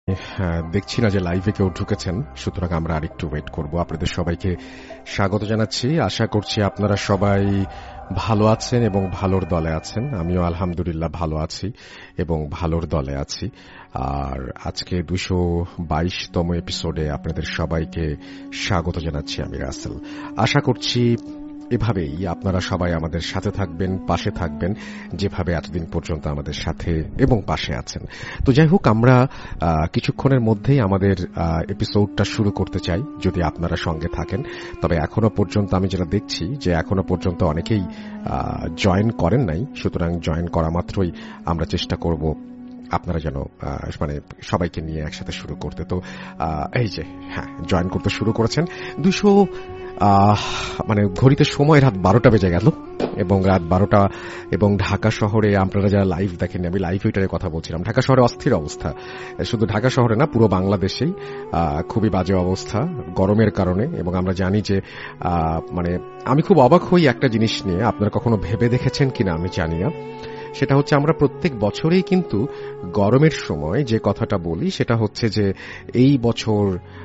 দেখছি না যে লাইভে কেউ ঢুকেছেন, সুতরাং আমরা আরেকটু ওয়েট করব। আপনাদের সবাইকে স্বাগত জানাচ্ছি। আশা করছি আপনারা সবাই ভালো আছেন এবং ভালোর দলে আছেন। আমিও আলহামদুলিল্লাহ ভালো আছি এবং ভালোর দলে আছি। আর আজকে 222তম এপিসোডে আপনাদের সবাইকে স্বাগত জানাচ্ছি আমি রাসেল। আশা করছি এভাবেই আপনারা সবাই আমাদের সাথে থাকবেন, পাশে থাকবেন, যেভাবে এতদিন পর্যন্ত আমাদের সাথে এবং পাশে আছেন। তো যাই হোক, আমরা কিছুক্ষণের মধ্যেই আমাদের এপিসোডটা শুরু করতে চাই, যদি আপনারা সঙ্গে থাকেন। তবে এখনো পর্যন্ত আমি যেটা দেখছি যে এখনো পর্যন্ত অনেকেই জয়েন করেন নাই, সুতরাং জয়েন করা মাত্রই আমরা চেষ্টা করব আপনারা যেন মানে সবাইকে নিয়ে একসাথে শুরু করতে। তো এই যে হ্যাঁ, জয়েন করতে শুরু করেছেন। 200 মানে ঘড়িতে সময় রাত 12টা বেজে গেল এবং রাত 12টা এবং ঢাকা শহরে আপনারা যারা লাইভ দেখেন, আমি লাইভ উইটারের কথা বলছিলাম, ঢাকা শহরে অস্থির অবস্থা। শুধু ঢাকা শহরে না, পুরো বাংলাদেশেই খুবই বাজে অবস্থা গরমের কারণে। এবং আমরা জানি যে মানে আমি খুব অবাক হই একটা জিনিস নিয়ে, আপনারা কখনো ভেবে দেখেছেন কিনা আমি জানি না। সেটা হচ্ছে আমরা প্রত্যেক বছরেই কিন্তু গরমের সময় যে কথাটা বলি সেটা হচ্ছে যে এই বছর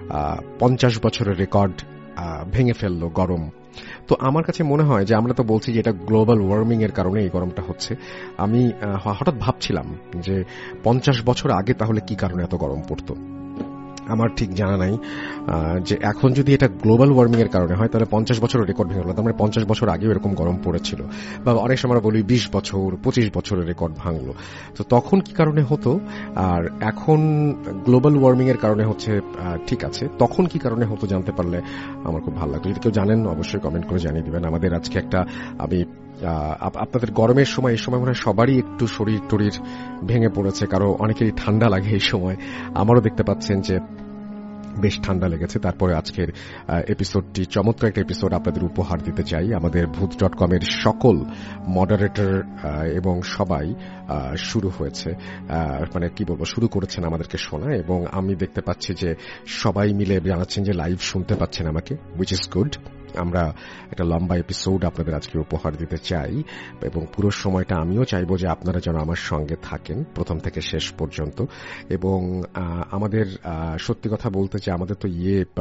50 বছরের রেকর্ড ভেঙে ফেললো গরম। তো আমার কাছে মনে হয় যে আমরা তো বলছি যে এটা গ্লোবাল ওয়ার্মিং এর কারণে এই গরমটা হচ্ছে। আমি হঠাৎ ভাবছিলাম যে 50 বছর আগে তাহলে কি কারণে এত গরম পড়তো। আমার ঠিক জানা নাই যে এখন যদি এটা গ্লোবাল ওয়ার্মিং এর কারণে হয় তাহলে 50 বছরের রেকর্ড ভেঙে গেল। তার মানে 50 বছর আগেও এরকম গরম পড়েছিল, বা অনেক সময় আমরা বলি 20 বছর 25 বছরের রেকর্ড ভাঙলো। তো তখন কি কারণে হতো, আর এখন গ্লোবাল ওয়ার্মিং এর কারণে হচ্ছে, ঠিক আছে, তখন কি কারণে হতো জানতে পারলে আমার খুব ভালো লাগতো। যদি কেউ জানেন অবশ্যই কমেন্ট করে জানিয়ে দিবেন। আমাদের আজকে একটা আমি আপনাদের গরমের সময়, এই সময় মনে হয় সবারই একটু শরীর টরীর ভেঙে পড়েছে, কারো অনেকেরই ঠান্ডা লাগে এই সময়। আমারও দেখতে পাচ্ছেন যে বেশ ঠান্ডা লেগেছে। তারপরে আজকের এপিসোডটি চমৎকার একটা এপিসোড আপনাদের উপহার দিতে চাই। আমাদের ভূত.com-এর সকল মডারেটর এবং সবাই শুরু হয়েছে, মানে কি বলবো, শুরু করেছেন আমাদেরকে শোনা। এবং আমি দেখতে পাচ্ছি যে সবাই মিলে জানাচ্ছেন যে লাইভ শুনতে পাচ্ছেন আমাকে, হুইচ ইজ গুড। আমরা একটা লম্বা এপিসোড আপনাদের আজকে উপহার দিতে চাই এবং পুরো সময়টা আমিও চাইবো যে আপনারা যেন আমার সঙ্গে থাকেন প্রথম থেকে শেষ পর্যন্ত। এবং আমাদের সত্যি কথা বলতে যে আমাদের তো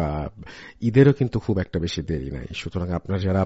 ঈদেরও কিন্তু খুব একটা বেশি দেরি নাই। সুতরাং আপনারা যারা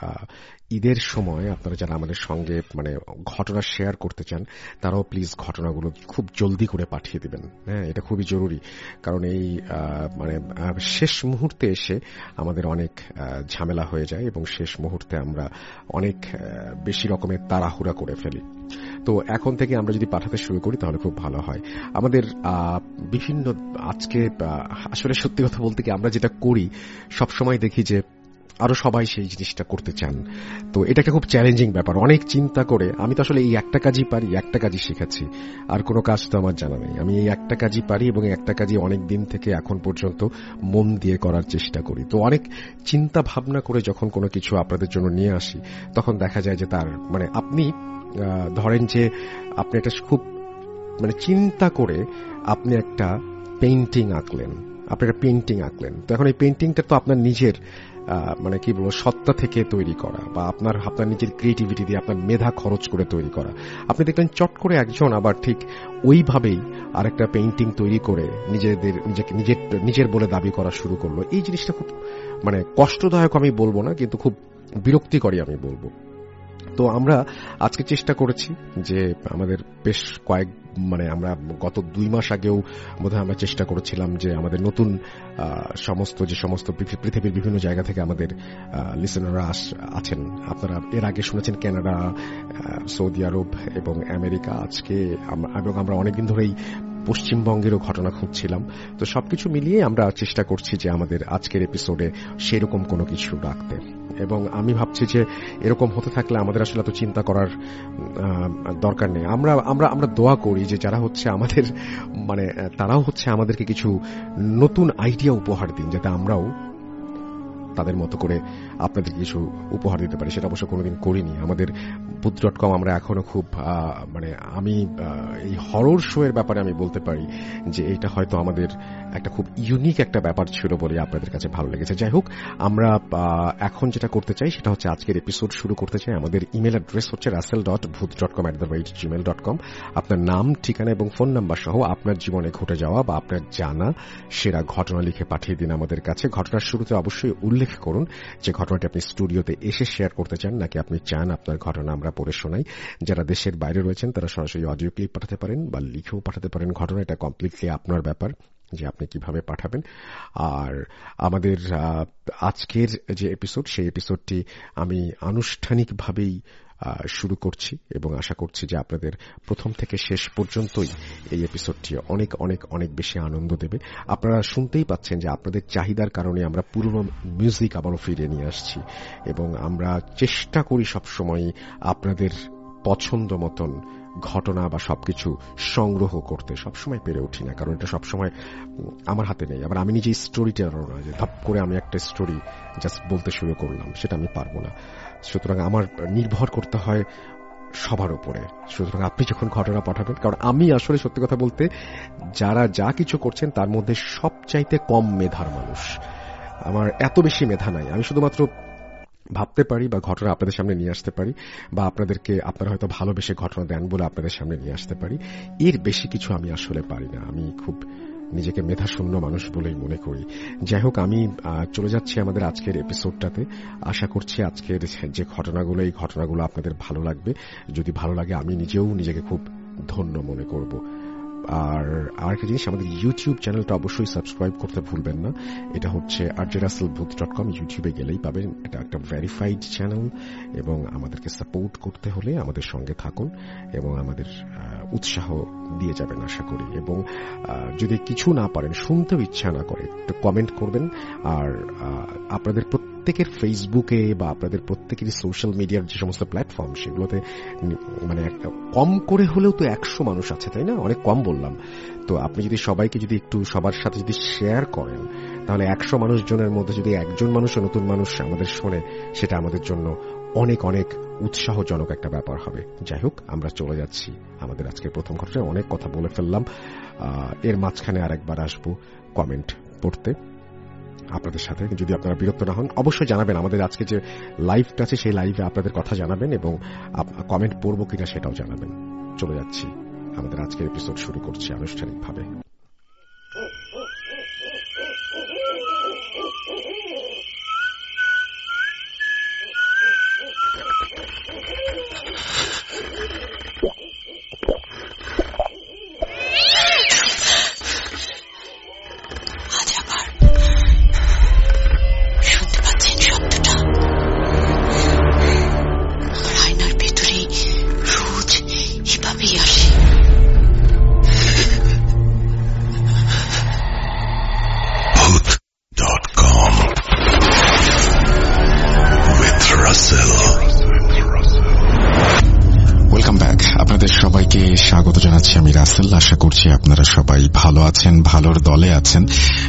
ঈদের সময় আপনারা যারা আমাদের সঙ্গে মানে ঘটনা শেয়ার করতে চান, তারাও প্লিজ ঘটনাগুলো খুব জলদি করে পাঠিয়ে দিবেন। হ্যাঁ, এটা খুবই জরুরি, কারণ এই মানে শেষ মুহূর্তে এসে আমাদের অনেক ঝামেলা হয়ে যায় এবং শেষ মুহূর্তে আমরা অনেক বেশি রকমের তাড়াহুড়া করে ফেলি। তো এখন থেকে আমরা যদি পাঠাতে শুরু করি তাহলে খুব ভালো হয়। আমাদের বিভিন্ন আজকে আসলে সত্যি কথা বলতে কি আমরা যেটা করি সবসময় দেখি যে আরো সবাই সেই জিনিসটা করতে চান। তো এটা একটা খুব চ্যালেঞ্জিং ব্যাপার, অনেক চিন্তা করে। আমি তো আসলে এই একটা কাজই পারি, একটা কাজই শিখেছি, আর কোনো কাজ তো আমার জানা নেই। আমি এই একটা কাজই পারি এবং একটা কাজই অনেক দিন থেকে এখন পর্যন্ত মন দিয়ে করার চেষ্টা করি। তো অনেক চিন্তা ভাবনা করে যখন কোনো কিছু আপনাদের জন্য নিয়ে আসি, তখন দেখা যায় যে তার মানে আপনি ধরেন যে আপনি একটা খুব মানে চিন্তা করে আপনি একটা পেইন্টিং আঁকলেন, আপনি একটা পেইন্টিং আঁকলেন। তো এখন এই পেইন্টিংটা তো আপনার নিজের মানে কি বলবো সত্তা থেকে তৈরি করা, বা আপনার নিজের ক্রিয়েটিভিটি দিয়ে আপনার মেধা খরচ করে তৈরি করা। আপনি দেখলেন চট করে একজন আবার ঠিক ওইভাবেই আরেকটা পেইন্টিং তৈরি করে নিজের বলে দাবি করা শুরু করলো। এই জিনিসটা খুব মানে কষ্টদায়ক আমি বলবো না, কিন্তু খুব বিরক্তিকরই আমি বলবো। তো আমরা আজকে চেষ্টা করেছি যে আমাদের বেশ মানে আমরা গত 2 মাস আগেও বোধহয় আমরা চেষ্টা করেছিলাম যে আমাদের নতুন যে সমস্ত পৃথিবীর বিভিন্ন জায়গা থেকে আমাদের লিসেনাররা আছেন, আপনারা এর আগে শুনেছেন কানাডা, সৌদি আরব এবং আমেরিকা। আজকে আমরা অনেকদিন ধরেই পশ্চিমবঙ্গেরও ঘটনা খুঁজছিলাম। তো সবকিছু মিলিয়ে আমরা চেষ্টা করছি যে আমাদের আজকের এপিসোডে সেরকম কোনো কিছু রাখতে। এবং আমি ভাবছি যে এরকম হতে থাকলে আমাদের আসলে এত চিন্তা করার দরকার নেই। আমরা দোয়া করি যে যারা হচ্ছে আমাদের মানে তারাও হচ্ছে আমাদেরকে কিছু নতুন আইডিয়া উপহার দিন, যাতে আমরাও তাদের মতো করে আপনাদের কিছু উপহার দিতে পারি, সেটা অবশ্য কোনোদিন করিনি। আমাদের ভূত.com আমরা এখনো খুব আমি এই হরর শো এর ব্যাপারে আমি বলতে পারি যে এটা হয়তো আমাদের একটা খুব ইউনিক একটা ব্যাপার ছিল বলে আপনাদের কাছে ভালো লেগেছে। যাই হোক, আমরা এখন যেটা করতে চাই সেটা হচ্ছে আজকের এপিসোড শুরু করতে চাই। আমাদের ইমেল অ্যাড্রেস হচ্ছে russell.booth.com@gmail.com। আপনার নাম, ঠিকানা এবং ফোন নাম্বার সহ আপনার জীবনে ঘটে যাওয়া বা আপনার জানা সেরা ঘটনা লিখে পাঠিয়ে দিন আমাদের কাছে। ঘটনার শুরুতে অবশ্যই উল্লেখ করুন যে ঘটনাটি আপনি স্টুডিওতে এসে শেয়ার করতে চান নাকি আপনি চান আপনার ঘটনা আমরা পড়ে শোনাই। যারা দেশের বাইরে রয়েছেন তারা সরাসরি অডিও ক্লিপ পাঠাতে পারেন বা লিখেও পাঠাতে পারেন ঘটনা। এটা কমপ্লিটলি আপনার ব্যাপার যে আপনি কিভাবে পাঠাবেন। আর আমাদের আজকের যে এপিসোড, সেই এপিসোডটি আমি আনুষ্ঠানিকভাবেই শুরু করছি এবং আশা করছি যে আপনাদের প্রথম থেকে শেষ পর্যন্তই এই এপিসোডটি অনেক অনেক অনেক বেশি আনন্দ দেবে। আপনারা শুনতেই পাচ্ছেন যে আপনাদের চাহিদার কারণে আমরা পুরনো মিউজিক আবারও ফিরিয়ে নিয়ে আসছি এবং আমরা চেষ্টা করি সবসময় আপনাদের পছন্দ মতন ঘটনা বা সবকিছু সংগ্রহ করতে। সবসময় পেরে উঠি না, কারণ এটা সবসময় আমার হাতে নেই। আবার আমি নিজে স্টোরি টেলারও না যে ধপ করে আমি একটা স্টোরি জাস্ট বলতে শুরু করলাম, সেটা আমি পারবো না। সুতরাং আমার নির্ভর করতে হয় সবার উপরে। সুতরাং আপনি যখন ঘটনা পাঠাবেন, কারণ আমি আসলে সত্যি কথা বলতে যারা যা কিছু করছেন তার মধ্যে সবচাইতে কম মেধার মানুষ। আমার এত বেশি মেধা নাই, আমি শুধুমাত্র ভাবতে পারি বা ঘটনা আপনাদের সামনে নিয়ে আসতে পারি বা আপনারা হয়তো ভালোবেসে ঘটনা দেন বলে আপনাদের সামনে নিয়ে আসতে পারি। এর বেশি কিছু আমি আসলে পারি না। আমি খুব নিজেকে মেধাশূন্য মানুষ বলেই মনে করি। যাই হোক, আমি চলে যাচ্ছি আমাদের আজকের এপিসোডটাতে। আশা করছি আজকের যে ঘটনাগুলো, এই ঘটনাগুলো আপনাদের ভালো লাগবে। যদি ভালো লাগে আমি নিজেও নিজেকে খুব ধন্য মনে করব। আর আরেকটা জিনিস, আমাদের ইউটিউব চ্যানেলটা অবশ্যই সাবস্ক্রাইব করতে ভুলবেন না। এটা হচ্ছে russellbooth.com, ইউটিউবে গেলেই পাবেন। এটা একটা ভেরিফাইড চ্যানেল এবং আমাদেরকে সাপোর্ট করতে হলে আমাদের সঙ্গে থাকুন এবং আমাদের উৎসাহ দিয়ে যাবেন আশা করি। এবং যদি কিছু না পারেন, শুনতেও ইচ্ছা না করে, একটু কমেন্ট করবেন। আর আপনাদের প্রত্যেকের ফেসবুকে বা আপনাদের প্রত্যেকেরই সোশ্যাল মিডিয়ার যে সমস্ত প্ল্যাটফর্ম, সেগুলোতে কম করে হলেও তো 100 মানুষ আছে, তাই না? অনেক কম বললাম তো। আপনি যদি সবাইকে যদি একটু সবার সাথে যদি শেয়ার করেন, তাহলে 100 মানুষজনের মধ্যে যদি একজন মানুষ নতুন মানুষ আমাদের শোনে, সেটা আমাদের জন্য অনেক অনেক উৎসাহজনক একটা ব্যাপার হবে। যাই হোক, আমরা চলে যাচ্ছি আমাদের আজকের প্রথম ঘটনায়। অনেক কথা বলে ফেললাম, এর মাঝখানে আরেকবার আসবো কমেন্ট পড়তে আপনাদের সাথে। যদি আপনারা বিরক্ত না হন, অবশ্যই জানাবেন। আমাদের আজকে যে লাইভটা আছে সেই লাইভে আপনাদের কথা জানাবেন এবং কমেন্ট পড়বো কিনা সেটাও জানাবেন। চলে যাচ্ছি, আমাদের আজকের এপিসোড শুরু করছি আনুষ্ঠানিকভাবে। স্বাগত জানাচ্ছি, আমি রাসেল। আশা করছি আপনারা সবাই ভালো আছেন, ভালোর দলে আছেন।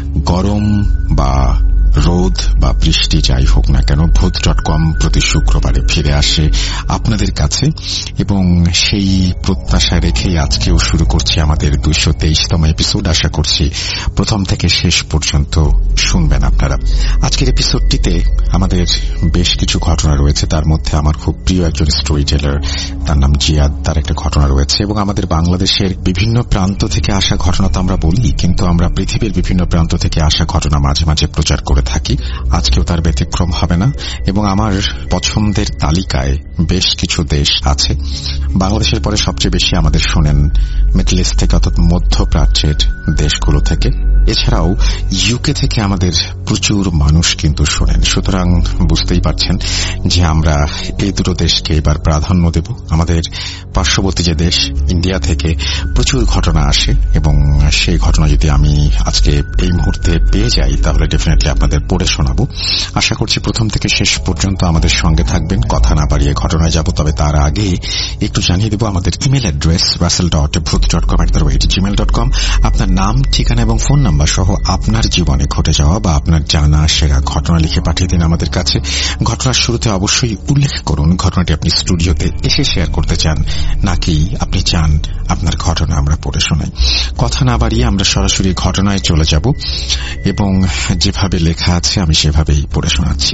গরম বা রোদ বা বৃষ্টি যাই হোক না কেন, ভূত.com প্রতি শুক্রবারে ফিরে আসে আপনাদের কাছে এবং সেই প্রত্যাশা রেখেই আজকেও শুরু করছি আমাদের 223তম এপিসোড। আশা করছি প্রথম থেকে শেষ পর্যন্ত শুনবেন আপনারা। আজকের এপিসোডটিতে আমাদের বেশ কিছু ঘটনা রয়েছে। তার মধ্যে আমার খুব প্রিয় একজন স্টোরি টেলার, তার নাম জিয়াদ, তার একটা ঘটনা রয়েছে। এবং আমাদের বাংলাদেশের বিভিন্ন প্রান্ত থেকে আসা ঘটনা তো আমরা বলি, কিন্তু আমরা পৃথিবীর বিভিন্ন প্রান্ত থেকে আসা ঘটনা মাঝে মাঝে প্রচার করে থাকি। আজকেও তার ব্যতিক্রম হবে না। এবং আমার পছন্দের তালিকায় বেশ কিছু দেশ আছে। বাংলাদেশের পরে সবচেয়ে বেশি আমাদের শোনেন মিডল ইস্ট থেকে, অর্থাৎ মধ্যপ্রাচ্যের দেশগুলো থেকে। এছাড়াও ইউকে থেকে আমাদের প্রচুর মানুষ কিন্তু শোনেন। সুতরাং বুঝতেই পারছেন যে আমরা এই দুটো দেশকে এবার প্রাধান্য দেব। আমাদের পার্শ্ববর্তী যে দেশ ইন্ডিয়া থেকে প্রচুর ঘটনা আসে এবং সেই ঘটনা যদি আমি আজকে এই মুহূর্তে পেয়ে যাই তাহলে ডেফিনেটলি আপনাদের পড়ে শোনাবো। আশা করছি প্রথম থেকে শেষ পর্যন্ত আমাদের সঙ্গে থাকবেন। কথা না বাড়িয়ে ঘটনায় যাব, তবে তার আগে একটু জানিয়ে দেব আমাদের ইমেল অ্যাড্রেস russell.booth.com@gmail.com। আপনার নাম, ঠিকানা এবং ফোন নাম্বার সহ আপনার জীবনে ঘটে যাওয়া বা আপনার আপনার জানা সেরা ঘটনা লিখে পাঠিয়ে দিন আমাদের কাছে। ঘটনার শুরুতে অবশ্যই উল্লেখ করুন ঘটনাটি আপনি স্টুডিওতে এসে শেয়ার করতে চান, নাকি আপনি চান আপনার ঘটনা আমরা পড়ে শোনাই। কথা না বাড়িয়ে আমরা সরাসরি ঘটনায় চলে যাব এবং যেভাবে লেখা আছে আমি সেভাবেই পড়ে শোনাচ্ছি।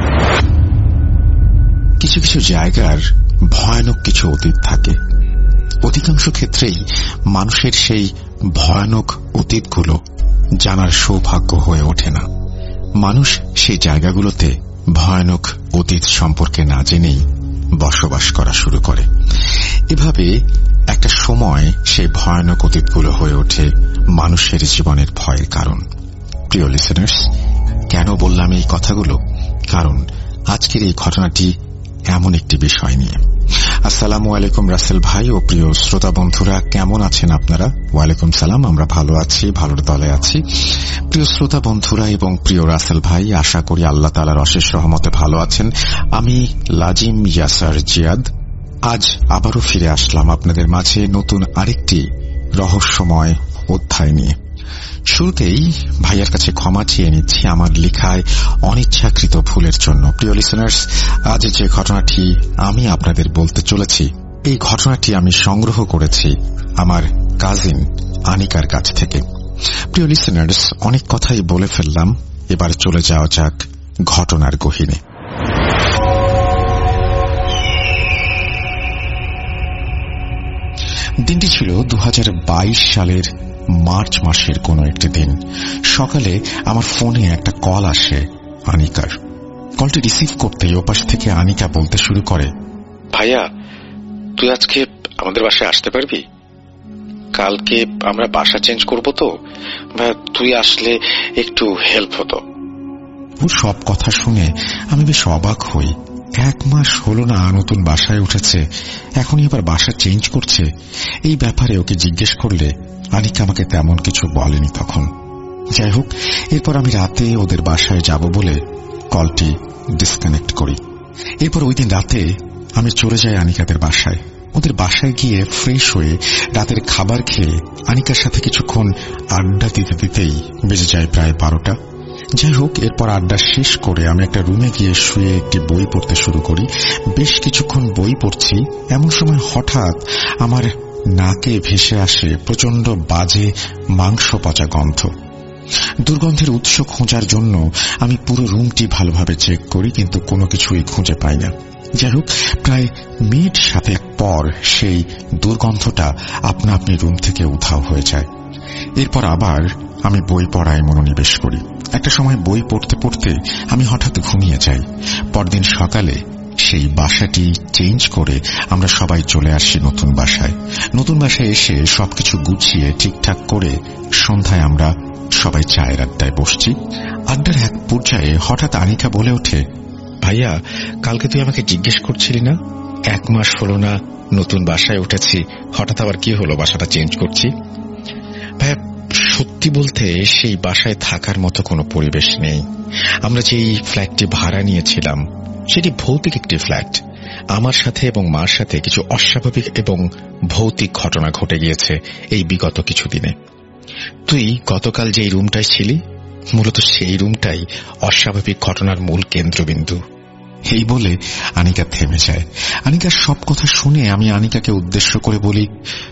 কিছু কিছু জায়গার ভয়ানক কিছু অতীত থাকে। অধিকাংশ ক্ষেত্রেই মানুষের সেই ভয়ানক অতীতগুলো জানার সৌভাগ্য হয়ে ওঠে না। মানুষ সেই জায়গাগুলোতে ভয়ানক অতীত সম্পর্কে না জেনেই বসবাস করা শুরু করে। এভাবে একটা সময় সেই ভয়ানক অতীতগুলো হয়ে ওঠে মানুষের জীবনের ভয়ের কারণ। প্রিয় লিসেনার্স, কেন বললাম এই কথাগুলো? কারণ আজকের এই ঘটনাটি এমন একটি বিষয় নিয়ে। আসসালামু আলাইকুম রাসেল ভাই ও প্রিয় শ্রোতা বন্ধুরা, কেমন আছেন আপনারা? ওয়ালাইকুম সালাম, আমরা ভালো আছি, ভালোর দলে আছি। প্রিয় শ্রোতা বন্ধুরা এবং প্রিয় রাসেল ভাই, আশা করি আল্লাহ তাআলার অশেষ রহমতে ভালো আছেন। আমি লাজিম ইয়াসার জিয়াদ আজ আবারও ফিরে আসলাম আপনাদের মাঝে নতুন আরেকটি রহস্যময় অধ্যায় নিয়ে। শুরুতেই ভাইয়ার কাছে ক্ষমা চেয়ে নিচ্ছি আমার লেখায় অনিচ্ছাকৃত ভুলের জন্য। প্রিয় লিসেনার্স, আজ যে ঘটনাটি আমি আপনাদের বলতে চলেছি, এই ঘটনাটি আমি সংগ্রহ করেছি আমার কাজিন আনিকার কাছ থেকে। প্রিয় লিসেনার্স, অনেক কথাই বলে ফেললাম, এবার চলে যাওয়া যাক ঘটনার গহীনে। দিনটি ছিল 2022 সালের মার্চ মাসের কোনো একটি দিন। সকালে আমার ফোনে একটা কল আসে আনিকার। কলটি রিসিভ করতেই ওপাশ থেকে আনিকা বলতে শুরু করে, ভাইয়া, তুই আজকে আমাদের বাসায় আসতে পারবি? কালকে আমরা বাসা চেঞ্জ করব, তো তুই আসলে একটু হেল্প হতো। ওর সব কথা শুনে আমি বেশ অবাক হই। 1 মাস হলো না নতুন বাসায় উঠেছে, এখনই আবার বাসা চেঞ্জ করছে। এই ব্যাপারে ওকে জিজ্ঞেস করলে আনিকা আমাকে তেমন কিছু বলেনি তখন। যাই হোক, এরপর আমি রাতে ওদের বাসায় যাব বলে কলটি ডিসকানেক্ট করি। এরপর ওই দিন রাতে আমি চলে যাই আনিকাদের বাসায়। ওদের বাসায় গিয়ে ফ্রেশ হয়ে রাতের খাবার খেয়ে আনিকার সাথে কিছুক্ষণ আড্ডা দিতে দিতেই বেজে যায় প্রায় 12টা। যাই হোক, এরপর আড্ডা শেষ করে আমি একটা রুমে গিয়ে শুয়ে একটি বই পড়তে শুরু করি। বেশ কিছুক্ষণ বই পড়ছি, এমন সময় হঠাৎ আমার নাকে ভেসে আসে প্রচন্ড বাজে মাংস পচা গন্ধ। দুর্গন্ধের উৎস খোঁজার জন্য আমি পুরো রুমটি ভালোভাবে চেক করি, কিন্তু কোনো কিছুই খুঁজে পাই না। যাই হোক, প্রায় মিনিট 7 পর সেই দুর্গন্ধটা আপনা আপনি রুম থেকে উধাও হয়ে যায়। এরপর আবার আমি বই পড়ায় মনোনিবেশ করি। একটা সময় বই পড়তে পড়তে আমি হঠাৎ ঘুমিয়ে যাই। পরদিন সকালে সেই বাসাটি চেঞ্জ করে আমরা সবাই চলে আসি নতুন বাসায়। নতুন বাসায় এসে সবকিছু গুছিয়ে ঠিকঠাক করে সন্ধ্যায় আমরা সবাই চায়ের আড্ডায় বসছি। আড্ডার এক পর্যায়ে হঠাৎ আনিকা বলে ওঠে, ভাইয়া, কালকে তুই আমাকে জিজ্ঞেস করছিলি না 1 মাস হলো না নতুন বাসায় উঠেছি, হঠাৎ আবার কি হলো বাসাটা চেঞ্জ করছি? ভাইয়া, সত্যি বলতে সেই বাসায় থাকার মতো কোনো পরিবেশ নেই। আমরা যেই ফ্ল্যাটটি ভাড়া নিয়েছিলাম সেটি ভৌতিক একটি ফ্ল্যাট। আমার সাথে এবং মার সাথে কিছু অস্বাভাবিক এবং ভৌতিক ঘটনা ঘটে গিয়েছে এই বিগত কিছুদিনে। তুই গতকাল যেই রুমটায় ছিলি, মূলত সেই রুমটাই অস্বাভাবিক ঘটনার মূল কেন্দ্রবিন্দু। এই বলে আনিকা থেমে যায়। আনিকার সব কথা শুনে আমি আনিকাকে উদ্দেশ্য করে বলি,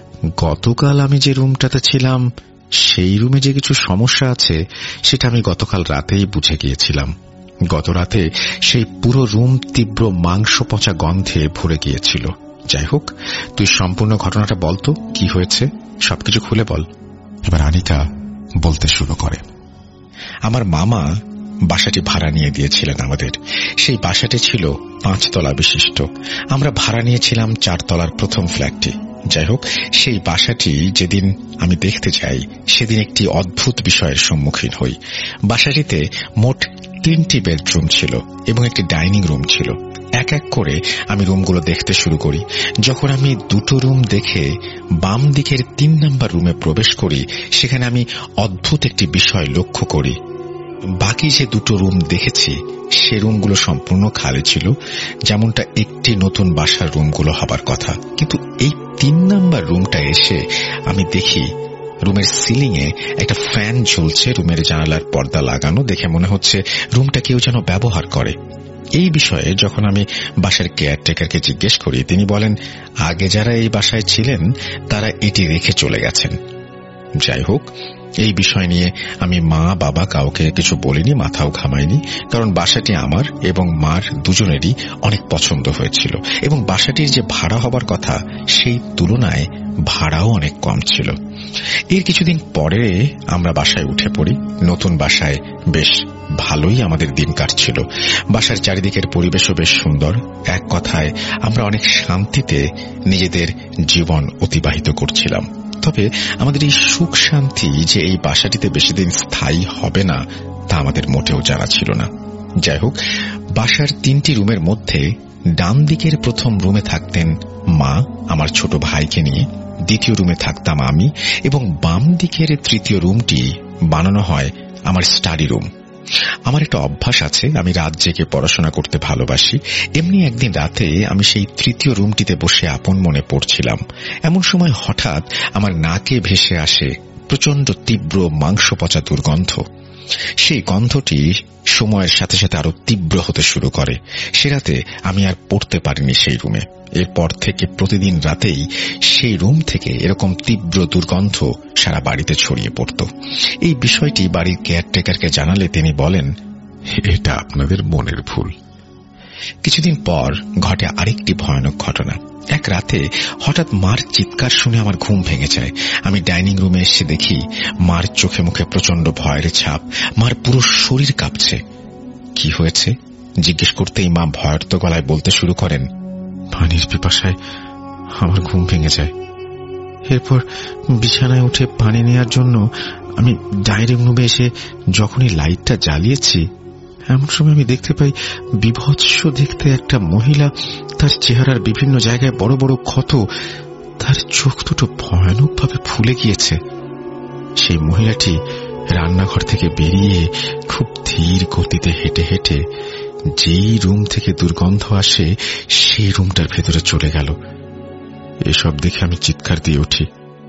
গতকাল আমি যে রুমটাতে ছিলাম সেই রুমে যে কিছু সমস্যা আছে সেটা আমি গতকাল রাতেই বুঝে গিয়েছিলাম। গত রাতে সেই পুরো রুম তীব্র মাংস পচা গন্ধে ভরে গিয়েছিল। যাই হোক, তুই সম্পূর্ণ ঘটনাটা বলতো, কি হয়েছে, সবকিছু খুলে বল। এবার আনিকা বলতে শুরু করে, আমার মামা বাসাটি ভাড়া নিয়ে দিয়েছিলেন আমাদের। সেই বাসাটি ছিল 5 তলা বিশিষ্ট। আমরা ভাড়া নিয়েছিলাম 4 তলার প্রথম ফ্ল্যাটটি। যাই হোক, সেই বাসাটি যেদিন আমি দেখতে যাই সেদিন একটি অদ্ভুত বিষয়ের সম্মুখীন হই। বাসাটিতে মোট 3টি বেডরুম ছিল এবং একটি ডাইনিং রুম ছিল। এক এক করে আমি রুমগুলো দেখতে শুরু করি। যখন আমি 2টো রুম দেখে বাম দিকের 3 নম্বর রুমে প্রবেশ করি, সেখানে আমি অদ্ভুত একটি বিষয় লক্ষ্য করি। বাকি যে 2টো রুম দেখেছি সে রুমগুলো সম্পূর্ণ খালি ছিল, যেমনটা একটি নতুন বাসার রুমগুলো হবার কথা। কিন্তু এই 3 নম্বর রুমটা এসে আমি দেখি রুমের সিলিং এ একটা ফ্যান ঝুলছে, রুমের জানালার পর্দা লাগানো, দেখে মনে হচ্ছে রুমটা কেউ যেন ব্যবহার করে। এই বিষয়ে যখন আমি বাসার কেয়ারটেকারকে জিজ্ঞেস করি, তিনি বলেন আগে যারা এই বাসায় ছিলেন তারা এটি রেখে চলে গেছেন। যাই হোক, এই বিষয় নিয়ে আমি মা বাবা কাউকে কিছু বলিনি, মাথাও ঘামাইনি, কারণ বাসাটি আমার এবং মার দুজনেরই অনেক পছন্দ হয়েছিল এবং বাসাটির যে ভাড়া হবার কথা সেই তুলনায় ভাড়াও অনেক কম ছিল। এর কিছুদিন পরে আমরা বাসায় উঠে পড়ি। নতুন বাসায় বেশ ভালোই আমাদের দিন কাটছিল। বাসার চারিদিকের পরিবেশও বেশ সুন্দর। এক কথায় আমরা অনেক শান্তিতে নিজেদের জীবন অতিবাহিত করছিলাম। তবে আমাদের এই সুখ শান্তি যে এই বাসাটিতে বেশি দিন স্থায়ী হবে না তা আমাদের মোটেও জানা ছিল না। যাই হোক, বাসার 3টি রুমের মধ্যে ডান দিকের প্রথম রুমে থাকতেন মা আমার ছোট ভাইকে নিয়ে, দ্বিতীয় রুমে থাকতাম আমি, এবং বাম দিকের তৃতীয় রুমটি বানানো হয় আমার স্টাডি রুম। আমার একটা অভ্যাস আছে, আমি রাত জেগে পড়াশোনা করতে ভালোবাসি। এমনি একদিন রাতে আমি সেই তৃতীয় রুমটিতে বসে আপন মনে পড়ছিলাম। এমন সময় হঠাৎ আমার নাকে ভেসে আসে প্রচন্ড তীব্র মাংস পচা দুর্গন্ধ। সেই গন্ধটি সময়ের সাথে সাথে আরো তীব্র হতে শুরু করে। সে রাতে আমি আর পড়তে পারিনি সেই রুমে। এরপর থেকে প্রতিদিন রাতেই সেই রুম থেকে এরকম তীব্র দুর্গন্ধ সারা বাড়িতে ছড়িয়ে পড়ত। এই বিষয়টি বাড়ির কেয়ারটেকারকে জানালে তিনি বলেন, এটা আপনাদের মনের ভুল। কিছুদিন পর ঘটে আরেকটি ভয়ানক ঘটনা। এক রাতে হঠাৎ মার চিৎকার শুনে আমার ঘুম ভেঙে যায়। আমি ডাইনিং রুমে এসে দেখি মার চোখে মুখে প্রচন্ড ভয়ের ছাপ। মার পুরো শরীর কাঁপছে। কি হয়েছে জিজ্ঞেস করতেই মা ভয়ার্ত গলায় বলতে শুরু করেন, পানির পিপাসায় আমার ঘুম ভেঙে যায়। এরপর বিছানায় উঠে পানি নেওয়ার জন্য আমি ডাইনিং রুমে এসে যখনই লাইটটা জ্বালিয়েছি, এমন সময় আমি দেখতে পাই বিভৎস দেখতে একটা মহিলা, তার চেহারার বিভিন্ন জায়গায় বড় বড় ক্ষত, তার চোখ দুটো ভয়ানকভাবে ফুলে গিয়েছে। সেই মহিলাটি রান্নাঘর থেকে বেরিয়ে খুব ধীর গতিতে হেঁটে হেঁটে যেই রুম থেকে দুর্গন্ধ আসে সেই রুমটার ভেতরে চলে গেল। এসব দেখে আমি চিৎকার দিয়ে উঠি।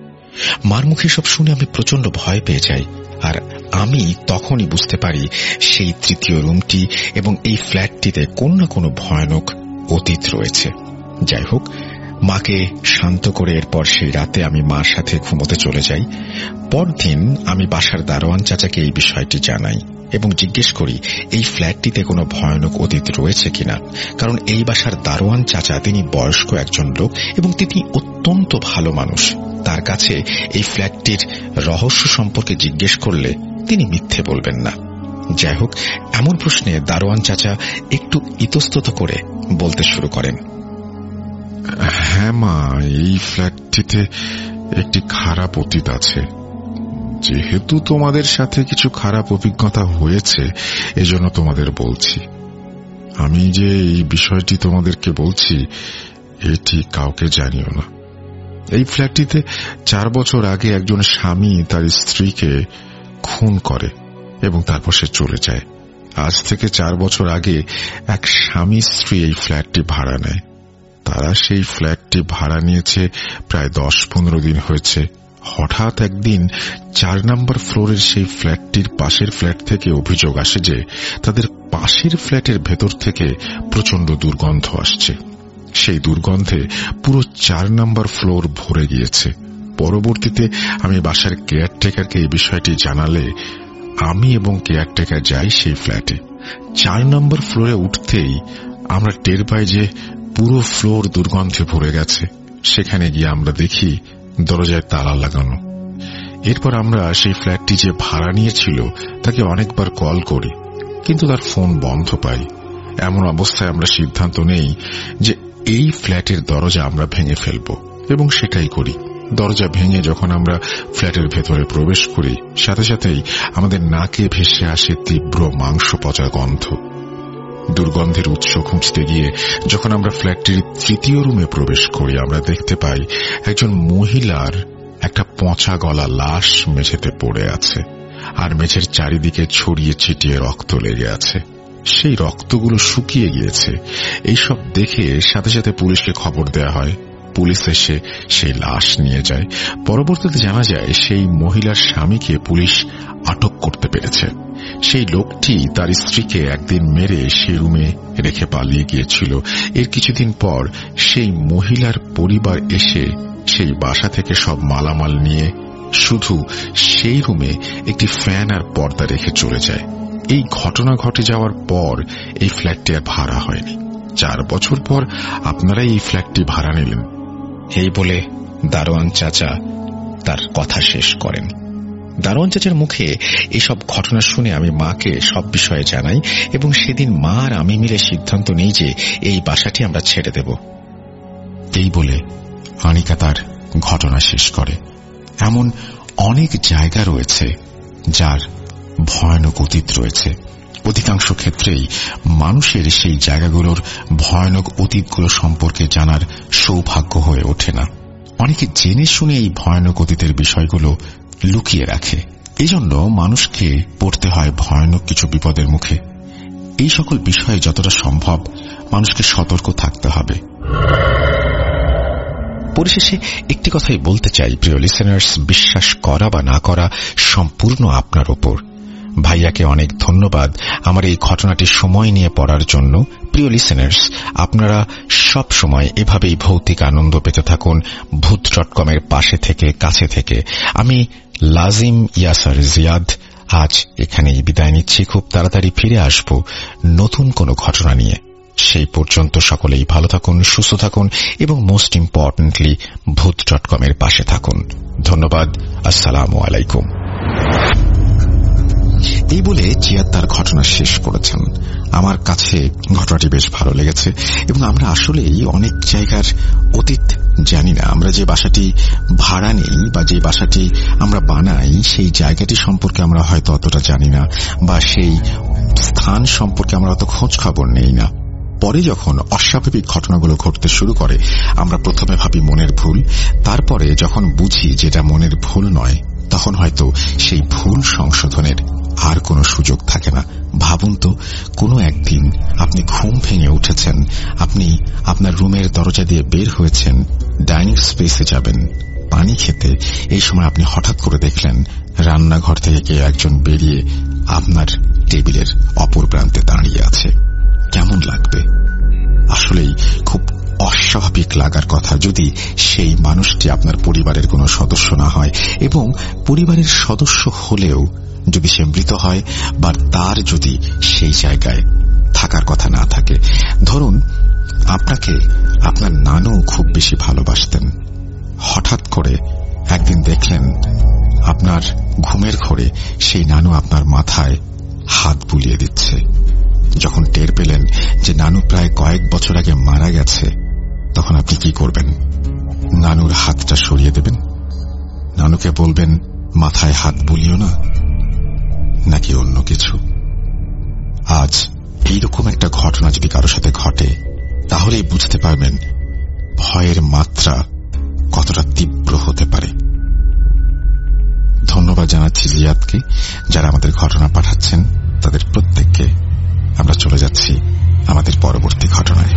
মার মুখে সব শুনে আমি প্রচন্ড ভয় পেয়ে যাই। আর আমি তখনই বুঝতে পারি সেই তৃতীয় রুমটি এবং এই ফ্ল্যাটটিতে কোন না কোনো ভয়ানক অতীত রয়েছে। যাই হোক, মাকে শান্ত করে এরপর সেই রাতে আমি মার সাথে ঘুমোতে চলে যাই। পরদিন আমি বাসার দারোয়ান চাচাকে এই বিষয়টি জানাই এবং জিজ্ঞেস করি এই ফ্ল্যাটটিতে কোনো ভয়ানক অতীত রয়েছে কিনা। কারণ এই বাসার দারোয়ান চাচা তিনি বয়স্ক একজন লোক এবং তিনি অত্যন্ত ভালো মানুষ। তার কাছে এই ফ্ল্যাটটির রহস্য সম্পর্কে জিজ্ঞেস করলে তিনি মিথ্যে বলবেন না। যাই হোক, এমন প্রশ্নে দারোয়ান চাচা একটু ইতস্তত করে বলতে শুরু করেন, হ্যাঁ মা, এই ফ্ল্যাটটিতে একটি খারাপ অতীত আছে। যেহেতু তোমাদের সাথে কিছু খারাপ অভিজ্ঞতা হয়েছে এজন্য তোমাদের বলছি। আমি যে এই বিষয়টি তোমাদেরকে বলছি এটি কাউকে জানিও না। এই ফ্ল্যাটটিতে 4 বছর আগে একজন স্বামী তার স্ত্রীকে খুন করে এবং তারপর সে চলে যায়। আজ থেকে 4 বছর আগে এক স্বামী স্ত্রী এই ফ্ল্যাটটি ভাড়া নেয়। তারা সেই ফ্ল্যাটটি ভাড়া নিয়েছে প্রায় 10-15 দিন হয়েছে। হঠাৎ একদিন 4 নম্বর ফ্লোরের সেই ফ্ল্যাটটির পাশের ফ্ল্যাট থেকে অভিযোগ আসে যে তাদের পাশের ফ্ল্যাটের ভেতর থেকে প্রচন্ড দুর্গন্ধ আসছে। সেই দুর্গন্ধে পুরো 4 নম্বর ফ্লোর ভরে গিয়েছে। পরবর্তীতে আমি বাসার কেয়ারটেকারকে এই বিষয়টি জানালে আমি এবং কেয়ারটেকার যাই সেই ফ্ল্যাটে। 4 নম্বর ফ্লোরে উঠতেই আমরা টের পাই যে পুরো ফ্লোর দুর্গন্ধে ভরে গেছে। সেখানে গিয়ে আমরা দেখি দরজায় তালা লাগানো। এরপর আমরা সেই ফ্ল্যাটটি যে ভাড়া নিয়েছিল তাকে অনেকবার কল করি, কিন্তু তার ফোন বন্ধ পাই। এমন অবস্থায় আমরা সিদ্ধান্ত নেই যে এই ফ্ল্যাটের দরজা আমরা ভেঙে ফেলব এবং সেটাই করি। দরজা ভেঙে যখন আমরা ফ্ল্যাটের ভেতরে প্রবেশ করি, সাথে সাথেই আমাদের নাকে ভেসে আসে তীব্র মাংস পচা গন্ধ। দুর্গন্ধের উৎস খুঁজতে গিয়ে যখন আমরা ফ্ল্যাটটির তৃতীয় রুমে প্রবেশ করি, আমরা দেখতে পাই একজন মহিলার একটা পচা গলা লাশ মেঝেতে পড়ে আছে, আর মেঝের চারিদিকে ছড়িয়ে ছিটিয়ে রক্ত লেগে আছে। সেই রক্তগুলো শুকিয়ে গিয়েছে। এইসব দেখে সাথে সাথে পুলিশকে খবর দেয়া হয়। পুলিশ এসে সেই লাশ নিয়ে যায়। পরবর্তীতে জানা যায় সেই মহিলার স্বামীকে পুলিশ আটক করতে পেরেছে। সেই লোকটি তার স্ত্রীকে একদিন মেরে সেই রুমে রেখে পালিয়ে গিয়েছিল। এর কিছুদিন পর সেই মহিলার পরিবার এসে সেই বাসা থেকে সব মালামাল নিয়ে শুধু সেই রুমে একটি ফ্যান আর পর্দা রেখে চলে যায়। এই ঘটনা ঘটে যাওয়ার পর এই ফ্ল্যাটটি আর ভাড়া হয়নি। 4 বছর পর আপনারা এই ফ্ল্যাটটি ভাড়া নিলেন। এই বলে দারোয়ান চাচা তার কথা শেষ করেন। দারোয়ান চাচার মুখে এইসব ঘটনা শুনে আমি মাকে সব বিষয়ে জানাই এবং সেদিন মা আর আমি মিলে সিদ্ধান্ত নিই যে এই বাসাটি আমরা ছেড়ে দেব। এই বলে আনিকা তার ঘটনা শেষ করে। এমন অনেক জায়গা রয়েছে যার ভয়ানক অতীত রয়েছে। অধিকাংশ ক্ষেত্রেই মানুষের সেই জায়গাগুলোর ভয়ানক অতীতগুলো সম্পর্কে জানার সৌভাগ্য হয়ে ওঠে না। অনেকে জেনে শুনে এই ভয়ানক অতীতের বিষয়গুলো লুকিয়ে রাখে। এই জন্য মানুষকে পড়তে হয় ভয়ানক কিছু বিপদের মুখে। এই সকল বিষয়ে যতটা সম্ভব মানুষকে সতর্ক থাকতে হবে। পরিশেষে একটি কথাই বলতে চাই, প্রিয় লিসেনার্স, বিশ্বাস করা বা না করা সম্পূর্ণ আপনার ওপর। ভাইয়াকে অনেক ধন্যবাদ আমার এই ঘটনাটি সময় নিয়ে পড়ার জন্য। প্রিয় লিসেনার্স, আপনারা সব সময় এভাবেই ভৌতিক আনন্দ পেতে থাকুন ভূত.com-এর পাশে থেকে, কাছে থেকে। আমি লাজিম ইয়াসার জিয়াদ আজ এখানেই বিদায় নিচ্ছি। খুব তাড়াতাড়ি ফিরে আসব নতুন কোনো ঘটনা নিয়ে। সেই পর্যন্ত সকলেই ভালো থাকুন, সুস্থ থাকুন এবং মোস্ট ইম্পর্টেন্টলি ভূত.com-এর পাশে থাকুন। ধন্যবাদ। আসসালামু আলাইকুম। এই বলে জিয়াদ তার ঘটনা শেষ করেছেন। আমার কাছে ঘটনাটি বেশ ভালো লেগেছে এবং আমরা আসলেই অনেক জায়গার অতীত জানি না। আমরা যে বাসাটি ভাড়া নেই বা যে বাসাটি আমরা বানাই সেই জায়গাটি সম্পর্কে আমরা হয়তো অতটা জানি না, বা সেই স্থান সম্পর্কে আমরা অত খোঁজ খবর নেই না। পরে যখন অস্বাভাবিক ঘটনাগুলো ঘটতে শুরু করে আমরা প্রথমে ভাবি মনের ভুল, তারপরে যখন বুঝি যেটা মনের ভুল নয় তখন হয়তো সেই ভুল সংশোধনের আর কোনো সুযোগ থাকে না। ভাবুন তো, কোনো একদিন আপনি ঘুম ভেঙে উঠেছেন, আপনি আপনার রুমের দরজা দিয়ে বের হয়েছেন, ডাইনিং স্পেসে যাবেন পানি খেতে। এই সময় আপনি হঠাৎ করে দেখলেন রান্নাঘর থেকে কেউ একজন বেরিয়ে আপনার টেবিলের অপর প্রান্তে দাঁড়িয়ে আছে। কেমন লাগবে? আসলেই খুব অস্বাভাবিক লাগার কথা যদি সেই মানুষটি আপনার পরিবারের কোনো সদস্য না হয়, এবং পরিবারের সদস্য হলেও যদি সে মৃত হয় বা তার যদি সেই জায়গায় থাকার কথা না থাকে। ধরুন আপনাকে আপনার নানু খুব বেশি ভালোবাসতেন, হঠাৎ করে একদিন দেখলেন আপনার ঘুমের ঘোরে সেই নানু আপনার মাথায় হাত বুলিয়ে দিচ্ছে। যখন টের পেলেন যে নানু প্রায় কয়েক বছর আগে মারা গেছে, তখন আপনি কি করবেন? নানুর হাতটা সরিয়ে দেবেন? নানুকে বলবেন মাথায় হাত বুলিও না, নাকি অন্য কিছু? আজ এইরকম একটা ঘটনা যদি কারোর সাথে ঘটে তাহলেই বুঝতে পারবেন ভয়ের মাত্রা কতটা তীব্র হতে পারে। ধন্যবাদ জানাচ্ছি জিয়াদকে, যারা আমাদের ঘটনা পাঠাচ্ছেন তাদের প্রত্যেককে। আমরা চলে যাচ্ছি আমাদের পরবর্তী ঘটনায়।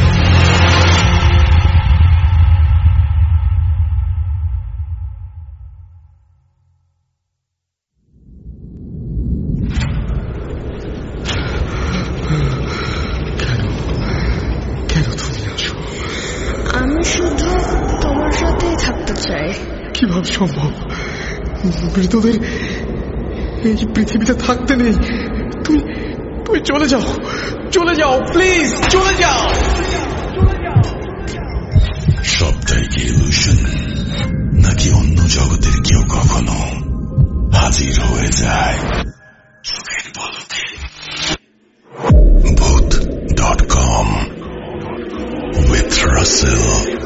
কেন তুমি আসো? আমি শুধু তোমার সাথেই থাকতে চাই। কিভাবে সম্ভব? মৃতদের এই পৃথিবীতে থাকতে নেই। তুমি চলে যাও, চলে যাও, প্লিজ চলে যাও। সবটাই কি ইলুশন, নাকি অন্য জগতের কেউ কখনো হাজির হয়ে যায় চোখের পলকে? ভূত.com with Russell।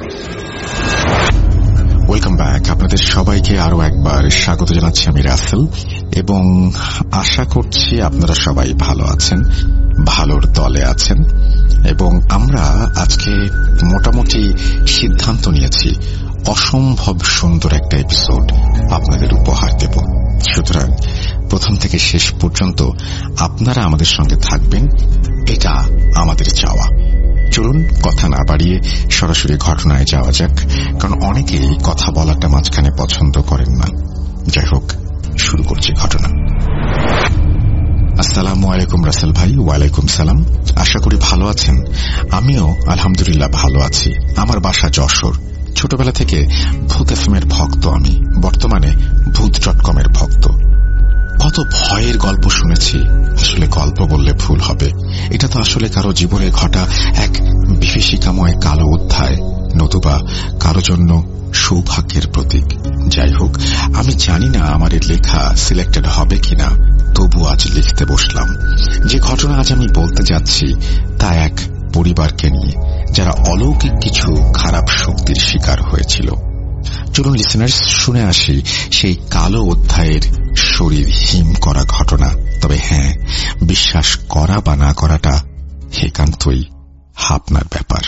Welcome back. আপনাদের সবাইকে আরো একবার স্বাগত জানাচ্ছি আমি রাসেল, এবং আশা করছি আপনারা সবাই ভালো আছেন, ভালোর দলে আছেন। এবং আমরা আজকে মোটামুটি সিদ্ধান্ত নিয়েছি অসম্ভব সুন্দর একটা এপিসোড আপনাদের উপহার দেব। সুতরাং প্রথম থেকে শেষ পর্যন্ত আপনারা আমাদের সঙ্গে থাকবেন, এটা আমাদের চাওয়া। চলুন কথা না বাড়িয়ে সরাসরি ঘটনায় যাওয়া যাক, কারণ অনেকেই কথা বলাটা মাঝখানে পছন্দ করেন না। যাই হোক, শুরু করছি ঘটনা। আসসালামু আলাইকুম রাসেল ভাই। ওয়ালাইকুম সালাম। আশা করি ভালো আছেন। আমিও আলহামদুলিল্লাহ ভালো আছি। আমার বাসা যশোর। ছোটবেলা থেকে ভূত এফএমের ভক্ত আমি, বর্তমানে ভূত.com-এর ভক্ত। কত ভয়ের গল্প শুনেছি, আসলে গল্প বললে ভুল হবে। এটা তো আসলে কারো জীবনে ঘটা এক বিভীষিকাময় কালো অধ্যায়, নতুবা কারো জন্য সৌভাগ্যের প্রতীক। যাই হোক, আমি জানি না আমার এর লেখা সিলেক্টেড হবে কিনা, তবু আজ লিখতে বসলাম। যে ঘটনা আজ আমি বলতে যাচ্ছি তা এক পরিবারকে নিয়ে, যারা অলৌকিক কিছু খারাপ শক্তির শিকার হয়েছিল। চলুন লিসেনার্স, শুনে আসি সেই কালো অধ্যায়ের শরীর হিম করা ঘটনা। তবে হ্যাঁ, বিশ্বাস করা বা না করাটা একান্তই আপনার ব্যাপার।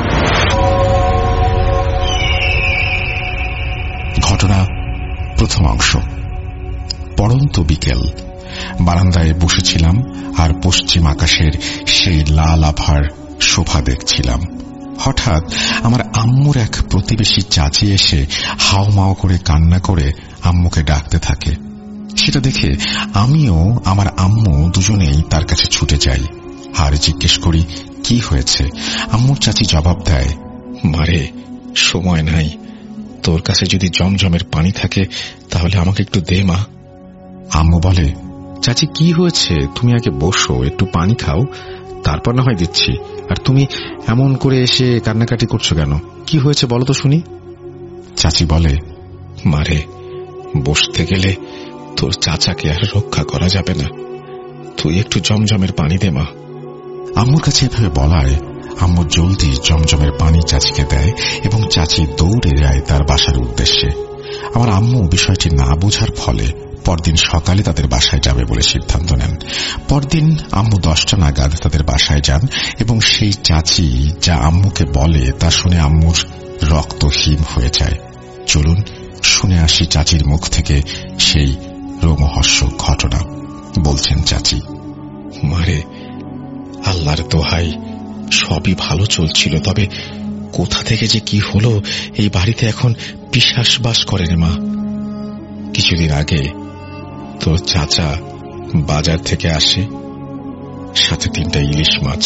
ঘটনা প্রথম অংশ। পড়ন্ত বিকেল, বারান্দায় বসেছিলাম আর পশ্চিম আকাশের সেই লাল আভার শোভা দেখছিলাম। হঠাৎ আমার আম্মুর এক প্রতিবেশী চাচি এসে হাওমাও করে কান্না করে আম্মুকে ডাকতে থাকে। সেটা দেখে আমিও আমার আম্মু দুজনেই তার কাছে ছুটে যাই আর জিজ্ঞেস করি কি হয়েছে। আম্মুর চাচি জবাব দেয়, মারে সময় নাই, তোর কাছে যদি জমজমের পানি থাকে তাহলে আমাকে একটু দে মা। আম্মু বলে, চাচি কি হয়েছে, তুমি আগে বসো, একটু পানি খাও, তারপর না হয় দিচ্ছি। আর তুমি এমন করে এসে কান্নাকাটি করছো কেন, কি হয়েছে বলো তো শুনি। চাচি বলে, মারে বসতে গেলে তোর চাচাকে আর রক্ষা করা যাবে না, তুই একটু জমজমের পানি দে মা। আম্মুর কাছে এভাবে বলায় আম্মু জলদি জমজমের পানি চাচিকে দেয় এবং চাচি দৌড়ে যায় তার বাসার উদ্দেশ্যে। আমার আম্মু বিষয়টি না বোঝার ফলে পরদিন সকালে তাদের বাসায় যাবে বলে সিদ্ধান্ত নেন। পরদিন আম্মু 10টা নাগাদ তাদের বাসায় যান এবং সেই চাচি যা আম্মুকে বলে তা শুনে আম্মুর রক্ত হিম হয়ে যায়। চলুন শুনে আসি চাচির মুখ থেকে সেই রোমহর্ষক ঘটনা। বলছেন চাচি, মারে আল্লাহর দোহাই, সবই ভালো চলছিল, তবে কোথা থেকে যে কি হলো, এই বাড়িতে এখন পিশাচ বাস করে রে মা। কিছুদিন আগে তোর চাচা বাজার থেকে আসে, সাথে 3টা ইলিশ মাছ।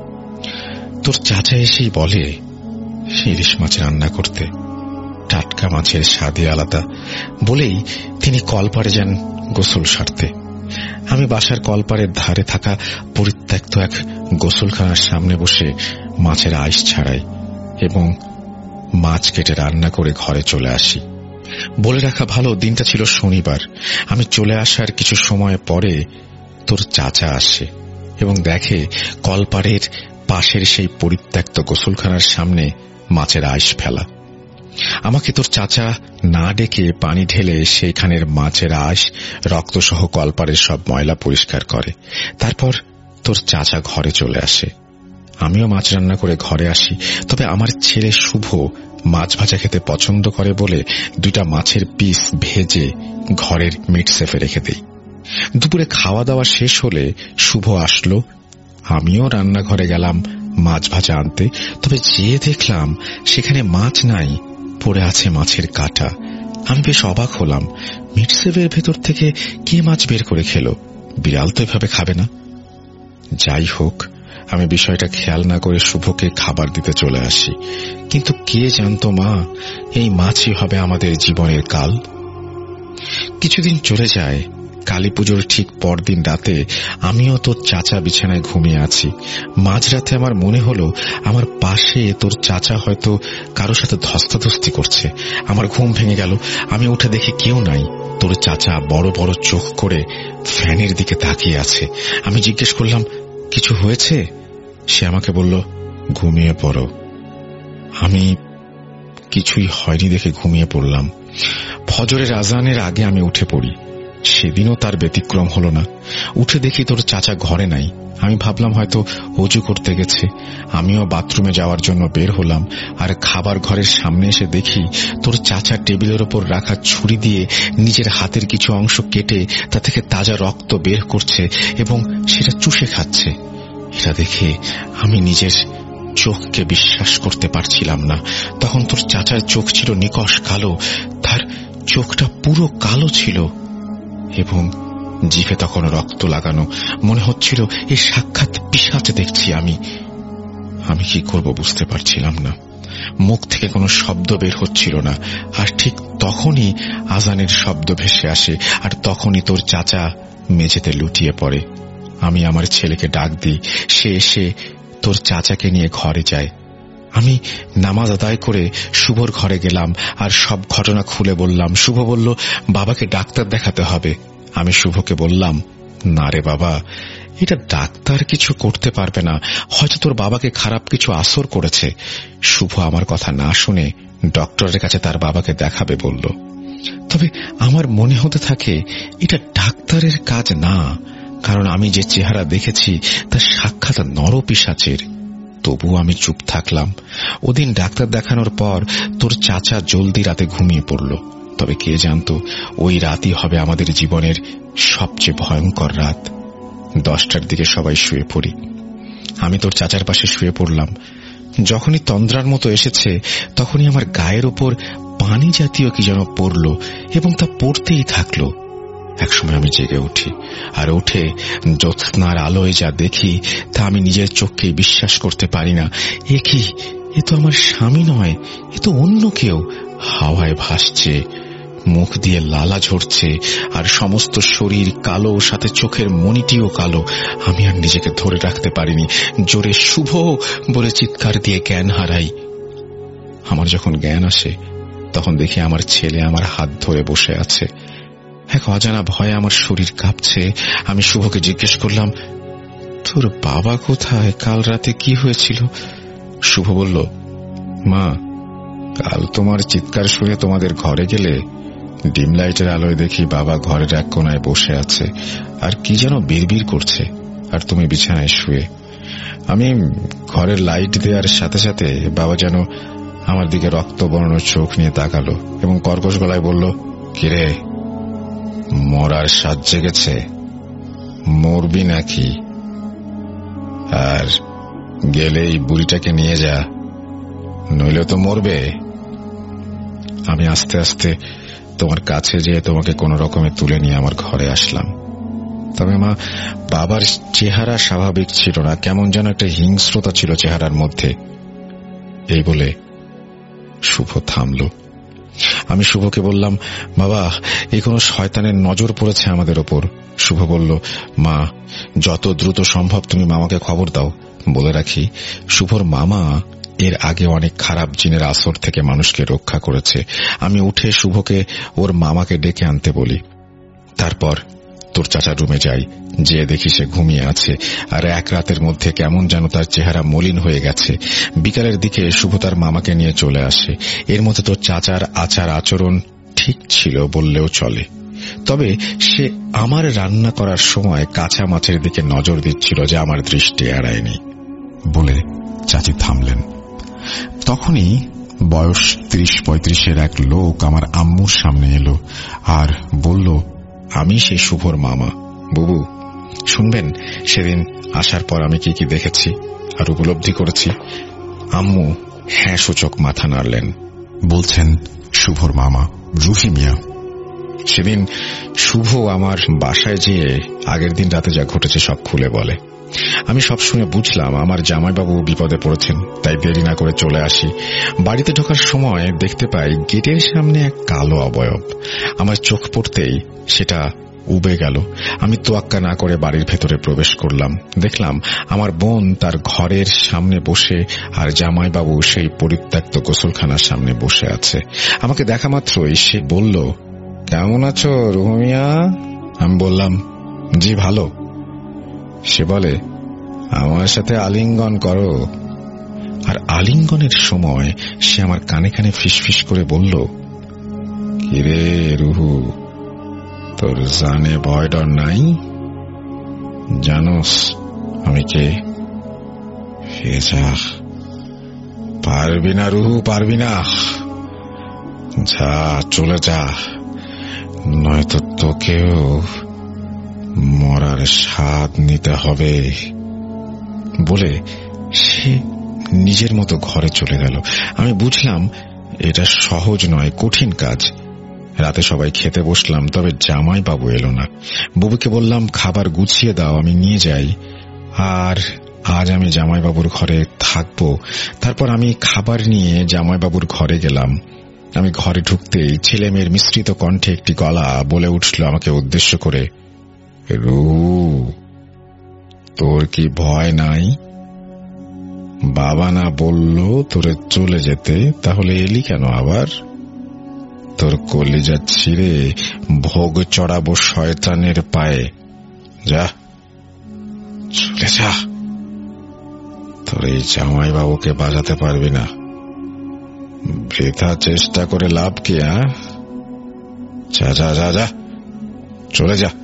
তোর চাচা এসেই বলে ইলিশ মাছ রান্না করতে, টাটকা মাছের স্বাদই আলাদা, বলেই তিনি কলপাড়ে যান গোসল সারতে। আমি বাসার কলপাড়ের ধারে থাকা পরিত্যক্ত এক গোসলখানার সামনে বসে মাছের আইস ছাড়াই এবং মাছ কেটে রান্না করে ঘরে চলে আসি। বলে রাখা ভালো, দিনটা ছিল শনিবার। আমি চলে আসার কিছু সময় পরে তোর চাচা আসে এবং দেখে কলপাড়ের পাশের সেই পরিত্যক্ত গোসলখানার সামনে মাছের আইস ফেলা। আমাকে তোর চাচা না ডেকে পানি ঢেলে সেইখানের মাছের আঁশ রক্তসহ কলপাড়ের সব ময়লা পরিষ্কার করে। তারপর তোর চাচা ঘরে চলে আসে। আমিও মাছ রান্না করে ঘরে আসি, তবে আমার ছেলে শুভ মাছ ভাজা খেতে পছন্দ করে বলে 2টা মাছের পিস ভেজে ঘরের মিট সেফে রেখে দেই। দুপুরে খাওয়া দাওয়া শেষ হলে শুভ আসলো, আমিও রান্নাঘরে গেলাম মাছ ভাজা আনতে। তবে যেয়ে দেখলাম সেখানে মাছ নাই, পড়ে আছে মাছের কাঁটা। আমি বেশ অবাক হলাম, মিট সেফের ভেতর থেকে কে মাছ বের করে খেলো? বিড়াল তো এভাবে খাবে না। যাই হোক, আমি বিষয়টা খেয়াল না করে শুভকে খাবার দিতে চলে আসি। কিন্তু কে জানতো মা, এই মাছই হবে আমাদের জীবনের কাল। কিছুদিন চলে যায়। কালী পুজোর ঠিক পরদিন রাতে আমিও তোর চাচা বিছানায় ঘুমিয়ে আছি। মাঝরাতে আমার মনে হলো আমার পাশে তোর চাচা হয়তো কারোর সাথে ধস্তাধস্তি করছে। আমার ঘুম ভেঙে গেল। আমি উঠে দেখি কেউ নাই। তোর চাচা বড় বড় চোখ করে ফ্যানের দিকে তাকিয়ে আছে। আমি জিজ্ঞেস করলাম, কিছু হয়েছে? সে আমাকে বলল, ঘুমিয়ে পড়ো। আমি কিছুই হয়নি দেখে ঘুমিয়ে পড়লাম। ফজরের আজানের আগে আমি উঠে পড়ি। সেদিনও তার ব্যতিক্রম হলো না। উঠে দেখি তোর চাচা ঘরে নাই। আমি ভাবলাম হয়তো অজু করতে গেছে। আমিও বাথরুমে যাওয়ার জন্য বের হলাম, আর খাবার ঘরের সামনে এসে দেখি তোর চাচা টেবিলের ওপর রাখা ছুরি দিয়ে নিজের হাতের কিছু অংশ কেটে তা থেকে তাজা রক্ত বের করছে এবং সেটা চুষে খাচ্ছে। এটা দেখে আমি নিজের চোখকে বিশ্বাস করতে পারছিলাম না। তখন তোর চাচার চোখ ছিল নিকষ কালো, তার চোখটা পুরো কালো ছিল এবং জিভে তখন রক্ত লাগানো। মনে হচ্ছিল এই সাক্ষাৎ পিশাচ দেখছি আমি। আমি কি করব বুঝতে পারছিলাম না। মুখ থেকে কোনো শব্দ বের হচ্ছিল না। আর ঠিক তখনই আজানের শব্দ ভেসে আসে, আর তখনই তোর চাচা মেঝেতে লুটিয়ে পড়ে। আমি আমার ছেলেকে ডাক দিই, সে এসে তোর চাচাকে নিয়ে ঘরে যায়। আমি নামাজ আদায় করে শুভর ঘরে গেলাম আর সব ঘটনা খুলে বললাম। শুভ বলল, বাবাকে ডাক্তার দেখাতে হবে। আমি শুভকে বললাম, না রে বাবা, এটা ডাক্তার কিছু করতে পারবে না, হয়তো তোর বাবাকে খারাপ কিছু আসর করেছে। শুভ আমার কথা না শুনে ডক্টরের কাছে তার বাবাকে দেখাবে বলল। তবে আমার মনে হতে থাকে এটা ডাক্তারের কাজ না, কারণ আমি যে চেহারা দেখেছি তা সাক্ষাৎ নরপিশাচের। তবু আমি চুপ থাকলাম। ওদিন ডাক্তার দেখানোর পর তোর চাচা জলদি রাতে ঘুমিয়ে পড়ল। তবে কে জানতো ওই রাতই হবে আমাদের জীবনের সবচেয়ে ভয়ঙ্কর রাত। 10টার দিকে সবাই শুয়ে পড়ি। আমি তোর চাচার পাশে শুয়ে পড়লাম। যখনই তন্দ্রার মতো এসেছে তখনই আমার গায়ের ওপর পানি জাতীয় কি যেন পড়ল এবং তা পড়তেই থাকলো। একসময় আমি জেগে উঠি, আর উঠে জ্যোৎস্নার আলোয় যা দেখি তা আমি নিজের চোখকেই বিশ্বাস করতে পারি না। এ কি, এ তো আমার স্বামী নয়, এ তো অন্য কেউ। হাওয়ায় ভাসছে, মুখ দিয়ে লালা ঝরছে, আর সমস্ত শরীর কালো, সাথে চোখের মণিটিও কালো। আমি আর নিজেকে ধরে রাখতে পারিনি, জোরে শুভ বলে চিৎকার দিয়ে জ্ঞান হারাই। আমার যখন জ্ঞান আসে তখন দেখি আমার ছেলে আমার হাত ধরে বসে আছে। এক অজানা ভয়ে আমার শরীর কাঁপছে। আমি শুভকে জিজ্ঞেস করলাম, তোর বাবা কোথায়? কাল রাতে কি হয়েছিল? শুভ বলল, মা, কাল তোমার চিৎকার শুনে তোমাদের ঘরে গেলে ডিম লাইটের আলোয় দেখি বাবা ঘরের এক কোনায় বসে আছে আর কি যেন বিড়বিড় করছে, আর তুমি বিছানায় শুয়ে। আমি ঘরের লাইট দেওয়ার সাথে সাথে বাবা যেন আমার দিকে রক্তবর্ণ চোখ নিয়ে তাকালো এবং কর্কশ গলায় বলল, কিরে, মরার সাজ জেগেছে? মরবি নাকি? আর গেলে এই বুড়িটাকে নিয়ে যা, নইলে তো মরবে। আমি আস্তে আস্তে তোমার কাছে যেয়ে তোমাকে কোনো রকমে তুলে নিয়ে আমার ঘরে আসলাম। তবে মা, বাবার চেহারা স্বাভাবিক ছিল না, কেমন যেন একটা হিংস্রতা ছিল চেহারার মধ্যে। এই বলে শুভ থামল। আমি শুভকে বললাম, বাবা, এই কোনো শয়তানের নজর পড়েছে আমাদের ওপর। শুভ বলল, মা, যত দ্রুত সম্ভব তুমি মামাকে খবর দাও। বলে রাখি, শুভর মামা এর আগে অনেক খারাপ জিনের আসর থেকে মানুষকে রক্ষা করেছে। আমি উঠে শুভকে ওর মামাকে ডেকে আনতে বলি। তারপর তোর চাচার রুমে যাই, যে দেখি সে ঘুমিয়ে আছে, আর এক রাতের মধ্যে কেমন যেন তার চেহারা মলিন হয়ে গেছে। বিকালের দিকে শুভ তার মামাকে নিয়ে চলে আসে। এর মধ্যে তোর চাচার আচার আচরণ ঠিক ছিল বললেও চলে। তবে সে আমার রান্না করার সময় কাঁচা মাছের দিকে নজর দিচ্ছিল, যা আমার দৃষ্টি এড়ায়নি। বলে চাচি থামলেন। তখনই বয়স 30-35 এক লোক আমার আম্মুর সামনে এলো আর বলল, আমি সেই শুভর মামা। বুবু, শুনবেন সেদিন আসার পর আমি কি কি দেখেছি আর উপলব্ধি করেছি? আম্মু হ্যাঁ সূচক মাথা নাড়লেন। বলছেন শুভর মামা রুহি মিয়া। সেদিন শুভ আমার বাসায় যেয়ে আগের দিন রাতে যা ঘটেছে সব খুলে বলে। আমি সব শুনে বুঝলাম আমার জামাইবাবু বিপদে পড়েছেন, তাই দেরি না করে চলে আসি। বাড়িতে ঢোকার সময় দেখতে পাই গেটের সামনে এক কালো অবয়ব। আমার চোখ পড়তেই সেটা উবে গেল। আমি তোয়াক্কা না করে বাড়ির ভেতরে প্রবেশ করলাম। দেখলাম আমার বোন তার ঘরের সামনে বসে, আর জামাইবাবু সেই পরিত্যক্ত গোসলখানার সামনে বসে আছে। আমাকে দেখা মাত্রই সে বলল, কেমন আছো রুমিয়া? আমি বললাম, জি ভালো। সে বলে, আমার সাথে আলিঙ্গন করো। আর আলিঙ্গনের সময় সে আমার কানে কানে ফিসফিস করে বলল, কিরে রুহু, তোর জানে ভয় ডর নাই? জানোস আমি কে? পারবি না রুহু, পারবি না। যা, চলে যা, নয়তো তোকেও মরার স্বাদ নিতে হবে। বলে সে নিজের মতো ঘরে চলে গেল। আমি বুঝলাম এটা সহজ নয়, কঠিন কাজ। রাতে সবাই খেতে বসলাম, তবে জামাইবাবু এলো না। বুবুকে বললাম, খাবার গুছিয়ে দাও, আমি নিয়ে যাই। আর আজ আমি জামাইবাবুর ঘরে থাকবো। তারপর আমি খাবার নিয়ে জামাইবাবুর ঘরে গেলাম। আমি ঘরে ঢুকতেই ছেলে মেয়ের মিশ্রিত কণ্ঠে একটি গলা বলে উঠল আমাকে উদ্দেশ্য করে, রুহু, তোর কি ভয় নাই? বাবা না বলল তোরে চলে যেতে, তাহলে এলি কেন আবার? তোর কলিজা ছিঁড়ে ভোগ চড়াবো শয়তানের পায়ে। যা, চলে যা। তোর এই জামাইবাবুকে বাজাতে পারবি না। বৃথা চেষ্টা করে লাভ কি? যা যা যা যা, চলে যা।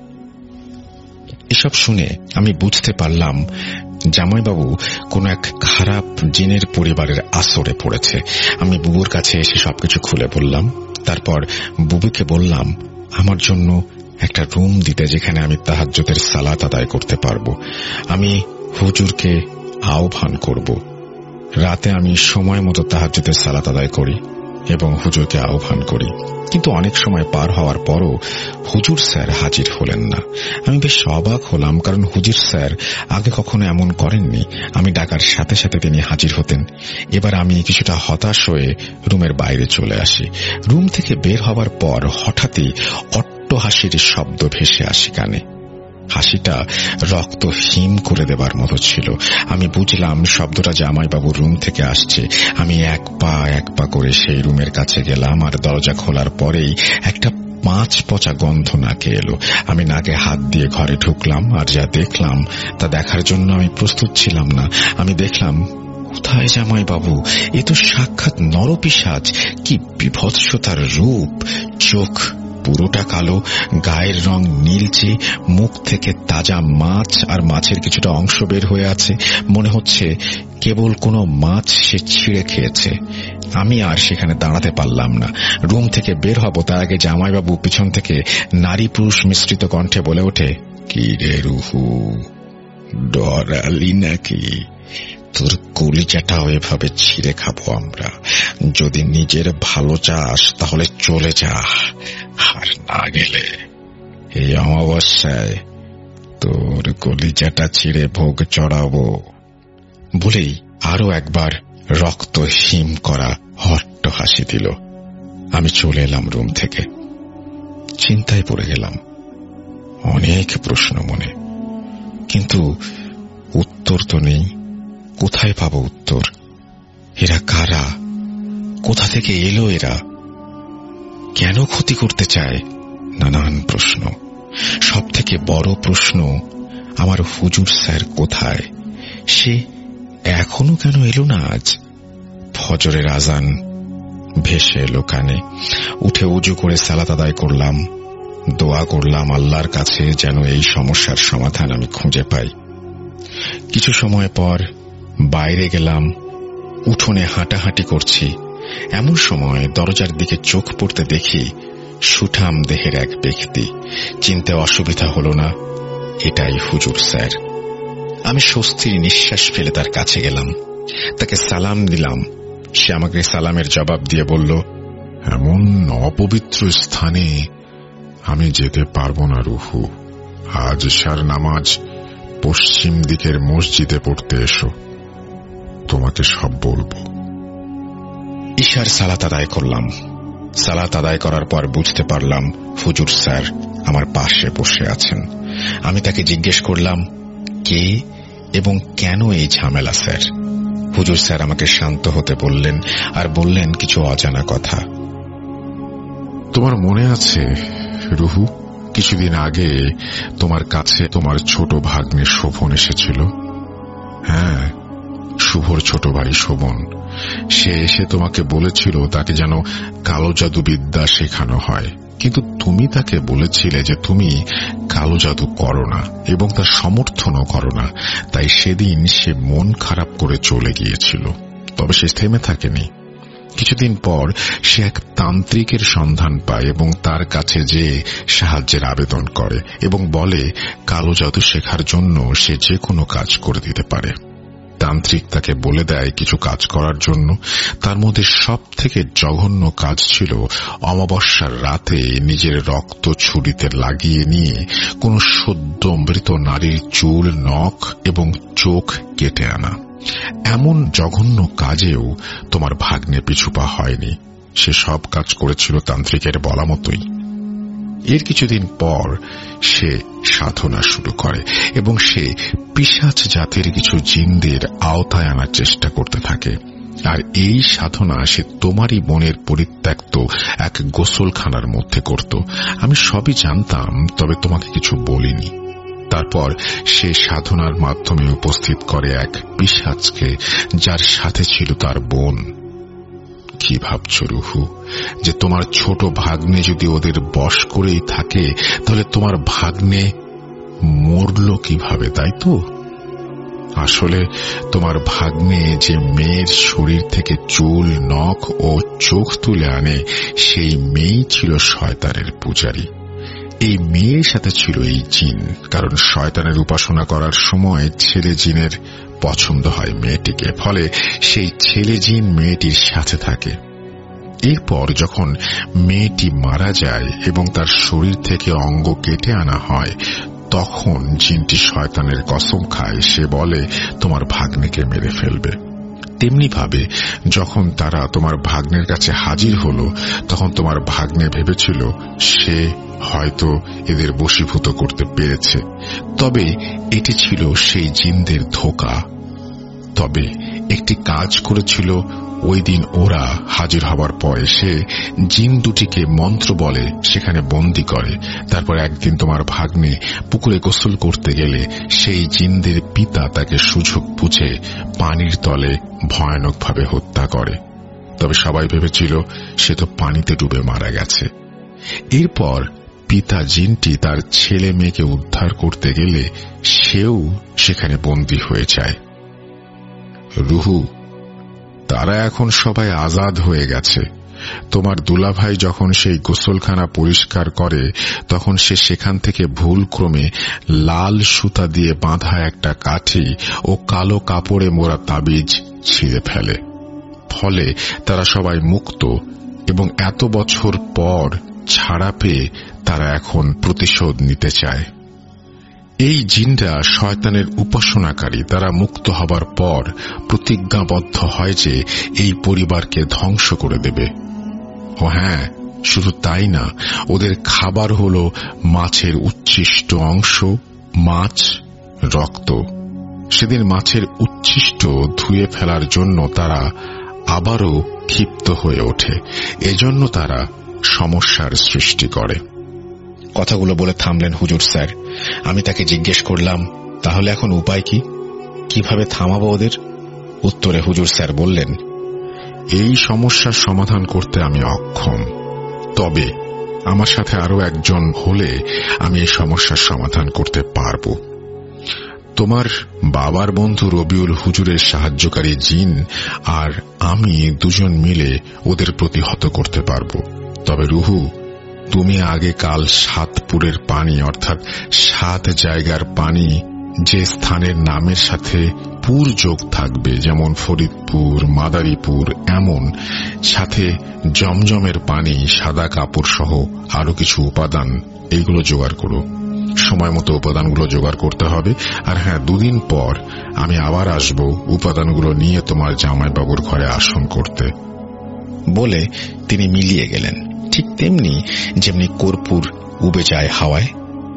এসব শুনে আমি বুঝতে পারলাম জামাইবাবু কোন এক খারাপ জিনের পরিবারের আসরে পড়েছে। আমি বুবুর কাছে এসে সবকিছু খুলে বললাম। তারপর বুবুকে বললাম আমার জন্য একটা রুম দিতে, যেখানে আমি তাহাজ্জুদের সালাত আদায় করতে পারবো। আমি হুজুরকে আহ্বান করব। রাতে আমি সময় মতো তাহাজ্জুদের সালাত আদায় করি এবং হুজুরকে আহ্বান করি, কিন্তু অনেক সময় পার হওয়ার পরও হুজুর স্যার হাজির হলেন না। আমি বেশ অবাক হলাম, কারণ হুজুর স্যার আগে কখনো এমন করেননি। আমি ডাকার সাথে সাথে তিনি হাজির হতেন। এবার আমি কিছুটা হতাশ হয়ে রুমের বাইরে চলে আসি। রুম থেকে বের হওয়ার পর হঠাৎই অট্টহাসির শব্দ ভেসে আসি কানে। হাসিটা রক্ত হিম করে দেবার মতো ছিল। আমি বুঝলাম শব্দটা জামাইবাবুর রুম থেকে আসছে। আমি এক পা করে সেই রুমের কাছে গেলাম, আর দরজা খোলার পরেই একটা মাছ পচা গন্ধ নাকে এলো। আমি নাকে হাত দিয়ে ঘরে ঢুকলাম, আর যা দেখলাম তা দেখার জন্য আমি প্রস্তুত ছিলাম না। আমি দেখলাম, কোথায় জামাইবাবু? এ তো সাক্ষাৎ নরপিশাচ। কি বিভৎসতার রূপ! চোখ পুরোটা কালো, গায়ের রং নীলচে, মুখ থেকে তাজা মাছ আর মাছের কিছুটা অংশ বের হয়ে আছে। মনে হচ্ছে কেবল কোনো মাছ সে ছিঁড়ে খেয়েছে। আমি আর সেখানে দাঁড়াতে পারলাম না। রুম থেকে বের হব তার আগে জামাইবাবু পিছন থেকে নারী পুরুষ মিশ্রিত কণ্ঠে বলে ওঠে, কি রে রুহু, ডরালি নাকি? তোর কলিজাটাও এভাবে ছিঁড়ে খাবো আমরা। যদি নিজের ভালো চাস তাহলে চলে যা, আর না গেলে এই অমাবস্যায় তোর কলিজাটা ছিঁড়ে ভোগ চড়াবো। বলেই আরো একবার রক্ত হিম করা হট্ট হাসি দিল। আমি চলে এলাম রুম থেকে। চিন্তায় পড়ে গেলাম। অনেক প্রশ্ন মনে, কিন্তু উত্তর তো নেই। কোথায় পাবো উত্তর? এরা কারা? কোথা থেকে এলো এরা? কেন ক্ষতি করতে চায়? নানান প্রশ্ন। সব থেকে বড় প্রশ্ন, আমার হুজুর স্যার কোথায়? সে এখনো কেন এলো না আজ? ফজরের আজান ভেসে এলো কানে। উঠে উজু করে সালাত আদায় করলাম, দোয়া করলাম আল্লাহর কাছে যেন এই সমস্যার সমাধান আমি খুঁজে পাই। কিছু সময় পর বাইরে গেলাম। উঠোনে হাঁটাহাঁটি করছি। এমন সময় দরজার দিকে চোখ পড়তে দেখি সুঠাম দেহের এক ব্যক্তি। চিনতে অসুবিধা হল না, এটাই হুজুর স্যার। আমি স্বস্তির নিঃশ্বাস ফেলে তার কাছে গেলাম, তাকে সালাম দিলাম। সে আমাকে সালামের জবাব দিয়ে বলল, এমন অপবিত্র স্থানে আমি যেতে পারবো না রুহু। আজ এশার নামাজ পশ্চিম দিকের মসজিদে পড়তে এসো, তোমাকে সব বলবো। ঈশার সালাত আদায় করলাম। সালাত আদায় করার পর বুঝতে পারলাম হুজুর স্যার আমার পাশে বসে আছেন। আমি তাকে জিজ্ঞেস করলাম, কে এবং কেন এই ঝামেলা স্যার? হুজুর স্যার আমাকে শান্ত হতে বললেন, আর বললেন কিছু অজানা কথা। তোমার মনে আছে রুহু, কিছুদিন আগে তোমার কাছে তোমার ছোট ভাগ্নে শোভন এসেছিল? হ্যাঁ, শুভর ছোট ভাই শোভন। সে এসে তোমাকে বলেছিল তাকে যেন কালো জাদু বিদ্যা শেখানো হয়, কিন্তু তুমি তাকে বলেছিলে যে তুমি কালো জাদু করো না এবং তার সমর্থনও করো না। তাই সেদিন সে মন খারাপ করে চলে গিয়েছিল। তবে সে থেমে থাকেনি। কিছুদিন পর সে এক তান্ত্রিকের সন্ধান পায় এবং তার কাছে যেয়ে সাহায্যের আবেদন করে এবং বলে কালো জাদু শেখার জন্য সে যে কোনো কাজ করে দিতে পারে। তান্ত্রিক তাকে বলে দেয় কিছু কাজ করার জন্য। তার মধ্যে সব থেকে জঘন্য কাজ ছিল অমাবস্যার রাতে নিজের রক্ত ছুরিতে লাগিয়ে নিয়ে কোন সদ্য মৃত নারীর চুল, নখ এবং চোখ কেটে আনা। এমন জঘন্য কাজেও তোমার ভাগ্নে পিছুপা হয়নি। সে সব কাজ করেছিল তান্ত্রিকের বলা মতোই। এর কিছুদিন পর সে সাধনা শুরু করে এবং সে পিশাচ জাতের কিছু জিনদের আওতায় আনার চেষ্টা করতে থাকে। আর এই সাধনা সে তোমারই বোনের পরিত্যক্ত এক গোসলখানার মধ্যে করত। আমি সবই জানতাম, তবে তোমাকে কিছু বলিনি। তারপর সে সাধনার মাধ্যমে উপস্থিত করে এক পিশাচকে, যার সাথে ছিল তার বোন। কি ভাবছ রুহু, যে তোমার ছোট ভাগ্নে যদি ওদের বশ করেই থাকে, তাহলে তোমার ভাগ্নে মরল কিভাবে, তাই তো? আসলে তোমার ভাগ্নে যে মেয়ের শরীর থেকে চুল, নখ ও চোখ তুলে আনে, সেই মেয়েই ছিল শয়তানের পূজারী। এই মেয়ের সাথে ছিল এই জিন, কারণ শয়তানের উপাসনা করার সময় ছেলে জিনের পছন্দ হয় মেয়েটিকে, ফলে সেই ছেলে জিন মেয়েটির সাথে থাকে। এরপর যখন মেয়েটি মারা যায় এবং তার শরীর থেকে অঙ্গ কেটে আনা হয়, তখন জিনটি শয়তানের কসম খায়। সে বলে তোমার ভাগ্নেকে মেরে ফেলবে। তেমনি ভাবে যখন তারা তোমার ভাগ্নের কাছে হাজির হলো, তখন তোমার ভাগ্নে ভেবেছিল সে হয়তো এদের বশীভূত করতে পেরেছে। তবে এটি ছিল সেই জিনদের ধোঁকা। তবে একটি কাজ করেছিল ওই দিন ওরা হাজির হবার পর সে জিন দুটিকে মন্ত্র বলে সেখানে বন্দী করে। তারপর একদিন তোমার ভাগ্নে পুকুরে গোসল করতে গেলে সেই জিনদের পিতা তাকে সুযোগ বুঝে পানির তলে ভয়ানকভাবে হত্যা করে। তবে সবাই ভেবেছিল সে তো পানিতে ডুবে মারা গেছে। এরপর পিতা জিনটি তার ছেলে মেয়েকে উদ্ধার করতে গেলে সেও সেখানে বন্দী হয়ে যায়। রুহু, তারা এখন সবাই আজাদ হয়ে গেছে। তোমার দুলাভাই যখন সেই গোসলখানা পরিষ্কার করে, তখন সে সেখান থেকে ভুলক্রমে লাল সুতা দিয়ে বাঁধা একটা কাঠি ও কালো কাপড়ে মোড়া তাবিজ ছিঁড়ে ফেলে। ফলে তারা সবাই মুক্ত এবং এত বছর পর ছাড়া পেয়ে তারা এখন প্রতিশোধ নিতে চায়। এই জিনরা শয়তানের উপাসনাকারী। তারা মুক্ত হবার পর প্রতিজ্ঞাবদ্ধ হয় যে এই পরিবারকে ধ্বংস করে দেবে। ও হ্যাঁ, শুধু তাই না, ওদের খাবার হল মাছের উচ্ছিষ্ট অংশ, মাছ, রক্ত। সেদিন মাছের উচ্ছিষ্ট ধুয়ে ফেলার জন্য তারা আবারও ক্ষিপ্ত হয়ে ওঠে। এজন্য তারা সমস্যার সৃষ্টি করে। কথাগুলো বলে থামলেন হুজুর স্যার। আমি তাকে জিজ্ঞেস করলাম, তাহলে এখন উপায় কি? কিভাবে থামাবো ওদের? উত্তরে হুজুর স্যার বললেন, এই সমস্যার সমাধান করতে আমি অক্ষম, তবে আমার সাথে আরো একজন হলে আমি এই সমস্যার সমাধান করতে পারব। তোমার বাবার বন্ধু রবিউল হুজুরের সাহায্যকারী জিন আর আমি দুজন মিলে ওদের প্রতিহত করতে পারব। তবে রুহু, তুমি আগে কাল 7 পুরের পানি, অর্থাৎ 7 জায়গার পানি, যে স্থানের নামের সাথে পুর যোগ থাকবে, যেমন ফরিদপুর, মাদারীপুর, এমন সাথে জমজমের পানি, সাদা কাপড় সহ আরো কিছু উপাদান, এইগুলো জোগাড় করো। সময় মতো উপাদানগুলো জোগাড় করতে হবে। আর হ্যাঁ, 2 দিন পর আমি আবার আসব উপাদানগুলো নিয়ে তোমার জামাইবাবুর ঘরে আসন করতে। বলে তিনি মিলিয়ে গেলেন, ঠিক তেমনি যেমনি কর্পূর উবে যায় হাওয়ায়।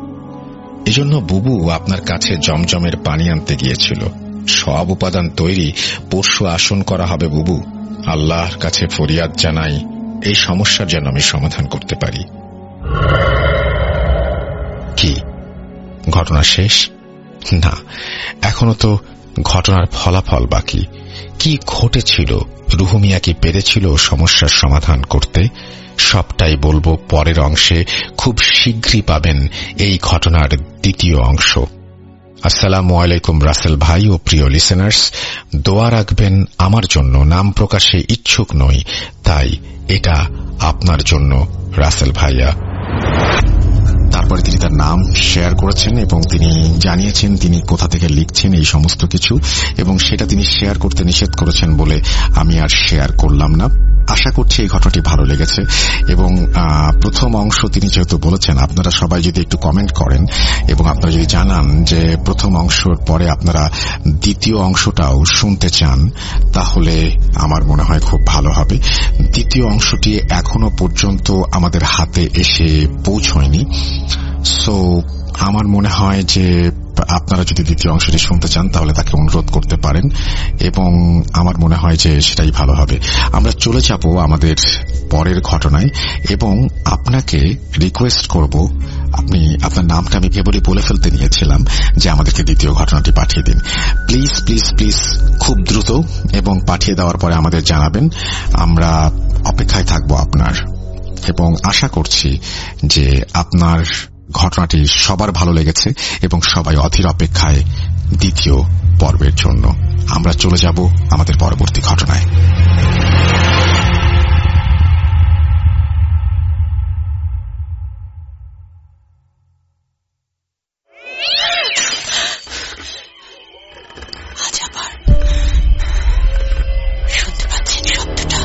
এজন্য বুবু আপনার কাছে জমজমের পানি আনতে গিয়েছিল। সব উপাদান তৈরি, পরশু আসন করা হবে বুবু। আল্লাহর কাছে ফরিয়াদ জানাই এই সমস্যার যেন আমি সমাধান করতে পারি। কি ঘটনা শেষ? না, এখনো তো ঘটনার ফলাফল বাকি। কি ঘটেছিল, রুহু মিয়া কি পেরেছিল সমস্যার সমাধান করতে, সবটাই বলবো পরের অংশে। খুব শীঘ্রই পাবেন এই ঘটনার দ্বিতীয় অংশ। আসসালামু আলাইকুম রাসেল ভাই ও প্রিয় লিসেনার্স, দোয়া রাখবেন আমার জন্য। নাম প্রকাশে ইচ্ছুক নই, তাই এটা আপনার জন্য রাসেল ভাইয়া। তারপরে তিনি তার নাম শেয়ার করেছেন এবং তিনি জানিয়েছেন তিনি কোথা থেকে লিখছেন এই সমস্ত কিছু, এবং সেটা তিনি শেয়ার করতে নিষেধ করেছেন বলে আমি আর শেয়ার করলাম না। আশা করছি এই ঘটনাটি ভালো লেগেছে। এবং প্রথম অংশ তিনি যেহেতু বলেছেন, আপনারা সবাই যদি একটু কমেন্ট করেন এবং আপনারা যদি জানান যে প্রথম অংশের পরে আপনারা দ্বিতীয় অংশটাও শুনতে চান, তাহলে আমার মনে হয় খুব ভালো হবে। দ্বিতীয় অংশটি এখনো পর্যন্ত আমাদের হাতে এসে পৌঁছয়নি। সো আমার মনে হয় যে আপনারা যদি দ্বিতীয় অংশটি শুনতে চান তাহলে তাকে অনুরোধ করতে পারেন, এবং আমার মনে হয় যে সেটাই ভালো হবে। আমরা চলে যাব আমাদের পরের ঘটনায়, এবং আপনাকে রিকোয়েস্ট করব, আপনি আপনার নামটা আমি কেবলই বলে ফেলতে নিয়েছিলাম যে আমাদেরকে দ্বিতীয় ঘটনাটি পাঠিয়ে দিন। প্লিজ প্লিজ প্লিজ খুব দ্রুত, এবং পাঠিয়ে দেওয়ার পরে আমাদের জানাবেন। আমরা অপেক্ষায় থাকবো আপনার, এবং আশা করছি যে আপনার ঘটনাটি সবার ভালো লেগেছে এবং সবাই অধীর অপেক্ষায় দ্বিতীয় পর্বের জন্য। আমরা চলে যাব আমাদের পরবর্তী ঘটনায়। শুনতে পাচ্ছেন শব্দটা?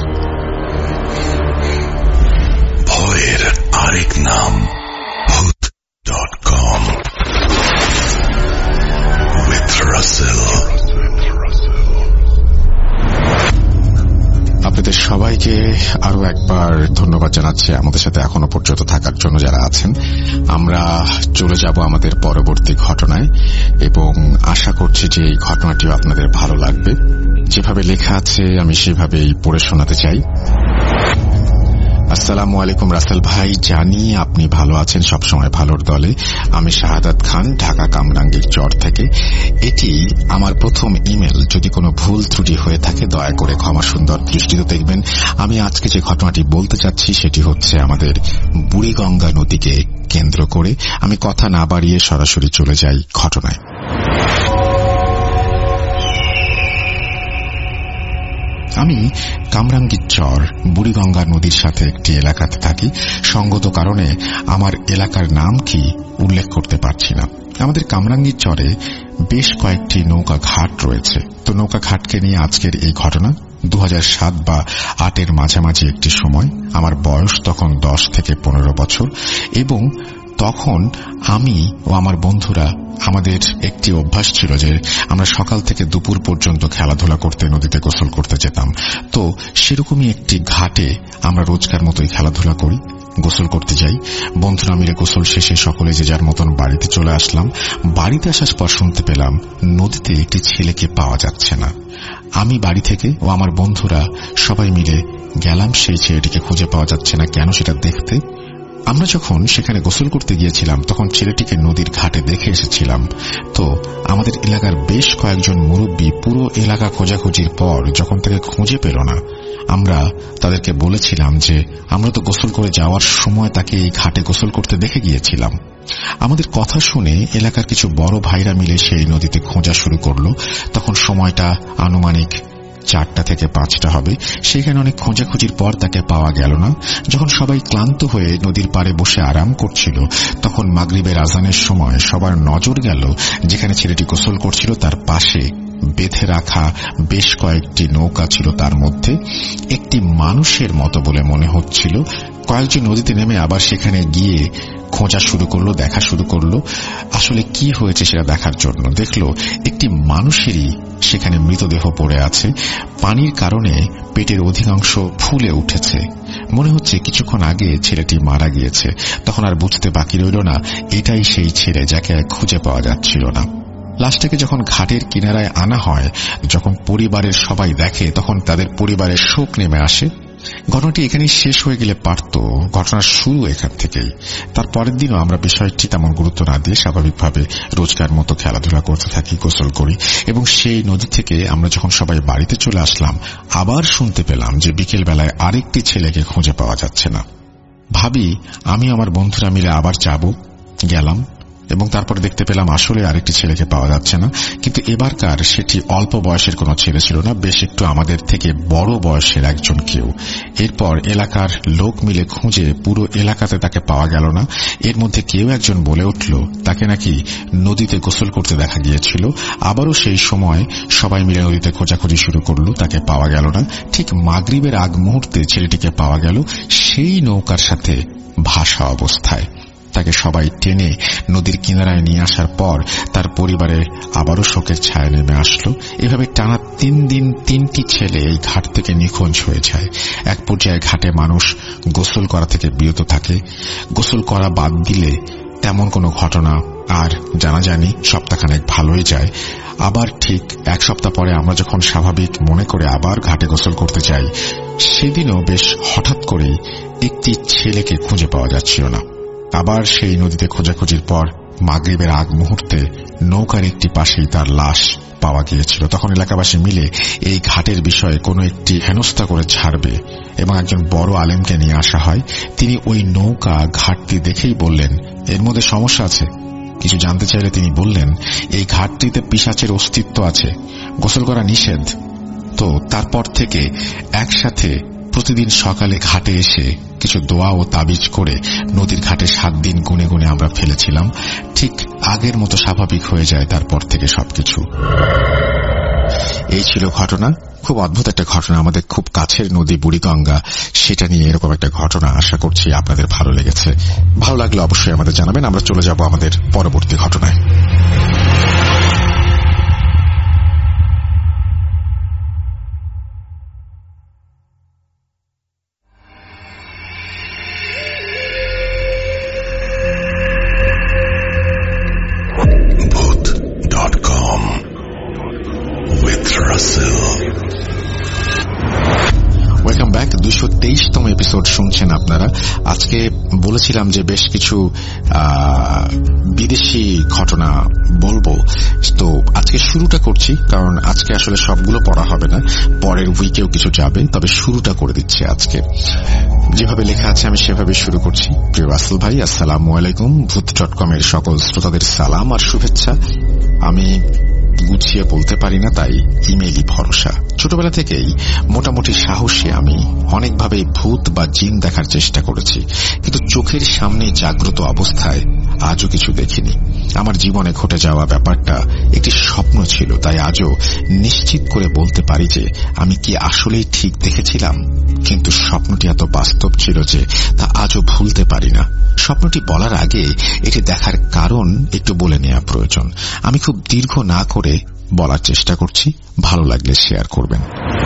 ভয়ের আরেক নাম ভূত.com with Russell। আপনাদের সবাইকে আরো একবার ধন্যবাদ জানাচ্ছি আমাদের সাথে এখনো পর্যন্ত থাকার জন্য যারা আছেন। আমরা চলে যাব আমাদের পরবর্তী ঘটনায়, এবং আশা করছি যে এই ঘটনাটিও আপনাদের ভালো লাগবে। যেভাবে লেখা আছে আমি সেভাবেই পড়ে শোনাতে চাই। আসসালামু আলাইকুম রাসেল ভাই, জানি আপনি ভালো আছেন, সবসময় ভালোর দলে। আমি শাহাদাত খান, ঢাকা কামরাঙ্গীর চর থেকে। এটি আমার প্রথম ইমেল। যদি কোনো ভুল ত্রুটি হয়ে থাকে দয়া করে ক্ষমা সুন্দর দৃষ্টিতে দেখবেন। আমি আজকে যে ঘটনাটি বলতে চাচ্ছি সেটি হচ্ছে আমাদের বুড়িগঙ্গা নদীকে কেন্দ্র করে। আমি কথা না বাড়িয়ে সরাসরি চলে যাই ঘটনায়। আমি কামরাঙ্গীর চর বুড়িগঙ্গা নদীর সাথে একটি এলাকাতে থাকি। সঙ্গত কারণে আমার এলাকার নাম কি উল্লেখ করতে পারছি না। আমাদের কামরাঙ্গীর চরে বেশ কয়েকটি নৌকা ঘাট রয়েছে। তো নৌকা ঘাটকে নিয়ে আজকের এই ঘটনা। 2007 বা 2008 মাঝামাঝি একটি সময়। আমার বয়স তখন 10 থেকে 15 বছর, এবং তখন আমি ও আমার বন্ধুরা, আমাদের একটি অভ্যাস ছিল যে আমরা সকাল থেকে দুপুর পর্যন্ত খেলাধুলা করতে নদীতে গোসল করতে যেতাম। তো সেরকমই একটি ঘাটে আমরা রোজকার মতোই খেলাধুলা করি, গোসল করতে যাই। বন্ধুরা মিলে গোসল শেষে সকলে যে যার মতন বাড়িতে চলে আসলাম। বাড়িতে আসার পর শুনতে পেলাম নদীতে একটি ছেলেকে পাওয়া যাচ্ছে না। আমি বাড়ি থেকে ও আমার বন্ধুরা সবাই মিলে গেলাম সেই ছেলেটিকে খুঁজে পাওয়া যাচ্ছে না কেন সেটা দেখতে। আমরা যখন সেখানে গোসল করতে গিয়েছিলাম তখন ছেলেটিকে নদীর ঘাটে দেখে এসেছিলাম। তো আমাদের এলাকার বেশ কয়েকজন মুরব্বী পুরো এলাকা খোঁজাখুঁজির পর যখন তাকে খুঁজে পেল না, আমরা তাদেরকে বলেছিলাম যে আমরা তো গোসল করে যাওয়ার সময় তাকে এই ঘাটে গোসল করতে দেখে গিয়েছিলাম। আমাদের কথা শুনে এলাকার কিছু বড় ভাইরা মিলে সেই নদীতে খোঁজা শুরু করল। তখন সময়টা আনুমানিক 4টা থেকে 5টা হবে। সেখানে অনেক খোঁজাখুঁজির পর তাকে পাওয়া গেল না। যখন সবাই ক্লান্ত হয়ে নদীর পাড়ে বসে আরাম করছিল তখন মাগরিবের আজানের সময় সবার নজর গেল যেখানে ছেলেটি গোসল করছিল তার পাশে বেঁধে রাখা বেশ কয়েকটি নৌকা ছিল। তার মধ্যে একটি মানুষের মতো বলে মনে হচ্ছিল। কয়েকজন নদীতে নেমে আবার সেখানে গিয়ে খোঁজা শুরু করলো, দেখা শুরু করলো আসলে কি হয়েছে সেটা দেখার জন্য। দেখলো একটি মানুষেরই সেখানে মৃতদেহ পড়ে আছে। পানির কারণে পেটের অধিকাংশ ফুলে উঠেছে। মনে হচ্ছে কিছুক্ষণ আগে ছেলেটি মারা গিয়েছে। তখন আর বুঝতে বাকি রইল না এটাই সেই ছেলে যাকে খুঁজে পাওয়া যাচ্ছিল না। লাশটাকে যখন ঘাটের কিনারায় আনা হয়, যখন পরিবারের সবাই দেখে তখন তাদের পরিবারের শোক নেমে আসে। ঘটনাটি এখানেই শেষ হয়ে গেলে পারত, ঘটনার শুরু এখান থেকেই। তার পরের দিনও আমরা বিষয়টি তেমন গুরুত্ব না দিয়ে স্বাভাবিকভাবে রোজকার মতো খেলাধুলা করতে থাকি, গোসল করি, এবং সেই নদী থেকে আমরা যখন সবাই বাড়িতে চলে আসলাম আবার শুনতে পেলাম যে বিকেল বেলায় আরেকটি ছেলেকে খুঁজে পাওয়া যাচ্ছে না। ভাবি আমি আমার বন্ধুরা মিলে আবার যাব। গেলাম, এবং তারপর দেখতে পেলাম আসলে আরেকটি ছেলেকে পাওয়া যাচ্ছে না, কিন্তু এবারকার সেটি অল্প বয়সের কোনো ছেলে ছিল না, বেশ একটু আমাদের থেকে বড় বয়সের একজন কেউ। এরপর এলাকার লোক মিলে খুঁজে পুরো এলাকাতে তাকে পাওয়া গেল না। এর মধ্যে কেউ একজন বলে উঠল তাকে নাকি নদীতে গোসল করতে দেখা গিয়েছিল। আবারও সেই সময় সবাই মিলে নদীতে খোঁজাখুঁজি শুরু করল, তাকে পাওয়া গেল না। ঠিক মাগরিবের আগ মুহূর্তে ছেলেটিকে পাওয়া গেল সেই নৌকার সাথে ভাসা অবস্থায়। তাকে সবাই টেনে নদীর কিনারায় নিয়ে আসার পর তার পরিবারে আবারও শোকের ছায়া নেমে আসলো। এভাবে টানা 3 দিন 3টি ছেলে এই ঘাট থেকে নিখোঁজ হয়ে যায়। এক পর্যায়ে ঘাটে মানুষ গোসল করা থেকে বিরত থাকে। গোসল করা বাদ দিলে তেমন কোনো ঘটনা আর জানা যায়নি। সপ্তাহখানেক ভালোই যায়। আবার ঠিক 1 সপ্তাহ পরে আমরা যখন স্বাভাবিক মনে করে আবার ঘাটে গোসল করতে যাই, সেদিনও বেশ হঠাৎ করেই একটি ছেলেকে খুঁজে পাওয়া যাচ্ছিল না। আবার সেই নদীতে খোঁজাখুঁজির পর মাগরিবের আগ মুহূর্তে নৌকার একটি পাশেই তার লাশ পাওয়া গিয়েছিল। তখন এলাকাবাসী মিলে এই ঘাটের বিষয়ে কোনো একটি হেনস্থা করে ছাড়বে এবং একজন বড় আলেমকে নিয়ে আসা হয়। তিনি ওই নৌকা ঘাটটি দেখেই বললেন, এর মধ্যে সমস্যা আছে। কিছু জানতে চাইলে তিনি বললেন, এই ঘাটটিতে পিশাচের অস্তিত্ব আছে, গোসল করা নিষেধ। তো তারপর থেকে একসাথে প্রতিদিন সকালে ঘাটে এসে কিছু দোয়া ও তাবিজ করে নদীর ঘাটে 7 দিন গুনে গুনে আমরা ফেলেছিলাম। ঠিক আগের মতো স্বাভাবিক হয়ে যায় তারপর থেকে সবকিছু। এই ছিল ঘটনা। খুব অদ্ভুত একটা ঘটনা, আমাদের খুব কাছের নদী বুড়িগঙ্গা, সেটা নিয়ে এরকম একটা ঘটনা। আশা করছি আপনাদের ভালো লেগেছে। ভালো লাগলে অবশ্যই আমাদের জানাবেন। আমরা চলে যাব আমাদের পরবর্তী ঘটনায়। Welcome back. 223তম এপিসোড শুনছেন আপনারা। আজকে বলেছিলাম যে বেশ কিছু বিদেশি ঘটনা বলবো, তো আজকে শুরুটা করছি, কারণ আজকে আসলে সবগুলো পড়া হবে না, পরের উইকেও কিছু যাবে, তবে শুরুটা করে দিচ্ছি আজকে। যেভাবে লেখা আছে আমি সেভাবে শুরু করছি। প্রিয় রাসেল ভাই, আসসালামু আলাইকুম। ভূত.com এর সকল শ্রোতাদের সালাম আর শুভেচ্ছা। আমি গুছিয়ে বলতে পারি না, তাই ইমেইলই ভরসা। ছোটবেলা থেকেই মোটামুটি সাহসী আমি অনেকভাবে ভূত বা জিন দেখার চেষ্টা করেছি, কিন্তু চোখের সামনে জাগ্রত অবস্থায় আজও কিছু দেখিনি। আমার জীবনে ঘটে যাওয়া ব্যাপারটা একটি স্বপ্ন ছিল, তাই আজও নিশ্চিত করে বলতে পারি যে আমি কি আসলেই ঠিক দেখেছিলাম। কিন্তু স্বপ্নটি এত বাস্তব ছিল যে তা আজও ভুলতে পারি না। স্বপ্নটি বলার আগে এটি দেখার কারণ একটু বলে নেওয়া প্রয়োজন। আমি খুব দীর্ঘ না করে বলার চেষ্টা করছি, ভালো লাগলে শেয়ার করবেন।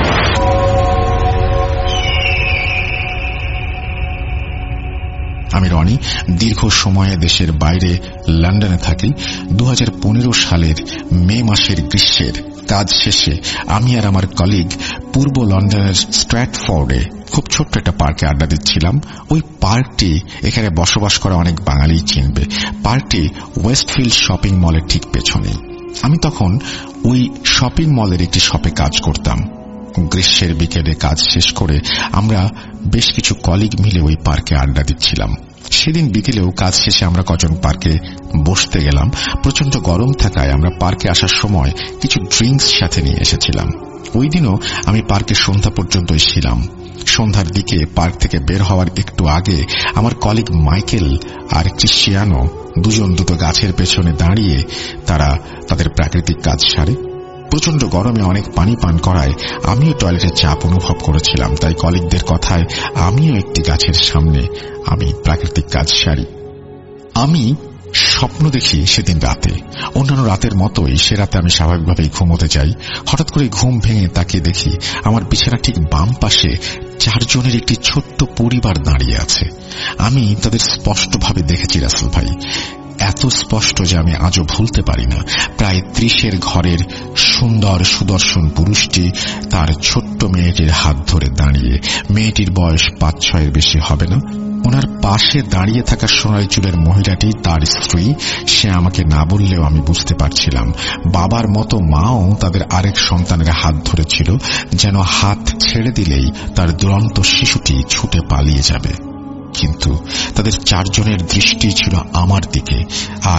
আমি রনি, দীর্ঘ সময়ে দেশের বাইরে লন্ডনে থাকি। 2015 সালের মে মাসের গ্রীষ্মের কাজ শেষে আমি আর আমার কলিগ পূর্ব লন্ডনের স্ট্র্যাটফোর্ডে খুব ছোট্ট একটা পার্কে আড্ডা দিচ্ছিলাম। ওই পার্কটি এখানে বসবাস করা অনেক বাঙালি চিনবে। পার্কটি ওয়েস্টফিল্ড শপিং মলের ঠিক পেছনেই। আমি তখন ওই শপিং মলের একটি শপে কাজ করতাম। গ্রীষ্মের বিকেলে কাজ শেষ করে আমরা বেশ কিছু কলিগ মিলে ওই পার্কে আড্ডা দিচ্ছিলাম। সেদিন বিকেলেও কাজ শেষে আমরা কজন পার্কে বসতে গেলাম। প্রচন্ড গরম থাকায় আমরা পার্কে আসার সময় কিছু ড্রিঙ্কস সাথে নিয়ে এসেছিলাম। ওই দিনও আমি পার্কে সন্ধ্যা পর্যন্তই ছিলাম। সন্ধ্যার দিকে পার্ক থেকে বের হওয়ার একটু আগে আমার কলিগ মাইকেল আর ক্রিশ্চিয়ানো দুজন দুটো গাছের পেছনে দাঁড়িয়ে তারা তাদের প্রাকৃতিক কাজ সারে। প্রচন্ড গরমে অনেক পানি পান করায় আমিও টয়লেটের চাপ অনুভব করেছিলাম, তাই কলিগদের কথায় আমিও একটি গাছের সামনে আমি প্রাকৃতিক কাজ সারি। আমি স্বপ্ন দেখি সেদিন রাতে। অন্যান্য রাতের মতোই সে রাতে আমি স্বাভাবিকভাবেই ঘুমোতে যাই। হঠাৎ করে ঘুম ভেঙে তাকিয়ে দেখি আমার বিছানা ঠিক বাম পাশে 4 জনের একটি ছোট্ট পরিবার দাঁড়িয়ে আছে। আমি তাদের স্পষ্টভাবে দেখেছি রাসেল ভাই, এত স্পষ্ট যে আমি আজও ভুলতে পারি না। প্রায় 30-এর ঘরের সুন্দর সুদর্শন পুরুষটি তার ছোট্ট মেয়েটির হাত ধরে দাঁড়িয়ে। মেয়েটির বয়স 5-6-এর বেশি হবে না। ওনার পাশে দাঁড়িয়ে থাকা সোনালী চুলের মহিলাটি তার স্ত্রী। সে আমাকে না বললেও আমি বুঝতে পারছিলাম। বাবার মতো মাও তাদের আরেক সন্তানের হাত ধরেছিল, যেন হাত ছেড়ে দিলেই তার দুরন্ত শিশুটি ছুটে পালিয়ে যাবে। কিন্তু তাদের 4 জনের দৃষ্টি ছিল আমার দিকে, আর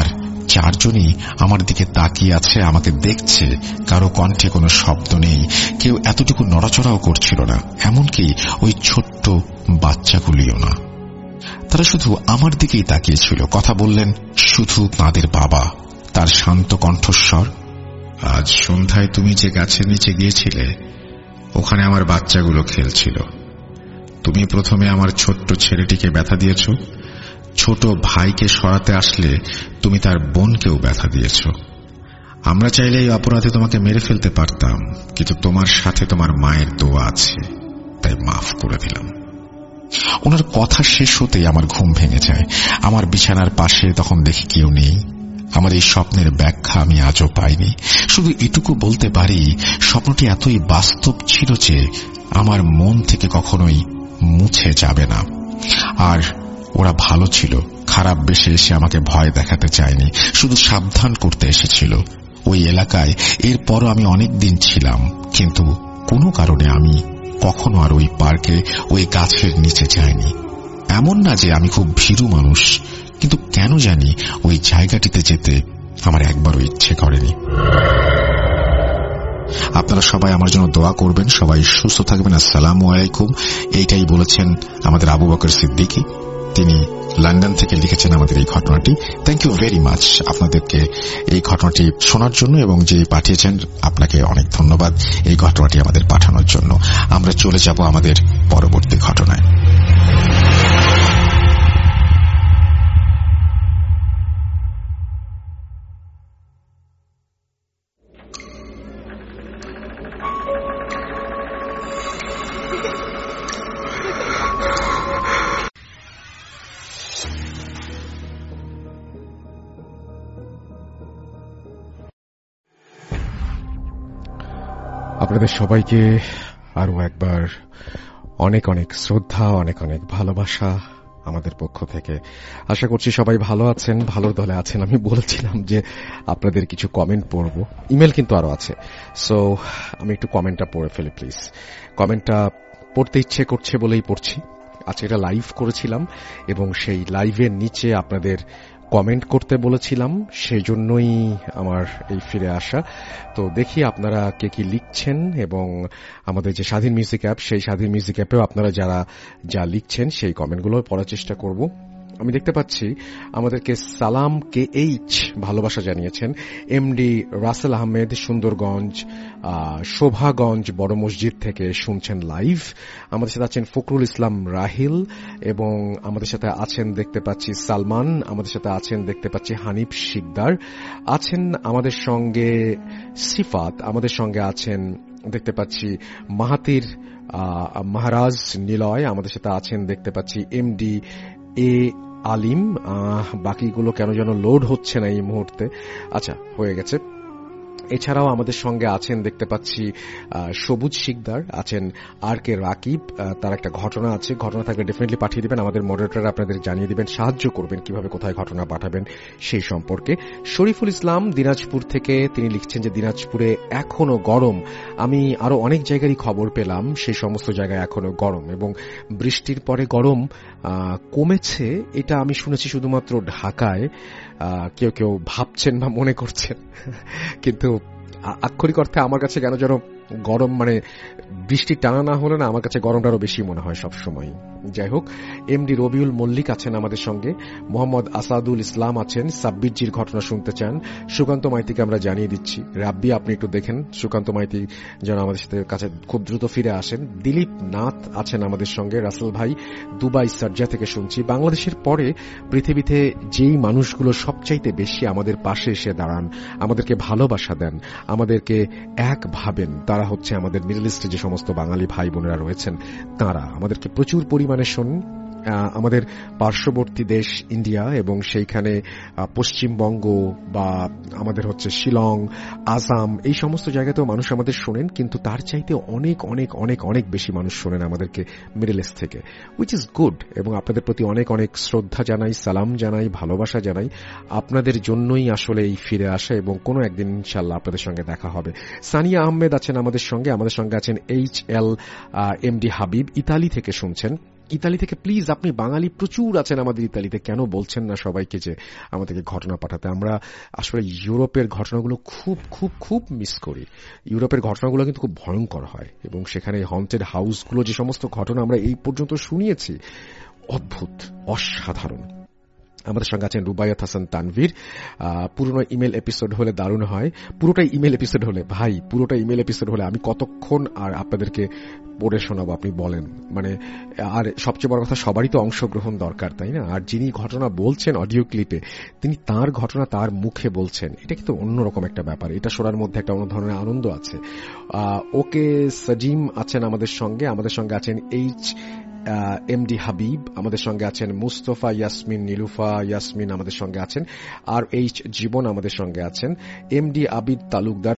চারজনই আমার দিকে তাকিয়ে আছে, আমাকে দেখছে। কারো কণ্ঠে কোনো শব্দ নেই, কেউ এতটুকু নড়াচড়াও করছিল না, এমনকি ওই ছোট্ট বাচ্চাগুলিও না। তারা শুধু আমার দিকেই তাকিয়েছিল। কথা বললেন শুধু তাদের বাবা, তার শান্ত কণ্ঠস্বর। আজ সন্ধ্যায় তুমি যে গাছের নিচে গিয়েছিলে, ওখানে আমার বাচ্চাগুলো খেলছিল। তুমি প্রথমে আমার ছোট্ট ছেলেটিকে ব্যথা দিয়েছ, ছোট ভাইকে সরাতে আসলে তুমি তার বোনকেও ব্যথা দিয়েছ। আমরা চাইলে এই অপরাধে তোমাকে মেরে ফেলতে পারতাম, কিন্তু তোমার সাথে তোমার মায়ের দোয়া আছে, তাই মাফ করে দিলাম। ওনার কথা শেষ হতেই আমার ঘুম ভেঙে যায়। আমার বিছানার পাশে তখন দেখি কেউ নেই। আমার এই স্বপ্নের ব্যাখ্যা আমি আজও পাইনি। শুধু এটুকু বলতে পারি, স্বপ্নটি এতই বাস্তব ছিল যে আমার মন থেকে কখনোই মুছে যাবে না। আর ওরা ভালো ছিল, খারাপ বেশে এসে আমাকে ভয় দেখাতে চায়নি, শুধু সাবধান করতে এসেছিল। ওই এলাকায় এরপরও আমি অনেক দিন ছিলাম, কিন্তু কোনো কারণে আমি কখনো আর ওই পার্কে, ওই গাছের নিচে যাইনি। এমন না যে আমি খুব ভীরু মানুষ, কিন্তু কেন জানি ওই জায়গাটিতে যেতে আমার একবারও ইচ্ছে করেনি। আপনারা সবাই আমার জন্য দোয়া করবেন, সবাই সুস্থ থাকবেন। আসসালামু আলাইকুম। এইটাই বলেছেন আমাদের আবু বকর সিদ্দিকী। তিনি লন্ডন থেকে লিখেছেন আমাদের এই ঘটনাটি। থ্যাংক ইউ ভেরি মাচ আপনাদেরকে এই ঘটনাটি শোনার জন্য, এবং যে পাঠিয়েছেন আপনাকে অনেক ধন্যবাদ এই ঘটনাটি আমাদের পাঠানোর জন্য। আমরা চলে যাব আমাদের পরবর্তী ঘটনায়। আপনাদের সবাইকে আরো একবার অনেক অনেক শ্রদ্ধা, অনেক অনেক ভালোবাসা আমাদের পক্ষ থেকে। আশা করছি সবাই ভালো আছেন, ভালোর দলে আছেন। আমি বলেছিলাম যে আপনাদের কিছু কমেন্ট পড়ব, ইমেল কিন্তু আরো আছে, সো আমি একটু কমেন্টটা পড়ে ফেলি প্লিজ। কমেন্টটা পড়তে ইচ্ছে করছে বলেই পড়ছি। আজকে এটা লাইভ করেছিলাম এবং সেই লাইভের নিচে আপনাদের কমেন্ট করতে বলেছিলাম, সেই জন্যই আমার এই ফিরে আসা। তো দেখি আপনারা কে কি লিখছেন, এবং আমাদের যে স্বাধীন মিউজিক অ্যাপ, সেই স্বাধীন মিউজিক অ্যাপেও আপনারা যা লিখছেন সেই কমেন্টগুলো পড়ার চেষ্টা করব। আমি দেখতে পাচ্ছি আমাদেরকে সালাম KH ভালোবাসা জানিয়েছেন। এমডি রাসেল আহমেদ সুন্দরগঞ্জ শোভাগঞ্জ বড় মসজিদ থেকে শুনছেন লাইভ। আমাদের সাথে আছেন ফখরুল ইসলাম রাহিল, এবং আমাদের সাথে আছেন দেখতে পাচ্ছি সালমান, আমাদের সাথে আছেন দেখতে পাচ্ছি হানিফ শিকদার, আছেন আমাদের সঙ্গে সিফাত, আমাদের সঙ্গে আছেন দেখতে পাচ্ছি মাহাতির মহারাজ নিলয়, আমাদের সাথে আছেন দেখতে পাচ্ছি এমডি আলিম। বাকিগুলো কেন যেন লোড হচ্ছে না এই মুহূর্তে। আচ্ছা, হয়ে গেছে। এছাড়াও আমাদের সঙ্গে আছেন দেখতে পাচ্ছি সবুজ শিকদার, আছেন আর কে রাকিব। তার একটা ঘটনা আছে, ঘটনা থাকলে ডেফিনেটলি পাঠিয়ে দিবেন, আমাদের মডারেটর আপনাদের জানিয়ে দিবেন, সাহায্য করবেন কিভাবে কোথায় ঘটনা পাঠাবেন সেই সম্পর্কে। শরীফুল ইসলাম দিনাজপুর থেকে, তিনি লিখছেন যে দিনাজপুরে এখনো গরম। আমি আরো অনেক জায়গারই খবর পেলাম সেই সমস্ত জায়গায় এখনো গরম, এবং বৃষ্টির পরে গরম কমেছে এটা আমি শুনেছি শুধুমাত্র ঢাকায়। কেউ কেউ ভাবছেন বা মনে করছেন, কিন্তু আক্ষরিক অর্থে আমার কাছে কেন যেন গরম মানে বৃষ্টি টানা না হলে না আমার কাছে গরমটা আরো বেশি মনে হয় সবসময়। যাই হোক, এমডি রবিউল মল্লিক আছেন আমাদের সঙ্গে, মোহাম্মদ আসাদুল ইসলাম আছেন, সাব্বিরজির ঘটনা শুনতে চান। সুকান্ত মাইতিকে আমরা জানিয়ে দিচ্ছি, রাব্বি আপনি একটু দেখেন সুকান্ত মাইতি যেন আমাদের সাথে কাছে খুব দ্রুত ফিরে আসেন। দিলীপ নাথ আছেন আমাদের সঙ্গে, রাসেল ভাই দুবাই সার্জা থেকে শুনছি। বাংলাদেশের পরে পৃথিবীতে যেই মানুষগুলো সবচাইতে বেশি আমাদের পাশে এসে দাঁড়ান, আমাদেরকে ভালোবাসা দেন, আমাদেরকে এক ভাবেন, তারা হচ্ছে আমাদের মিডল ইস্টে যে সমস্ত বাঙালি ভাই বোনেরা রয়েছেন, তারা আমাদেরকে প্রচুর পরিমাণে শোনেন। আমাদের পার্শ্ববর্তী দেশ ইন্ডিয়া এবং সেইখানে পশ্চিমবঙ্গ বা আমাদের হচ্ছে শিলং, আসাম, এই সমস্ত জায়গাতেও মানুষ আমাদের শোনেন, কিন্তু তার চাইতে অনেক অনেক অনেক অনেক বেশি মানুষ শোনেন আমাদেরকে মিডল ইস্ট থেকে, উইচ ইজ গুড। এবং আপনাদের প্রতি অনেক অনেক শ্রদ্ধা জানাই, সালাম জানাই, ভালোবাসা জানাই। আপনাদের জন্যই আসলে এই ফিরে আসা, এবং কোনো একদিন ইনশাআল্লাহ আপনাদের সঙ্গে দেখা হবে। সানিয়া আহমেদ আছেন আমাদের সঙ্গে আছেন HL এমডি হাবিব, ইতালি থেকে শুনছেন। ইতালি থেকে প্লিজ, আপনি বাঙালি প্রচুর আছেন আমাদের ইতালিতে, কেন বলছেন না সবাইকে যে আমাদেরকে ঘটনা পাঠাতে? আমরা আসলে ইউরোপের ঘটনাগুলো খুব খুব খুব মিস করি। ইউরোপের ঘটনাগুলো কিন্তু খুব ভয়ঙ্কর হয়, এবং সেখানে হন্টেড হাউসগুলো যে সমস্ত ঘটনা আমরা এই পর্যন্ত শুনিয়েছি, অদ্ভুত, অসাধারণ। আমাদের সঙ্গে আছেন রুবাইয়াত হাসান তানভীর। পুরোনো ইমেল এপিসোড হলে দারুণ হয়। পুরোটাই ইমেল এপিসোড হলে, ভাই পুরোটা ইমেল এপিসোড হলে আমি কতক্ষণ আর আপনাদেরকে পড়ে শোনাবো আপনি বলেন? মানে, আর সবচেয়ে বড় কথা, সবারই তো অংশগ্রহণ দরকার, তাই না? আর যিনি ঘটনা বলছেন অডিও ক্লিপে, তিনি তার ঘটনা তার মুখে বলছেন, এটা কিন্তু অন্যরকম একটা ব্যাপার। এটা শোনার মধ্যে একটা অন্য ধরনের আনন্দ আছে। ওকে সাজিম আছেন আমাদের সঙ্গে আছেন এমডি হাবিব, আমাদের সঙ্গে আছেন মুস্তফা ইয়াসমিন, নীলুফা ইয়াসমিন আমাদের সঙ্গে আছেন, আর জীবন আমাদের সঙ্গে আছেন, এমডি আবিদ তালুকদার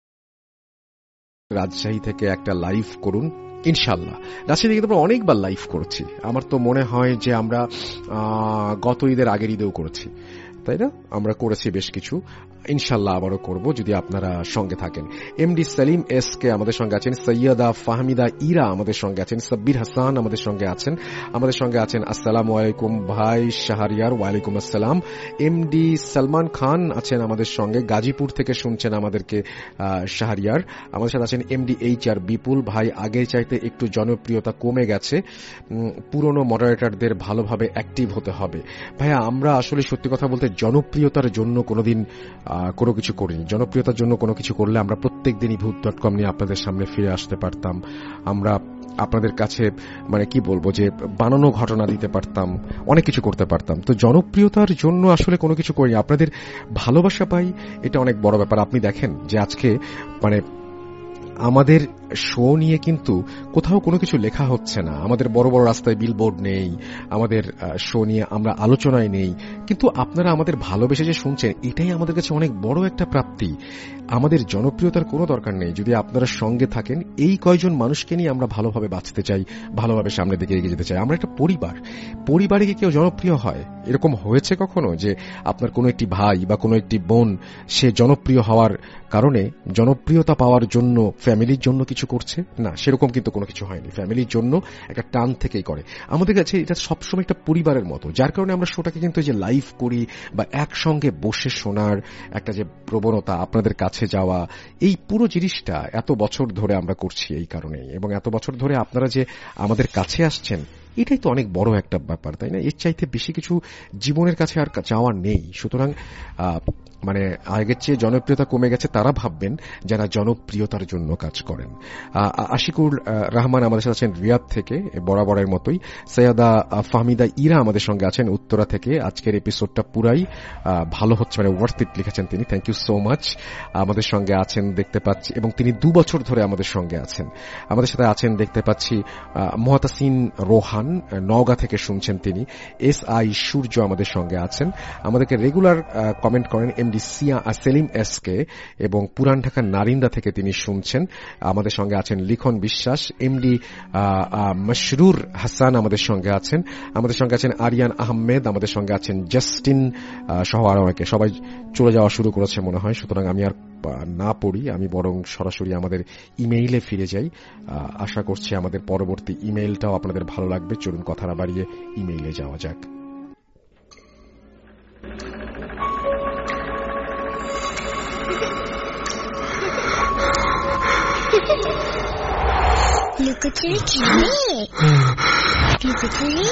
রাজশাহী থেকে একটা লাইভ করুন ইনশাল্লাহ। রাজশাহী থেকে আমরা অনেকবার লাইভ করেছি, আমার তো মনে হয় যে আমরা গত ঈদের আগের ঈদেও করেছি, তাই না? আমরা করেছি বেশ কিছু, ইনশাল্লাহ আবারও করব যদি আপনারা সঙ্গে থাকেন। এমডি সালিম এস কে আমাদের সঙ্গে আছেন, সৈয়দা ফাহমিদা ইরা আমাদের সঙ্গে আছেন, সাব্বির হাসান আমাদের সঙ্গে আছেন। আসসালামু আলাইকুম ভাই শাহরিয়ার। ওয়ালাইকুম আসসালাম। এমডি সালমান খান আছেন আমাদের সঙ্গে, গাজীপুর থেকে শুনছেন আমাদেরকে শাহরিয়ার। আমাদের সাথে আছেন এমডি HR বিপুল। ভাই আগের চাইতে একটু জনপ্রিয়তা কমে গেছে, পুরনো মডারেটরদের ভালোভাবে অ্যাক্টিভ হতে হবে। ভাইয়া আমরা আসলে সত্যি কথা বলতে জনপ্রিয়তার জন্য কোনোদিন কোনো কিছু করিনি। জনপ্রিয়তার জন্য কোনো কিছু করলে আমরা প্রত্যেক দিনই ভূত.com নিয়ে আপনাদের সামনে ফিরে আসতে পারতাম, আমরা আপনাদের কাছে মানে কি বলবো যে বানানো ঘটনা দিতে পারতাম, অনেক কিছু করতে পারতাম। তো জনপ্রিয়তার জন্য আসলে কোনো কিছু করিনি, আপনাদের ভালোবাসা পাই, এটা অনেক বড় ব্যাপার। আপনি দেখেন যে আজকে মানে আমাদের শো নিয়ে কিন্তু কোথাও কোনো কিছু লেখা হচ্ছে না, আমাদের বড় বড় রাস্তায় বিলবোর্ড নেই, আমাদের শো নিয়ে আমরা আলোচনায় নেই, কিন্তু আপনারা আমাদের ভালোবেসে যে শুনছেন, এটাই আমাদের কাছে অনেক বড় একটা প্রাপ্তি। আমাদের জনপ্রিয়তার কোনো দরকার নেই, যদি আপনারা সঙ্গে থাকেন। এই কয়জন মানুষকে নিয়ে আমরা ভালোভাবে বাঁচতে চাই, ভালোভাবে সামনের দিকে এগিয়ে যেতে চাই। আমরা একটা পরিবারে কি কেউ জনপ্রিয় হয়? এরকম হয়েছে কখনো যে আপনার কোনো একটি ভাই বা কোনো একটি বোন সে জনপ্রিয় হওয়ার কারণে, জনপ্রিয়তা পাওয়ার জন্য ফ্যামিলির জন্য কিছু করছে? না, সেরকম কিন্তু কোনো কিছু হয়নি। ফ্যামিলির জন্য একটা টান থেকেই করে। আমাদের কাছে এটা সবসময় একটা পরিবারের মতো, যার কারণে আমরা শোটাকে কিন্তু যে লাইভ করি বা একসঙ্গে বসে শোনার একটা যে প্রবণতা, আপনাদের কাছে যাওয়া, এই পুরো জিনিসটা এত বছর ধরে আমরা করছি এই কারণেই। এবং এত বছর ধরে আপনারা যে আমাদের কাছে আসছেন, এটাই তো অনেক বড় একটা ব্যাপার, তাই না? এর চাইতে বেশি কিছু জীবনের কাছে আর চাওয়ার নেই। সুতরাং মানে আগের চেয়ে জনপ্রিয়তা কমে গেছে তারা ভাববেন যারা জনপ্রিয়তার জন্য কাজ করেন। আশিকুর রহমান আমাদের সাথে আছেন রিয়াদ থেকে, বরাবরের মতোই। সৈয়দা ফাহমিদা ইরা আমাদের সঙ্গে আছেন উত্তরা থেকে। আজকের এপিসোডটা পুরাই ভালো হচ্ছে, মানে ওয়ার্থ ইট লিখেছেন তিনি, থ্যাংক ইউ সো মাচ। আমাদের সঙ্গে আছেন দেখতে পাচ্ছি, এবং তিনি 2 বছর ধরে আমাদের সঙ্গে আছেন। আমাদের সাথে আছেন দেখতে পাচ্ছি মুহতাসিন রোহান, নওগাঁ থেকে শুনছেন তিনি। SI সূর্য আমাদের সঙ্গে আছেন, আমাদেরকে রেগুলার কমেন্ট করেন এমডি সেলিম SK, এবং পুরান ঢাকার নারিন্দা থেকে তিনি শুনছেন। আমাদের সঙ্গে আছেন লিখন বিশ্বাস। এমডি মশরুর হাসান আমাদের সঙ্গে আছেন। আমাদের সঙ্গে আছেন আরিয়ান আহমেদ, আমাদের সঙ্গে আছেন জাস্টিন সহ আরো অনেকে। সবাই চলে যাওয়া শুরু করেছে মনে হয়, সুতরাং আমি আর না পড়ি, আমি বরং সরাসরি আমাদের ইমেইলে ফিরে যাই। আশা করছি আমাদের পরবর্তী ইমেইলটাও আপনাদের ভালো লাগবে। চলুন কথা না বাড়িয়ে ইমেইলে যাওয়া যাক। লুকোচুরি খেলবে? লুকোচুরি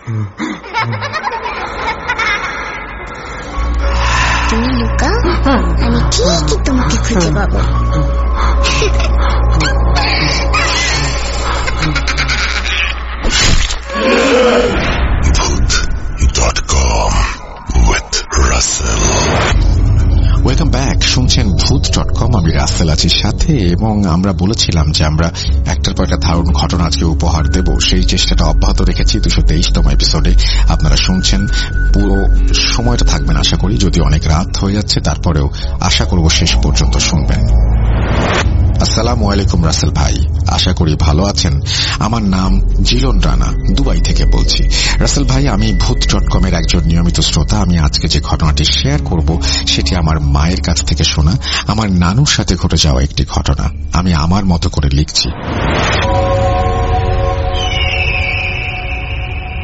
তুমি লুকাও, আমি ঠিকই তোমাকে খুঁজে পাবো। Voot.com with Russell. Welcome back, শুনছেন ভূত.com, আমি রাসেল আছি সাথে। এবং আমরা বলেছিলাম যে আমরা একটার পর একটা দারুণ ঘটনা আজকে উপহার দেব, সেই চেষ্টাটা অব্যাহত রেখেছি 223তম এপিসোডে। আপনারা শুনছেন, পুরো সময়টা থাকবেন আশা করি, যদি অনেক রাত হয়ে যাচ্ছে তারপরেও আশা করব শেষ পর্যন্ত শুনবেন। আসসালামু আলাইকুম রাসেল ভাই, আশা করি ভালো আছেন। আমার নাম জিলন রানা, দুবাই থেকে বলছি। রাসেল ভাই, আমি ভূত.com এর একজন নিয়মিত শ্রোতা। আমি আজকে যে ঘটনাটি শেয়ার করব সেটি আমার মায়ের কাছ থেকে শোনা, আমার নানুর সাথে ঘটে যাওয়া একটি ঘটনা। আমি আমার মতো করে লিখছি।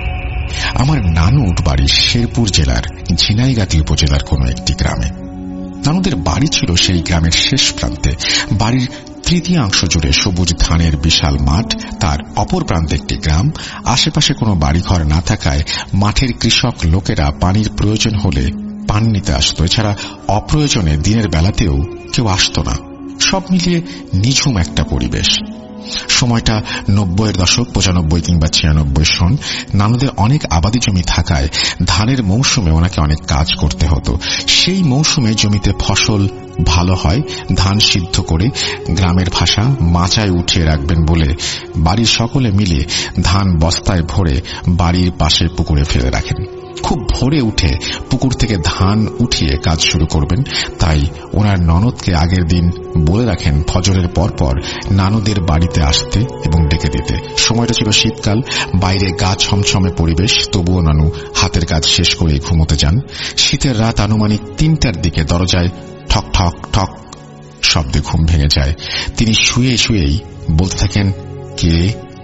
আমার নানুর বাড়ি শেরপুর জেলার ঝিনাইগাতি উপজেলার কোন একটি গ্রামে। নানুদের বাড়ি ছিল সেই গ্রামের শেষ প্রান্তে। বাড়ির তৃতীয়াংশ জুড়ে সবুজ ধানের বিশাল মাঠ, তার অপর প্রান্তে একটি গ্রাম। আশেপাশে কোনো বাড়িঘর না থাকায় মাঠের কৃষক লোকেরা পানির প্রয়োজন হলে পানি নিতে আসত। এছাড়া অপ্রয়োজনে দিনের বেলাতেও কেউ আসত না। সব মিলিয়ে নিঝুম একটা পরিবেশ। সময়টা 90-এর দশক, 95 কিংবা 96 সন। নানুদের অনেক আবাদি জমি থাকায় ধানের মৌসুমে ওনাকে অনেক কাজ করতে হতো। সেই মৌসুমে জমিতে ফসল ভালো হয়, ধান সিদ্ধ করে গ্রামের ভাষা মাচায় উঠিয়ে রাখবেন বলে বাড়ির সকলে মিলে ধান বস্তায় ভরে বাড়ির পাশে পুকুরে ফেলে রাখেন। খুব ভোরে উঠে পুকুর থেকে ধান উঠিয়ে কাজ শুরু করবেন। তাই ওনার ননদকে আগের দিন বলে রাখেন ফজরের পরপর নানুদের বাড়িতে আসতে এবং ডেকে দিতে। সময়টা ছিল শীতকাল, বাইরে গা ছমছমে পরিবেশ, তবুও নানু হাতের কাজ শেষ করে ঘুমোতে যান। শীতের রাত আনুমানিক 3টার দিকে দরজায় ঠক ঠক ঠক শব্দে ঘুম ভেঙে যায়। তিনি শুয়ে শুয়েই বলতে থাকেন, কে?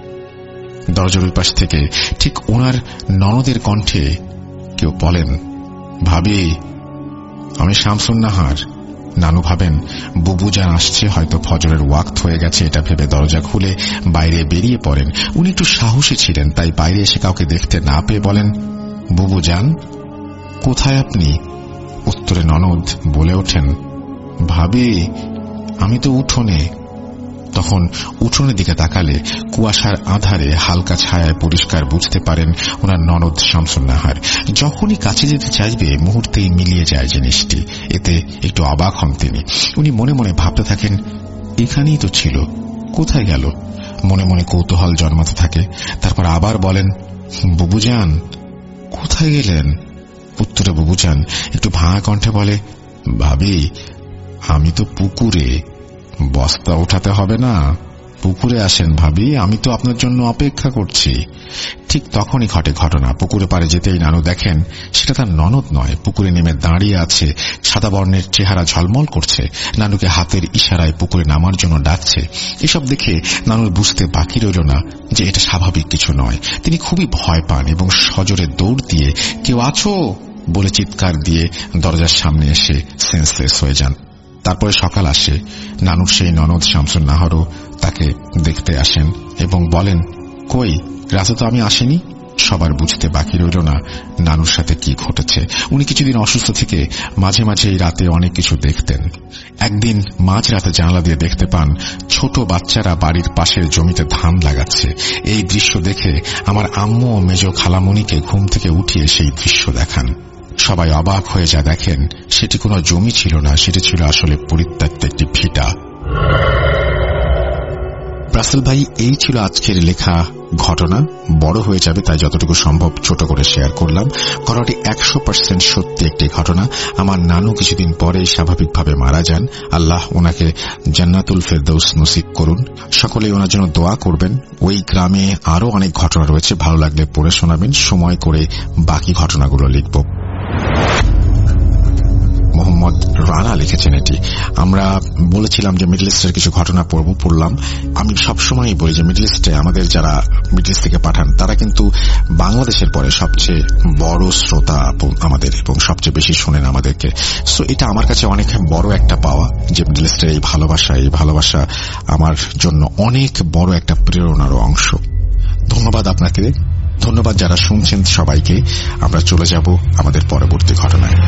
দরজার ওই পাশ থেকে ঠিক ওনার ননদের কণ্ঠে কেউ বলেন, ভাবি, আমি শামসুন নাহার। নানু ভাবেন বুবুজান আসছে, হয়তো ফজরের ওয়াক্ত হয়ে গেছে। এটা ভেবে দরজা খুলে বাইরে বেরিয়ে পড়েন। উনি একটু সাহসী ছিলেন, তাই বাইরে এসে কাউকে দেখতে না পেয়ে বলেন, বুবুজান, কোথায় আপনি? উত্তরে ননদ বলে ওঠেন, ভাবি, আমি তো উঠোনে। তখন উঠোনের দিকে তাকালে কুয়াশার আধারে হালকা ছায়ায় পরিষ্কার বুঝতে পারেন ওনার ননদ শামসুন নাহার। যখনই কাছে যেতে চাইবে মুহূর্তেই মিলিয়ে যায় জিনিসটি। এতে একটু অবাক হন তিনি। উনি মনে মনে ভাবতে থাকেন, এখানেই তো ছিল, কোথায় গেল? মনে মনে কৌতূহল জন্মাতে থাকে। তারপর আবার বলেন, বুবুজান, কোথায় গেলেন? উত্তরে বুবুজান একটু ভাঙা কণ্ঠে বলে, ভাবি, আমি তো পুকুরে। বস্তা উঠাতে হবে না, পুকুরে আসেন ভাবি, আমি তো আপনার জন্য অপেক্ষা করছি। ঠিক তখনই ঘটে ঘটনা। পুকুরে পাড়ে যেতেই নানু দেখেন সেটা তার ননদ নয়, পুকুরে নেমে দাঁড়িয়ে আছে, সাদা বর্ণের চেহারা ঝলমল করছে, নানুকে হাতের ইশারায় পুকুরে নামার জন্য ডাকছে। এসব দেখে নানুর বুঝতে বাকি রইল না যে এটা স্বাভাবিক কিছু নয়। তিনি খুবই ভয় পান এবং সজোরে দৌড় দিয়ে কেউ আছো বলে চিৎকার দিয়ে দরজার সামনে এসে সেন্সলেস হয়ে যান। তারপরে সকাল আসে। নানুর সেই ননদ শামসুন নাহারও তাকে দেখতে আসেন এবং বলেন, কই, রাতে তো আমি আসিনি। সবার বুঝতে বাকি রইল না নানুর সাথে কি ঘটেছে। উনি কিছুদিন অসুস্থ থেকে মাঝে মাঝে এই রাতে অনেক কিছু দেখতেন। একদিন মাঝ রাতে জানালা দিয়ে দেখতে পান ছোট বাচ্চারা বাড়ির পাশের জমিতে ধান লাগাচ্ছে। এই দৃশ্য দেখে আমার আম্মু ও মেজ খালামণিকে ঘুম থেকে উঠিয়ে সেই দৃশ্য দেখান। সবাই অবাক হয়ে যা দেখেন সেটি কোনো জমি ছিল না, সেটি ছিল আসলে পরিত্যক্ত একটি ভিটা। রাসেল ভাই, এই ছিল আজকের লেখা ঘটনা। বড় হয়ে যাবে তাই যতটুকু সম্ভব ছোট করে শেয়ার করলাম। ঘটনাটি 100% সত্যি একটি ঘটনা। আমার নানু কিছুদিন পরে স্বাভাবিকভাবে মারা যান। আল্লাহ ওনাকে জান্নাতুল ফেরদৌস নসিব করুন। সকলেই ওনার জন্য দোয়া করবেন। ওই গ্রামে আরো অনেক ঘটনা রয়েছে, ভালো লাগলে পড়ে শোনাবেন। সময় করে বাকি ঘটনাগুলো লিখব। মোহাম্মদ রানা লিখেছেন এটি। আমরা বলেছিলাম যে মিডল ইস্টের কিছু ঘটনা পড়লাম। আমি সবসময় বলি যে মিডল ইস্টে আমাদের যারা মিডল ইস্ট থেকে পাঠান তারা কিন্তু বাংলাদেশের পরে সবচেয়ে বড় শ্রোতা আমাদের এবং সবচেয়ে বেশি শোনেন আমাদেরকে। সো এটা আমার কাছে অনেক বড় একটা পাওয়া যে মিডল ইস্টের এই ভালোবাসা আমার জন্য অনেক বড় একটা প্রেরণারও অংশ। ধন্যবাদ আপনাকে, ধন্যবাদ যারা শুনছেন সবাইকে। আমরা চলে যাব আমাদের পরবর্তী ঘটনায়।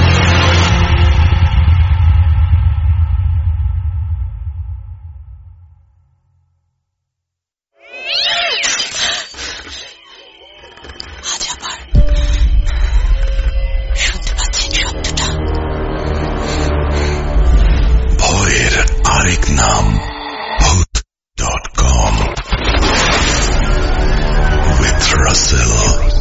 ভয়ের আরেক নাম ভূত.com with Russell।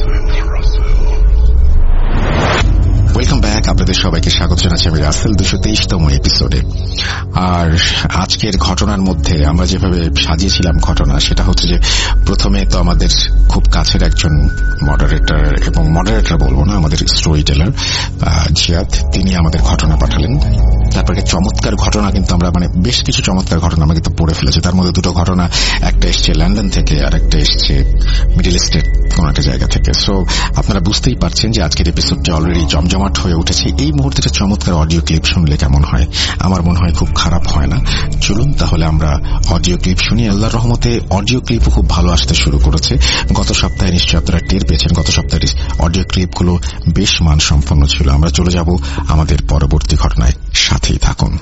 Welcome back. আপনাদের সবাইকে স্বাগত জানাচ্ছি আমি রাসেল 223তম এপিসোডে। আর আজকের ঘটনার মধ্যে আমরা যেভাবে সাজিয়েছিলাম ঘটনা সেটা হচ্ছে যে প্রথমে তো আমাদের খুব কাছের একজন মডারেটর, এবং মডারেটর বলবো না, আমাদের স্টোরি টেলার জিয়াদ, তিনি আমাদের ঘটনা পাঠালেন। তারপরে চমৎকার ঘটনা কিন্তু আমরা বেশ কিছু চমৎকার ঘটনা আমরা কিন্তু পড়ে ফেলেছি। তার মধ্যে দুটো ঘটনা, একটা এসছে লন্ডন থেকে আর একটা এসছে মিডল ইস্টের এমন একটা জায়গা থেকে। সো আপনারা বুঝতেই পারছেন যে আজকের এপিসোডটি অলরেডি জমজমাট হয়ে উঠেছে। এই মুহূর্তে চমৎকার অডিও ক্লিপ শুনলে কেমন হয়? আমার মনে হয় খুব খারাপ হয় না। চলুন তাহলে আমরা অডিও ক্লিপ শুনি। আল্লাহর রহমতে অডিও ক্লিপও খুব ভালো আসতে শুরু করেছে। গত সপ্তাহে নিশ্চয়ই আপনারা টের পেয়েছেন, গত সপ্তাহের অডিও ক্লিপগুলো বেশ মানসম্পন্ন ছিল। আমরা চলে যাব আমাদের পরবর্তী ঘটনায়, সাথেই থাকুন।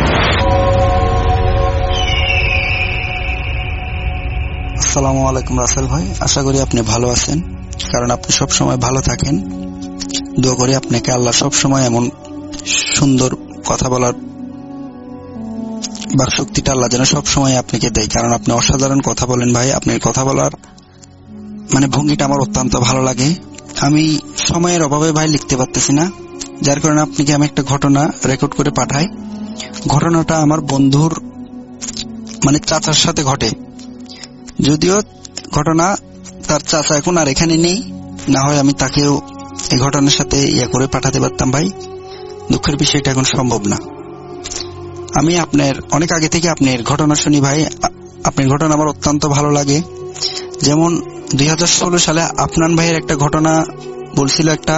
আসসালামু আলাইকুম রাসেল ভাই, আশা করি আপনি ভালো আছেন, কারণ আপনি সব সময় ভালো থাকেন। দোয়া করি আপনাকে আল্লাহ সব সময় এমন সুন্দর কথা বলার বাকশক্তিটা আল্লাহ যেন সব সময় আপনাকে দেয়, কারণ আপনি অসাধারণ কথা বলেন ভাই। আপনার কথা বলার ভঙ্গিটা আমার অত্যন্ত ভালো লাগে। আমি সময়ের অভাবে ভাই লিখতে পারতেছি না, যার কারণে আপনাকে আমি একটা ঘটনা রেকর্ড করে পাঠাই। ঘটনাটা আমার বন্ধুর চাচার সাথে ঘটে। যদিও ঘটনা তার চাচা এখন আর এখানে নেই, না হয় আমি তাকেও এই ঘটনার সাথে করে পাঠাতে পারতাম ভাই। দুঃখের বিষয়টা এখন সম্ভব না। আমি আপনার অনেক আগে থেকে আপনার ঘটনা শুনি ভাই। আপনার ঘটনা আমার অত্যন্ত ভালো লাগে। যেমন 2016 সালে আপনার ভাইয়ের একটা ঘটনা বলছিল, একটা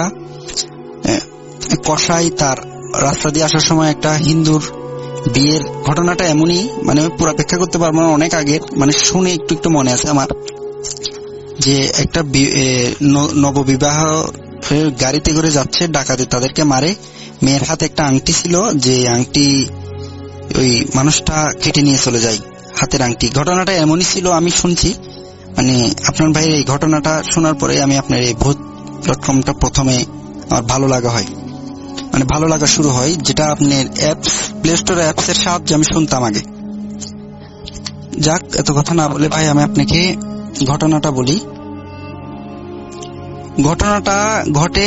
কসাই তার রাস্তা দিয়ে আসার সময় একটা হিন্দুর বিয়ের ঘটনাটা এমনই, পুরো ব্যাখ্যা করতে পারবো না, অনেক আগের, শুনে একটু একটু মনে আছে আমার, যে একটা নববিবাহ গাড়িতে করে যাচ্ছে, ডাকাতে তাদেরকে মারে। মেয়ের হাতে একটা আংটি ছিল, যে আংটি ওই মানুষটা কেটে নিয়ে চলে যায়, হাতের আংটি। ঘটনাটা এমনই ছিল, আমি শুনছি। আপনার ভাইয়ের এই ঘটনাটা শোনার পরে আমি আপনার এই ভূত.কমটা প্রথমে আমার ভালো লাগা হয়, ভালো লাগা শুরু হয়, যেটা আপনার অ্যাপস, প্লে স্টোর অ্যাপস এর সাহায্যে আমি শুনতাম আগে। যাক, এত কথা না বলে ভাই আমি আপনাকে ঘটনাটা বলি। ঘটনাটা ঘটে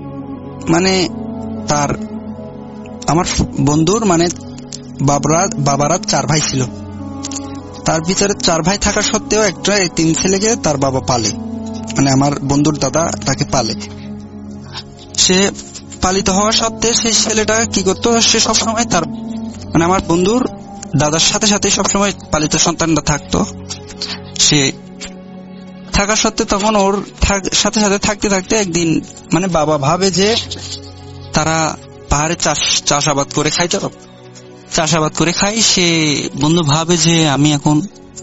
তার আমার বন্ধুর বাবারা 4 ভাই ছিল। তার ভিতরে 4 ভাই থাকা সত্ত্বেও একটা 3 ছেলেকে তার বাবা পালে, আমার বন্ধুর দাদা তাকে পালে। সে পালিত হওয়া সত্ত্বে সেই ছেলেটা কি করতো, সে সবসময় তার আমার বন্ধুর দাদার সাথে সাথে সবসময় পালিত সন্তানটা থাকতো। সে থাকা সত্ত্বে তখন ওর সাথে সাথে থাকতে থাকতে একদিন বাবা ভাবে যে তারা পাহাড়ে চাষাবাদ করে খাই, তো চাষাবাদ করে খাই। সে বন্ধু ভাবে যে আমি এখন